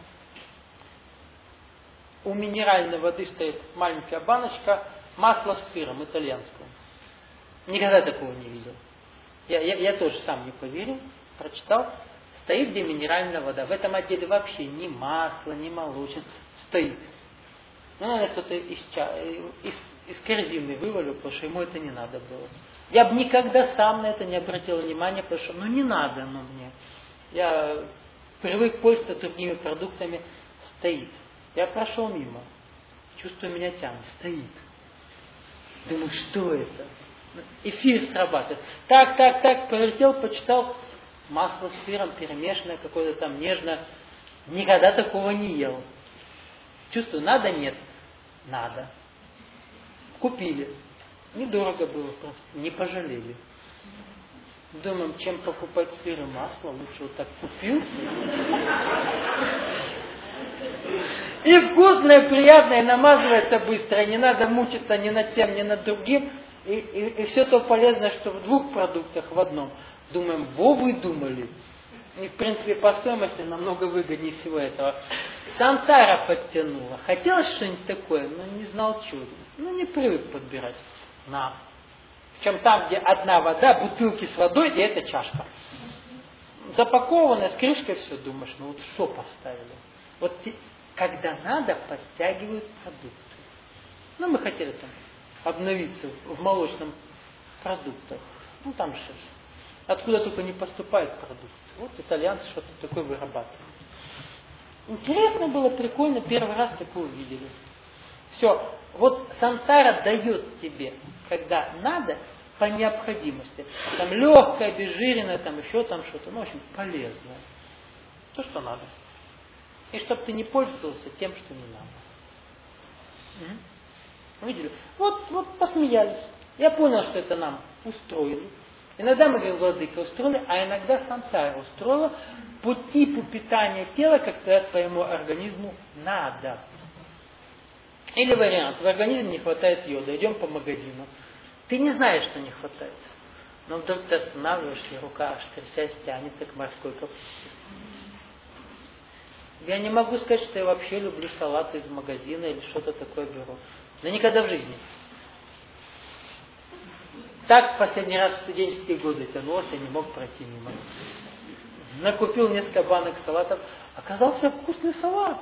У минеральной воды стоит маленькая баночка масла с сыром итальянского. Никогда такого не видел. Я, я, я тоже сам не поверил, прочитал. Стоит где минеральная вода. В этом отделе вообще ни масла, ни молочных. Стоит. Ну, наверное, кто-то из, из, из корзины вывалил, потому что ему это не надо было. Я бы никогда сам на это не обратил внимания, потому что ну не надо оно мне. Я привык пользоваться другими продуктами. Стоит. Я прошел мимо. Чувствую, меня тянет. Стоит. Думаю, что это? Эфир срабатывает. Так, так, так, полетел, почитал. Масло с сыром перемешанное, какое-то там нежное. Никогда такого не ел. Чувствую, надо, нет. Надо. Купили. Недорого было просто. Не пожалели. Думаем, чем покупать сыр и масло, лучше вот так купил. И вкусное, приятное, намазывается быстро. Не надо мучиться ни над тем, ни над другим. И, и, и все то полезное, что в двух продуктах в одном. Думаем, во вы думали. И в принципе по стоимости намного выгоднее всего этого. Сансара подтянула. Хотелось что-нибудь такое, но не знал чего. Ну не привык подбирать. На. Причем там, где одна вода, бутылки с водой, и эта чашка. Запакованная, с крышкой все, думаешь, ну вот что поставили. Вот когда надо, подтягивают продукты. Ну мы хотели там обновиться в молочном продуктах. Ну там же откуда только не поступает продукт. Вот итальянцы что-то такое вырабатывают. Интересно было, прикольно, первый раз такое увидели. Все, вот сансара дает тебе, когда надо, по необходимости. Там легкое, обезжиренное, там еще там что-то, ну, в общем, полезное. То, что надо. И чтобы ты не пользовался тем, что не надо. Угу. Видели? Вот, вот посмеялись. Я понял, что это нам устроили. Иногда мы говорим, владыка устроили, а иногда сансара устроила по типу питания тела, когда твоему организму надо. Или вариант, в организме не хватает йода, идем по магазину. Ты не знаешь, что не хватает. Но вдруг ты останавливаешься, и рука аж трясясь тянется к морской капусте. Я не могу сказать, что я вообще люблю салаты из магазина или что-то такое беру. Но никогда в жизни. Так последний раз в студенческие годы тянулся, я не мог пройти мимо. Накупил несколько банок салатов. Оказался вкусный салат.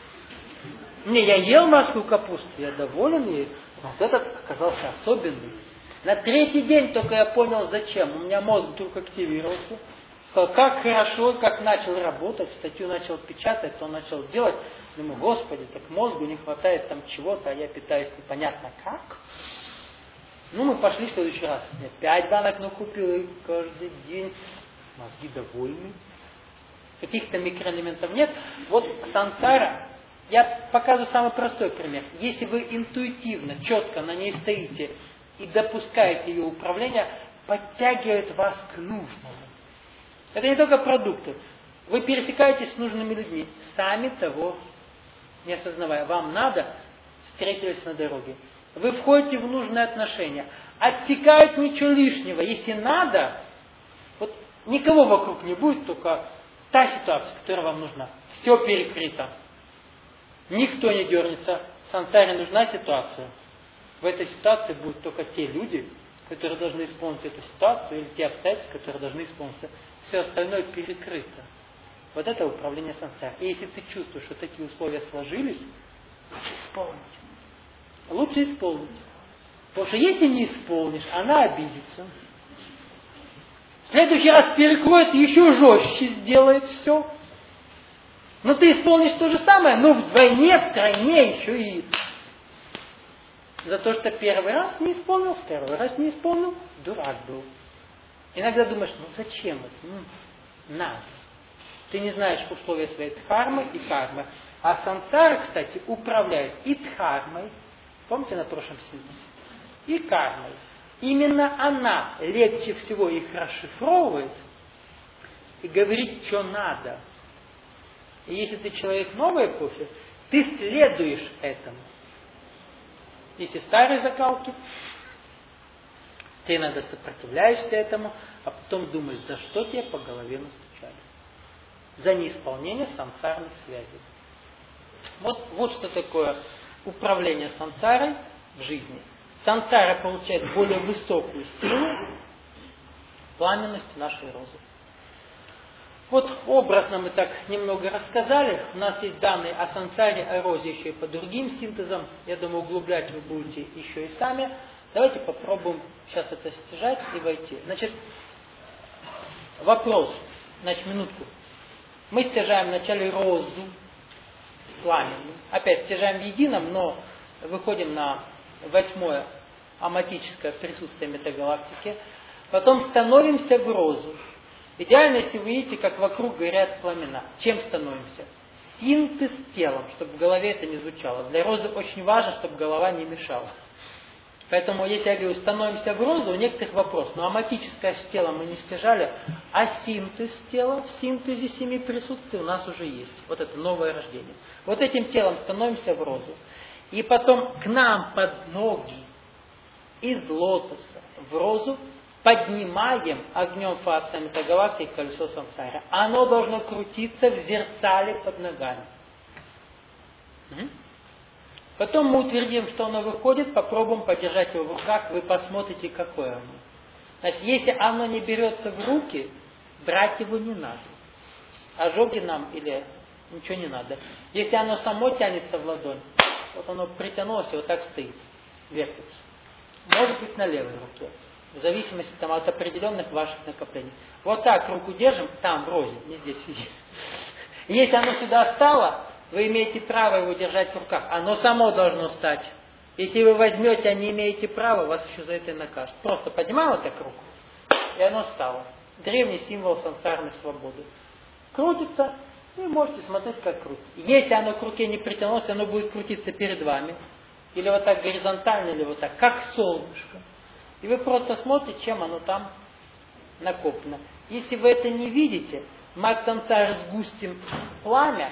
Не, я ел морскую капусту, я доволен ей. Вот этот оказался особенный. На третий день только я понял, зачем. У меня мозг вдруг активировался. Сказал, как хорошо, как начал работать, статью начал печатать, то начал делать. Думаю, господи, так мозгу не хватает там чего-то, а я питаюсь непонятно как. Ну, мы пошли в следующий раз. Я пять банок накупил, и каждый день мозги довольны. Каких-то микроэлементов нет. Вот сансара, я показываю самый простой пример. Если вы интуитивно, четко на ней стоите и допускаете ее управление, подтягивает вас к нужному. Это не только продукты. Вы пересекаетесь с нужными людьми, сами того не осознавая. Вам надо, встретились на дороге. Вы входите в нужные отношения. Отсекают ничего лишнего. Если надо, вот никого вокруг не будет, только та ситуация, которая вам нужна. Все перекрыто. Никто не дернется. Сансаре нужна ситуация. В этой ситуации будут только те люди, которые должны исполнить эту ситуацию, или те обстоятельства, которые должны исполниться. Все остальное перекрыто. Вот это управление сансарой. И если ты чувствуешь, что такие условия сложились, лучше исполнить. Лучше исполнить. Потому что если не исполнишь, она обидится. В следующий раз перекроет, еще жестче сделает все. Но ты исполнишь то же самое, но вдвойне, втройне еще и за то, что первый раз не исполнил, второй раз не исполнил, дурак был. Иногда думаешь, ну зачем это? Ну, надо. Ты не знаешь условия своей дхармы и кармы. А сансара, кстати, управляет и дхармой, помните на прошлом синтезе, и кармой. Именно она легче всего их расшифровывает и говорит, что надо. И если ты человек новой эпохи, ты следуешь этому. Если старые закалки, ты иногда сопротивляешься этому, а потом думаешь, да что тебе по голове настучали. за неисполнение сансарных связей. Вот, вот что такое управление сансарой в жизни. Сансара получает более высокую силу пламенности нашей розы. Вот образно мы так немного рассказали. У нас есть данные о сансаре, о розе еще и по другим синтезам. Я думаю, углублять вы будете еще и сами. Давайте попробуем сейчас это стяжать и войти. Значит, вопрос. Значит, минутку. Мы стяжаем вначале розу пламенную. Опять стяжаем в едином, но выходим на восьмое аматическое присутствие метагалактики. Потом становимся в розу. Идеально, если вы видите, как вокруг горят пламена. Чем становимся? Синтез телом, чтобы в голове это не звучало. Для розы очень важно, чтобы голова не мешала. Поэтому, если я говорю, становимся в розу, у некоторых вопрос. Но аматическое с телом мы не стяжали, а синтез тела в синтезе семи присутствий у нас уже есть. Вот это новое рождение. Вот этим телом становимся в розу. И потом к нам под ноги из лотоса в розу поднимаем огнем фаца метагалактики колесо сансары. Оно должно крутиться в зеркале под ногами. Угу. Потом мы утвердим, что оно выходит, попробуем подержать его в руках, вы посмотрите, какое оно. Значит, если оно не берется в руки, брать его не надо. Ожоги нам или ничего не надо. Если оно само тянется в ладонь, вот оно притянулось и вот так стоит, вертится. Может быть на левой руке. В зависимости там, от определенных ваших накоплений. Вот так руку держим, там, в розе, не здесь, здесь. Если оно сюда встало, вы имеете право его держать в руках. Оно само должно стать. Если вы возьмете, а не имеете права, вас еще за это и накажут. Просто поднимаем вот так руку, и оно стало. Древний символ сансарной свободы. Крутится, и можете смотреть, как крутится. Если оно к руке не притянулось, оно будет крутиться перед вами. Или вот так горизонтально, или вот так, как солнышко. И вы просто смотрите, чем оно там накоплено. Если вы это не видите, мы от конца сгустим пламя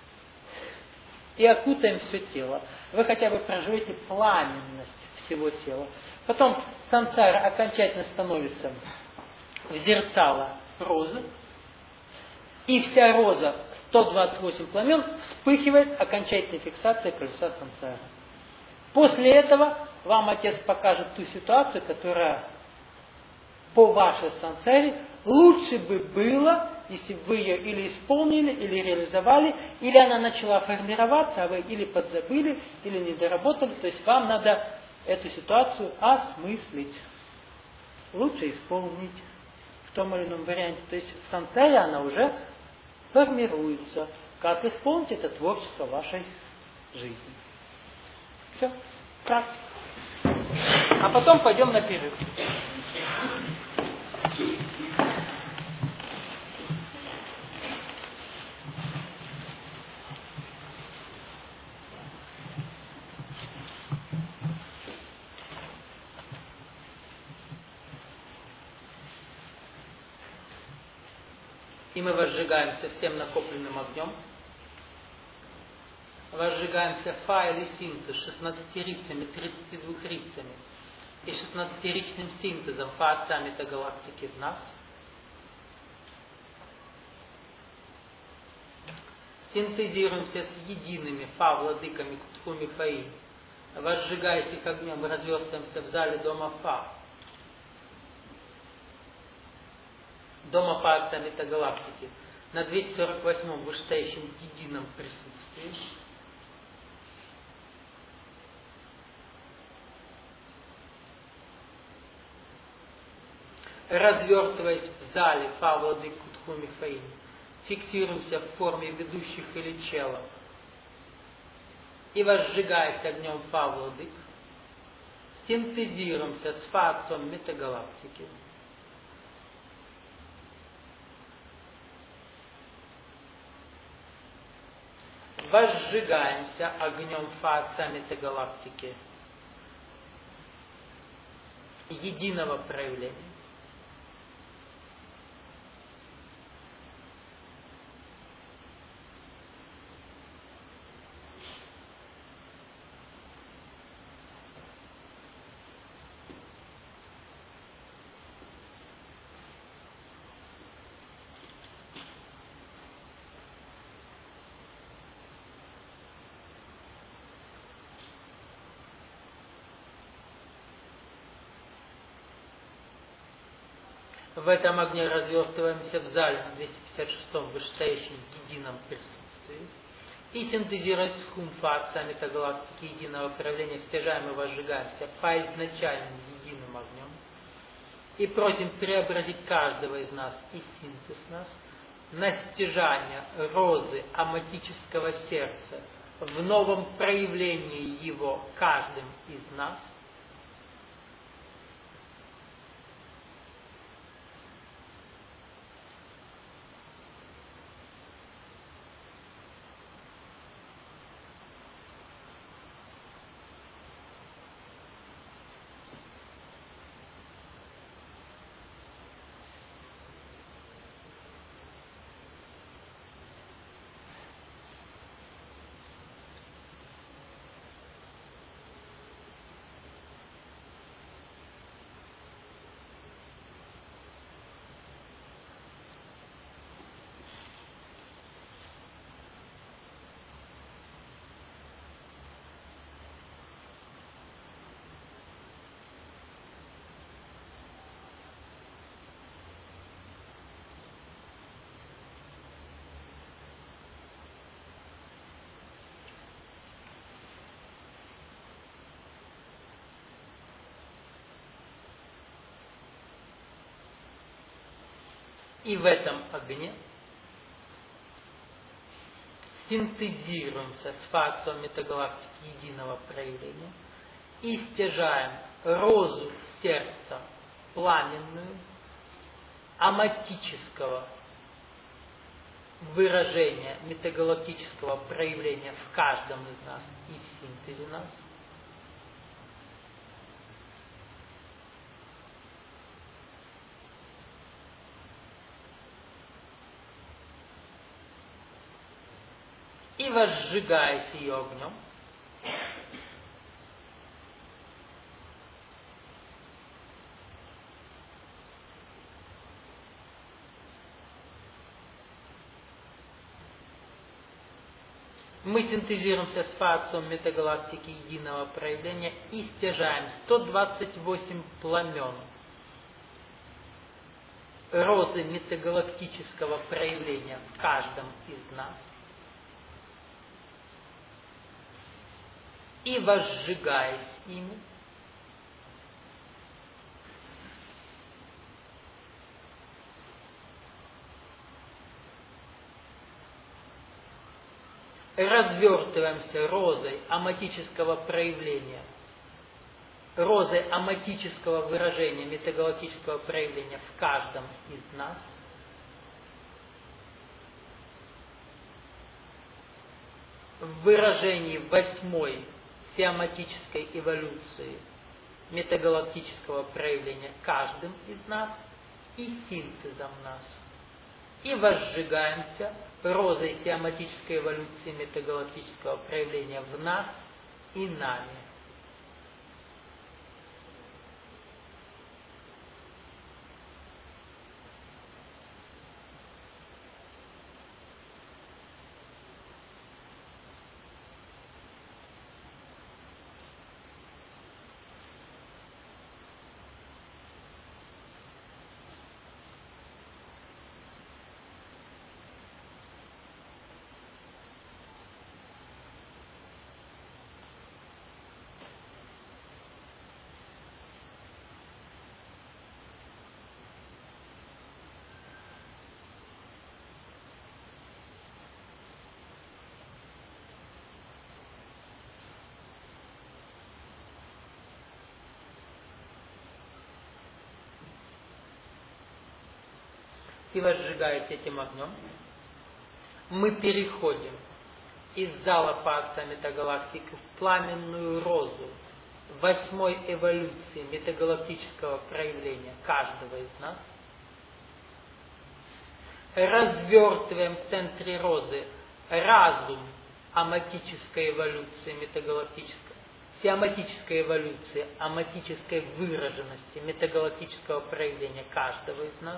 и окутаем все тело. Вы хотя бы проживете пламенность всего тела. Потом сансара окончательно становится в зерцало розы. И вся роза, сто двадцать восемь пламен, вспыхивает окончательной фиксацией колеса сансары. После этого вам Отец покажет ту ситуацию, которая по вашей сансаре лучше бы было, если бы вы ее или исполнили, или реализовали, или она начала формироваться, а вы или подзабыли, или не доработали. То есть вам надо эту ситуацию осмыслить. Лучше исполнить в том или ином варианте. То есть в сансаре она уже формируется. Как исполнить это творчество вашей жизни. Все. Так. А потом пойдем на перерыв. И мы возжигаемся всем накопленным огнем. Возжигаемся фа или синтез шестнадцатирицами, тридцатидвухрицами и шестнадцатиричным синтезом фа отца метагалактики в нас. Синтезируемся с едиными фа владыками Ктхуми Фаи. Возжигаясь их огнем, разверстаемся в зале дома фа. Дома фа отца метагалактики на двести сорок восьмом вышестоящем едином присутствии. Развертываясь в зале фа владык Ктхуми Фаи, фиксируемся в форме ведущих или чела и возжигаясь огнем фа владык, синтезируемся с фа отцом метагалактики. Возжигаемся огнем фа отца метагалактики единого проявления. В этом огне развертываемся в зале на двести пятьдесят шестом вышестоящем едином присутствии. И синтезируя схум факса метагалактики единого проявления, стяжаем и возжигаемся по изначальным единым огнем. И просим преобразить каждого из нас и синтез нас на стяжание розы аматического сердца в новом проявлении его каждым из нас. И в этом огне синтезируемся с фактором метагалактики единого проявления и стяжаем розу сердца пламенную аматического выражения метагалактического проявления в каждом из нас и в синтезе нас. И возжигаясь ее огнем, мы синтезируемся с фактором метагалактики единого проявления и стяжаем сто двадцать восемь пламен розы метагалактического проявления в каждом из нас. И возжигаясь ими, развертываемся розой аматического проявления, розой аматического выражения метагалактического проявления в каждом из нас. В выражении восьмой сиаматической эволюции метагалактического проявления каждым из нас и синтезом нас. И возжигаемся розой сиаматической эволюции метагалактического проявления в нас и нами. И возжигаясь этим огнем, мы переходим из зала Паркса метагалактики в пламенную розу восьмой эволюции метагалактического проявления каждого из нас, развертываем в центре розы разум аматической эволюции метагалактической, сиаматической эволюции, аматической выраженности метагалактического проявления каждого из нас,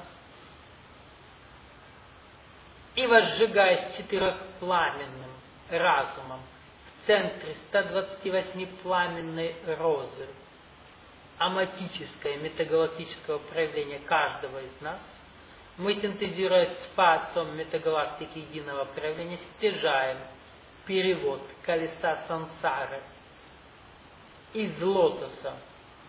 и возжигаясь четырехпламенным разумом в центре ста двадцати восьми пламенной розы аматическое, метагалактического проявления каждого из нас, мы, синтезируя с фацом метагалактики единого проявления, стяжаем перевод колеса сансары из лотоса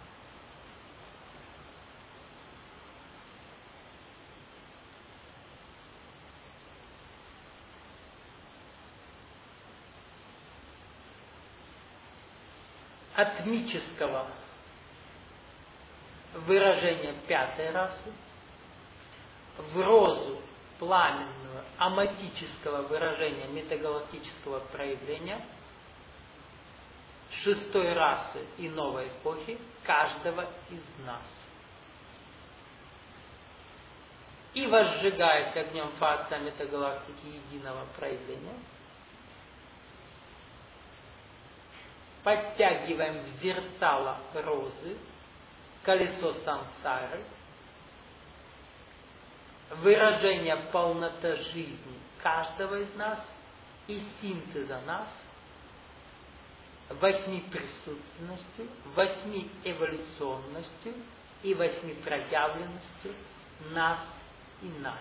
атмического выражения пятой расы в розу пламенную аматического выражения метагалактического проявления шестой расы и новой эпохи каждого из нас. И возжигаясь огнем фаца метагалактики единого проявления, подтягиваем в зерцало розы колесо сансары, выражение полноты жизни каждого из нас и синтеза нас восьми присутственностью, восьми эволюционностью и восьми проявленностью нас и нами.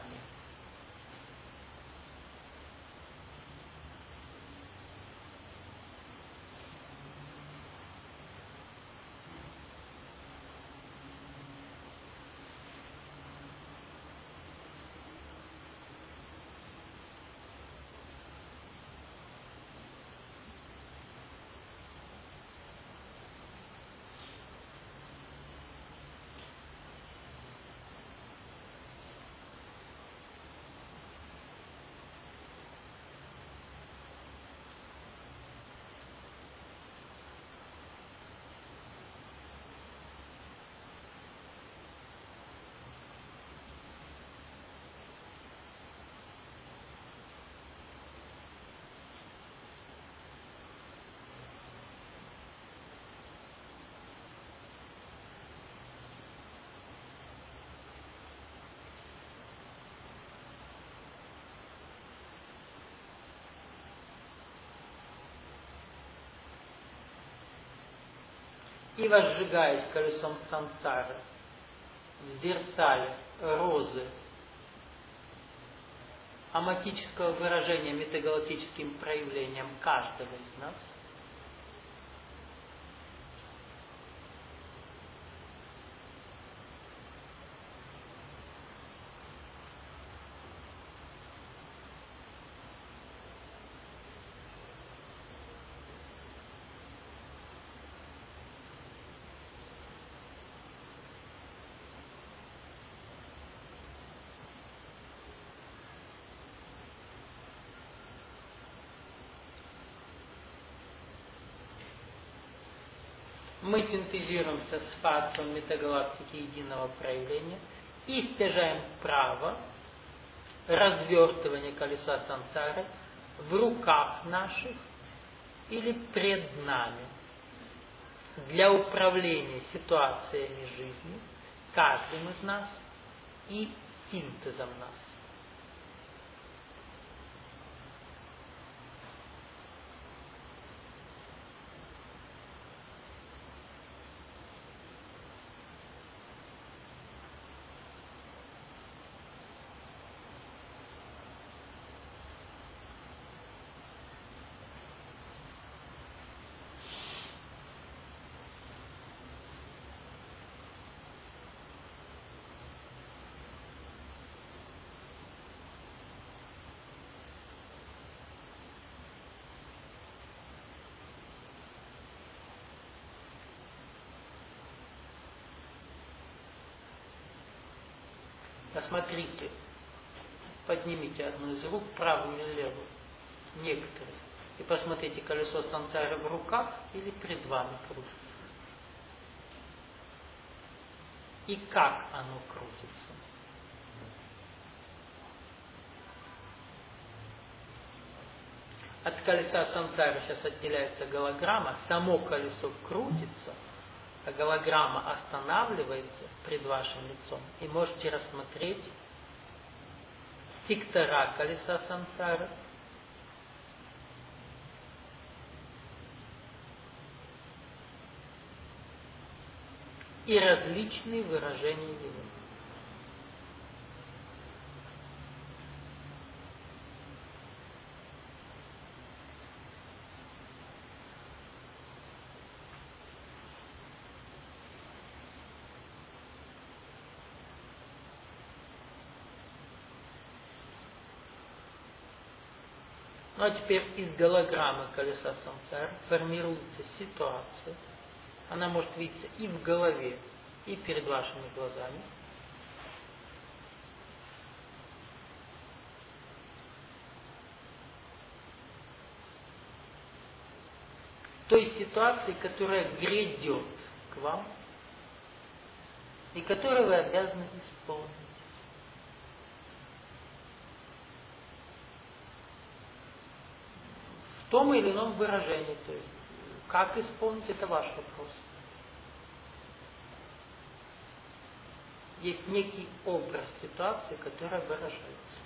И возжигаясь колесом сансары в зерцале розы аматического выражения метагалактическим проявлением каждого из нас, мы синтезируемся с фацом метагалактики единого проявления и стяжаем право развертывания колеса сансары в руках наших или пред нами для управления ситуациями жизни каждым из нас и синтезом нас. Посмотрите, поднимите одну из рук, правую или левую, некоторые, и посмотрите, колесо сансары в руках или пред вами крутится. И как оно крутится. От колеса сансары сейчас отделяется голограмма, само колесо крутится, а голограмма останавливается пред вашим лицом, и можете рассмотреть сектора колеса сансары, и различные выражения его. Ну а теперь из голограммы колеса самсары формируется ситуация. Она может видеться и в голове, и перед вашими глазами. Той ситуации, которая грядет к вам, и которую вы обязаны исполнить. В том или ином выражении. То есть, как исполнить, это ваш вопрос. Есть некий образ ситуации, которая выражается.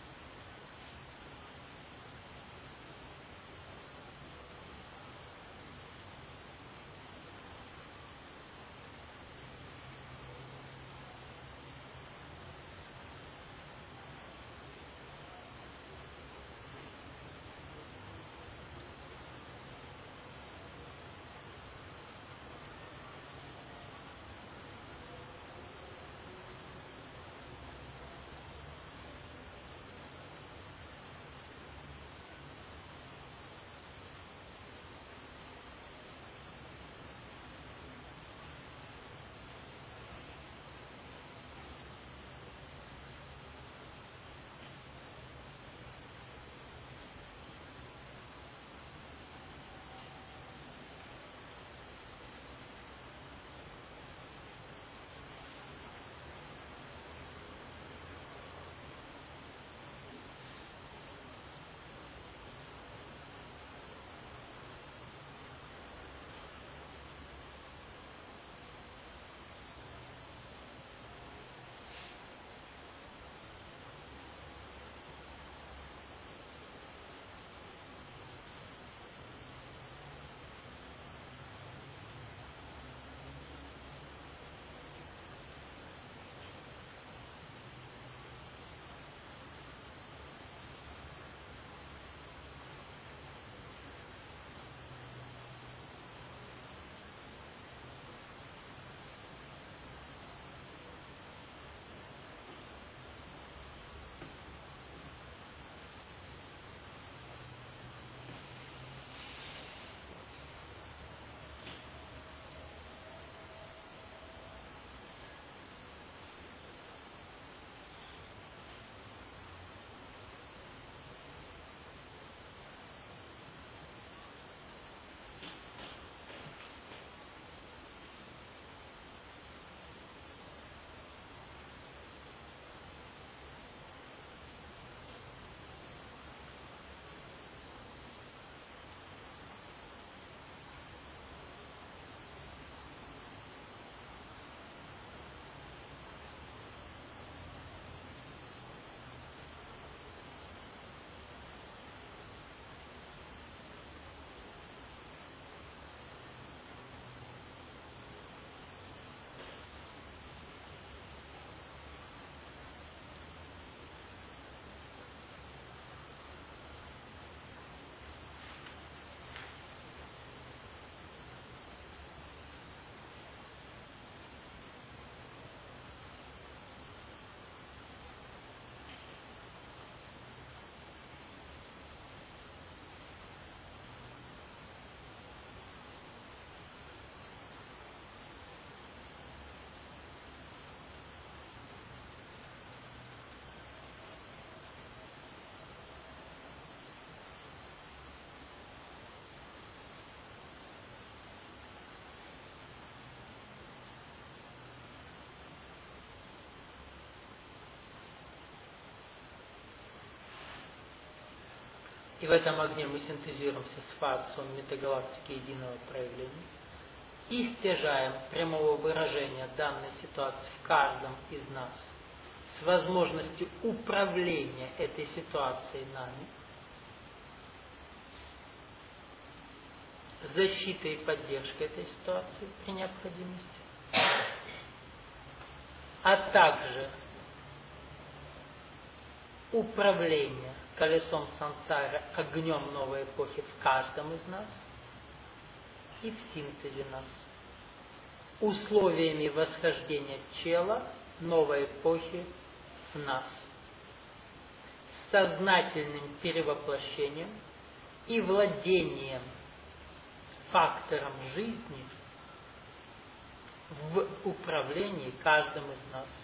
И в этом огне мы синтезируемся с факсом метагалактики единого проявления и стяжаем прямого выражения данной ситуации в каждом из нас с возможностью управления этой ситуацией нами, защитой и поддержкой этой ситуации при необходимости, а также управление колесом сансары огнем новой эпохи в каждом из нас и в синтезе нас, условиями восхождения тела новой эпохи в нас, сознательным перевоплощением и владением фактором жизни в управлении каждым из нас.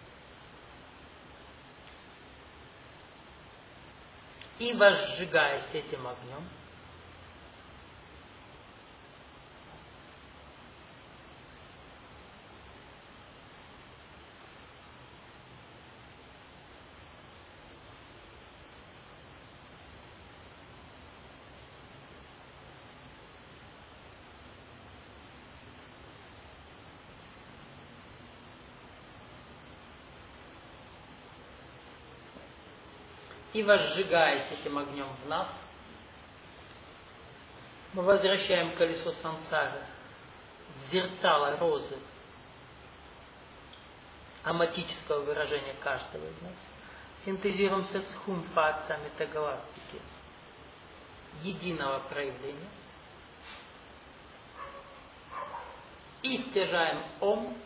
И возжигаясь этим огнем, и возжигаясь этим огнем в нас, мы возвращаем колесо сансары в зерцало розы аматического выражения каждого из нас, синтезируемся с хумфа отца метагалактики единого проявления и стяжаем Ом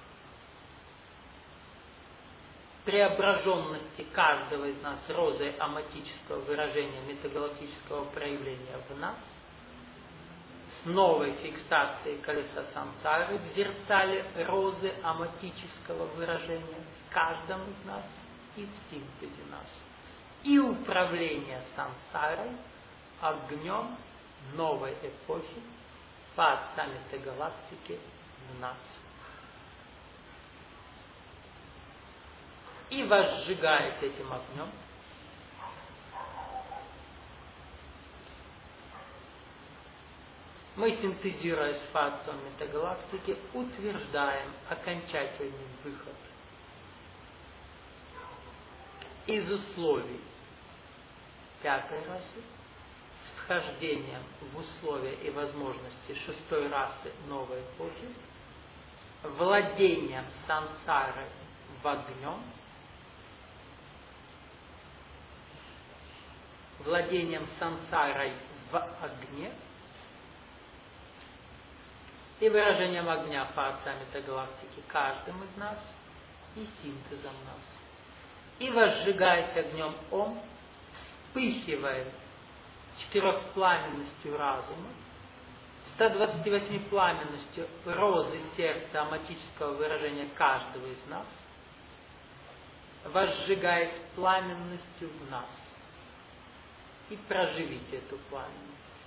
преображенности каждого из нас розы аматического выражения метагалактического проявления в нас, с новой фиксацией колеса сансары в зерцале розы аматического выражения в каждом из нас и в синтезе нас, и управление сансарой огнем новой эпохи по отца метагалактики в нас. И возжигаясь этим огнем, мы, синтезируя с фацией метагалактики, утверждаем окончательный выход из условий пятой расы с вхождением в условия и возможности шестой расы новой эпохи, владением сансарой в огнем, владением сансарой в огне и выражением огня фация метагалактики каждым из нас и синтезом нас. И возжигаясь огнем Ом, вспыхиваем четырехпламенностью разума, ста двадцати восьми пламенностью розы сердца аматического выражения каждого из нас, возжигаясь пламенностью в нас. И проживите эту пламенность.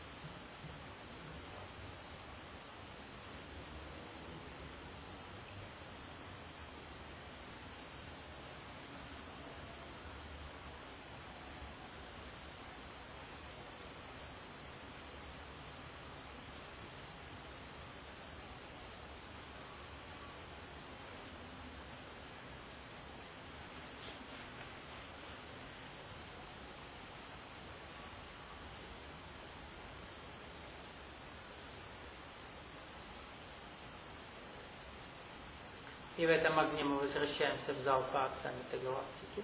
И в этом огне мы возвращаемся в зал по отца метагалактики.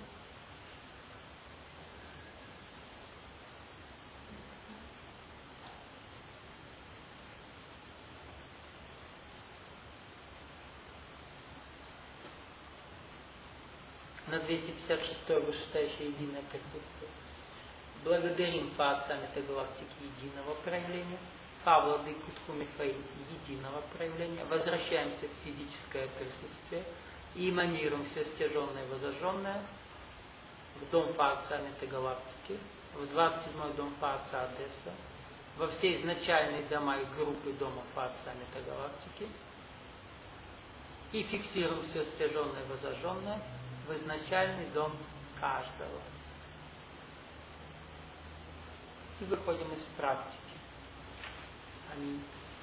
На двести пятьдесят шестое вышестоящее единое присутствие. Благодарим по отца метагалактики единого проявления, по владыку Тхумифаим единого проявления, возвращаемся в физическое присутствие и эманируем все стяженное и возожженное в дом по отца метагалактики, в двадцать седьмой дом по отца Одесса, во все изначальные дома и группы дома по отца метагалактики и фиксируем все стяженное и возожженное в изначальный дом каждого. И выходим из практики. Аминь.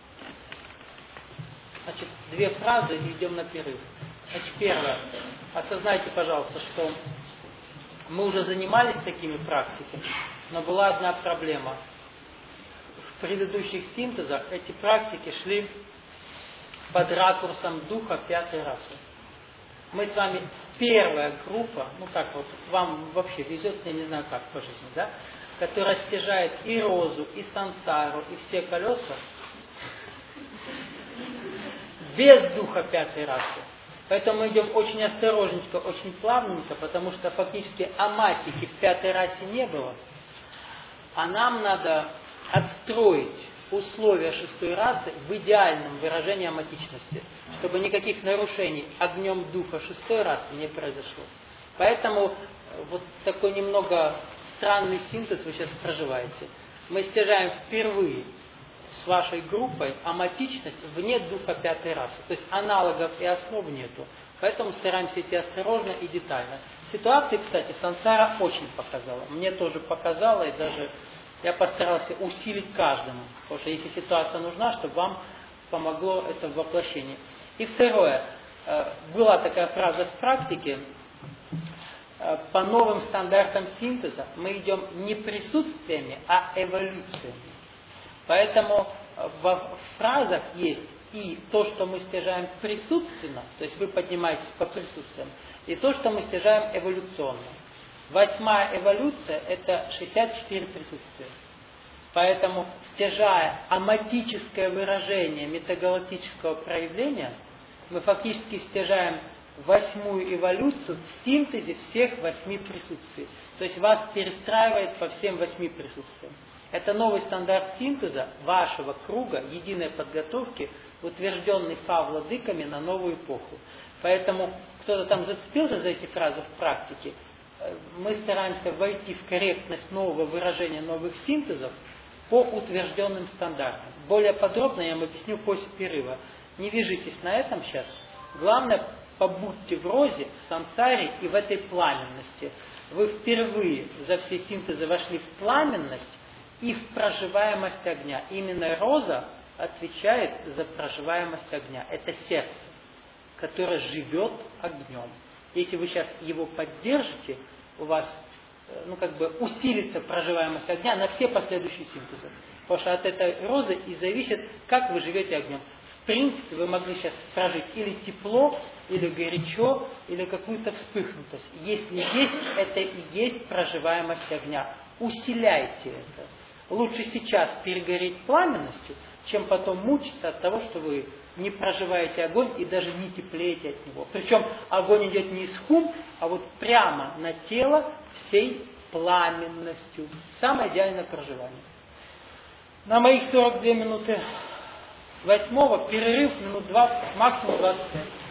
Значит, две фразы и идем на перерыв. Значит, первое. Осознайте, пожалуйста, что мы уже занимались такими практиками, но была одна проблема. В предыдущих синтезах эти практики шли под ракурсом духа пятой расы. Мы с вами первая группа, ну как вот, вам вообще везет, я не знаю как по жизни, да, которая стяжает и розу, и сансару, и все колеса без духа пятой расы. Поэтому мы идем очень осторожненько, очень плавненько, потому что фактически аматики в пятой расе не было. А нам надо отстроить условия шестой расы в идеальном выражении аматичности, чтобы никаких нарушений огнем духа шестой расы не произошло. Поэтому вот такой немного странный синтез вы сейчас проживаете. Мы стяжаем впервые с вашей группой аматичность вне духа пятой расы. То есть аналогов и основ нету. Поэтому стараемся идти осторожно и детально. Ситуации, кстати, сансара очень показала. Мне тоже показала, и даже я постарался усилить каждому. Потому что если ситуация нужна, чтобы вам помогло это в воплощении. И второе. Была такая фраза в практике. По новым стандартам синтеза мы идем не присутствиями, а эволюциями. Поэтому в фразах есть и то, что мы стяжаем присутственно, то есть вы поднимаетесь по присутствиям, и то, что мы стяжаем эволюционно. Восьмая эволюция – это шестьдесят четыре присутствия. Поэтому, стяжая аматическое выражение метагалактического проявления, мы фактически стяжаем восьмую эволюцию в синтезе всех восьми присутствий. То есть вас перестраивает по всем восьми присутствиям. Это новый стандарт синтеза вашего круга единой подготовки, утвержденный фа-владыками на новую эпоху. Поэтому кто-то там зацепился за эти фразы в практике. Мы стараемся войти в корректность нового выражения новых синтезов по утвержденным стандартам. Более подробно я вам объясню после перерыва. Не вяжитесь на этом сейчас. Главное, побудьте в розе, в сансаре и в этой пламенности. Вы впервые за все синтезы вошли в пламенность и в проживаемость огня. Именно роза отвечает за проживаемость огня. Это сердце, которое живет огнем. Если вы сейчас его поддержите, у вас ну, как бы усилится проживаемость огня на все последующие синтезы. Потому что от этой розы и зависит, как вы живете огнем. В принципе, вы могли сейчас прожить или тепло, или горячо, или какую-то вспыхнутость. Если есть, это и есть проживаемость огня. Усиляйте это. Лучше сейчас перегореть пламенностью, чем потом мучиться от того, что вы не проживаете огонь и даже не теплеете от него. Причем огонь идет не из хум, а вот прямо на тело всей пламенностью. Самое идеальное проживание. На моих сорок две минуты восьмого перерыв минут двадцать, максимум двадцать пять.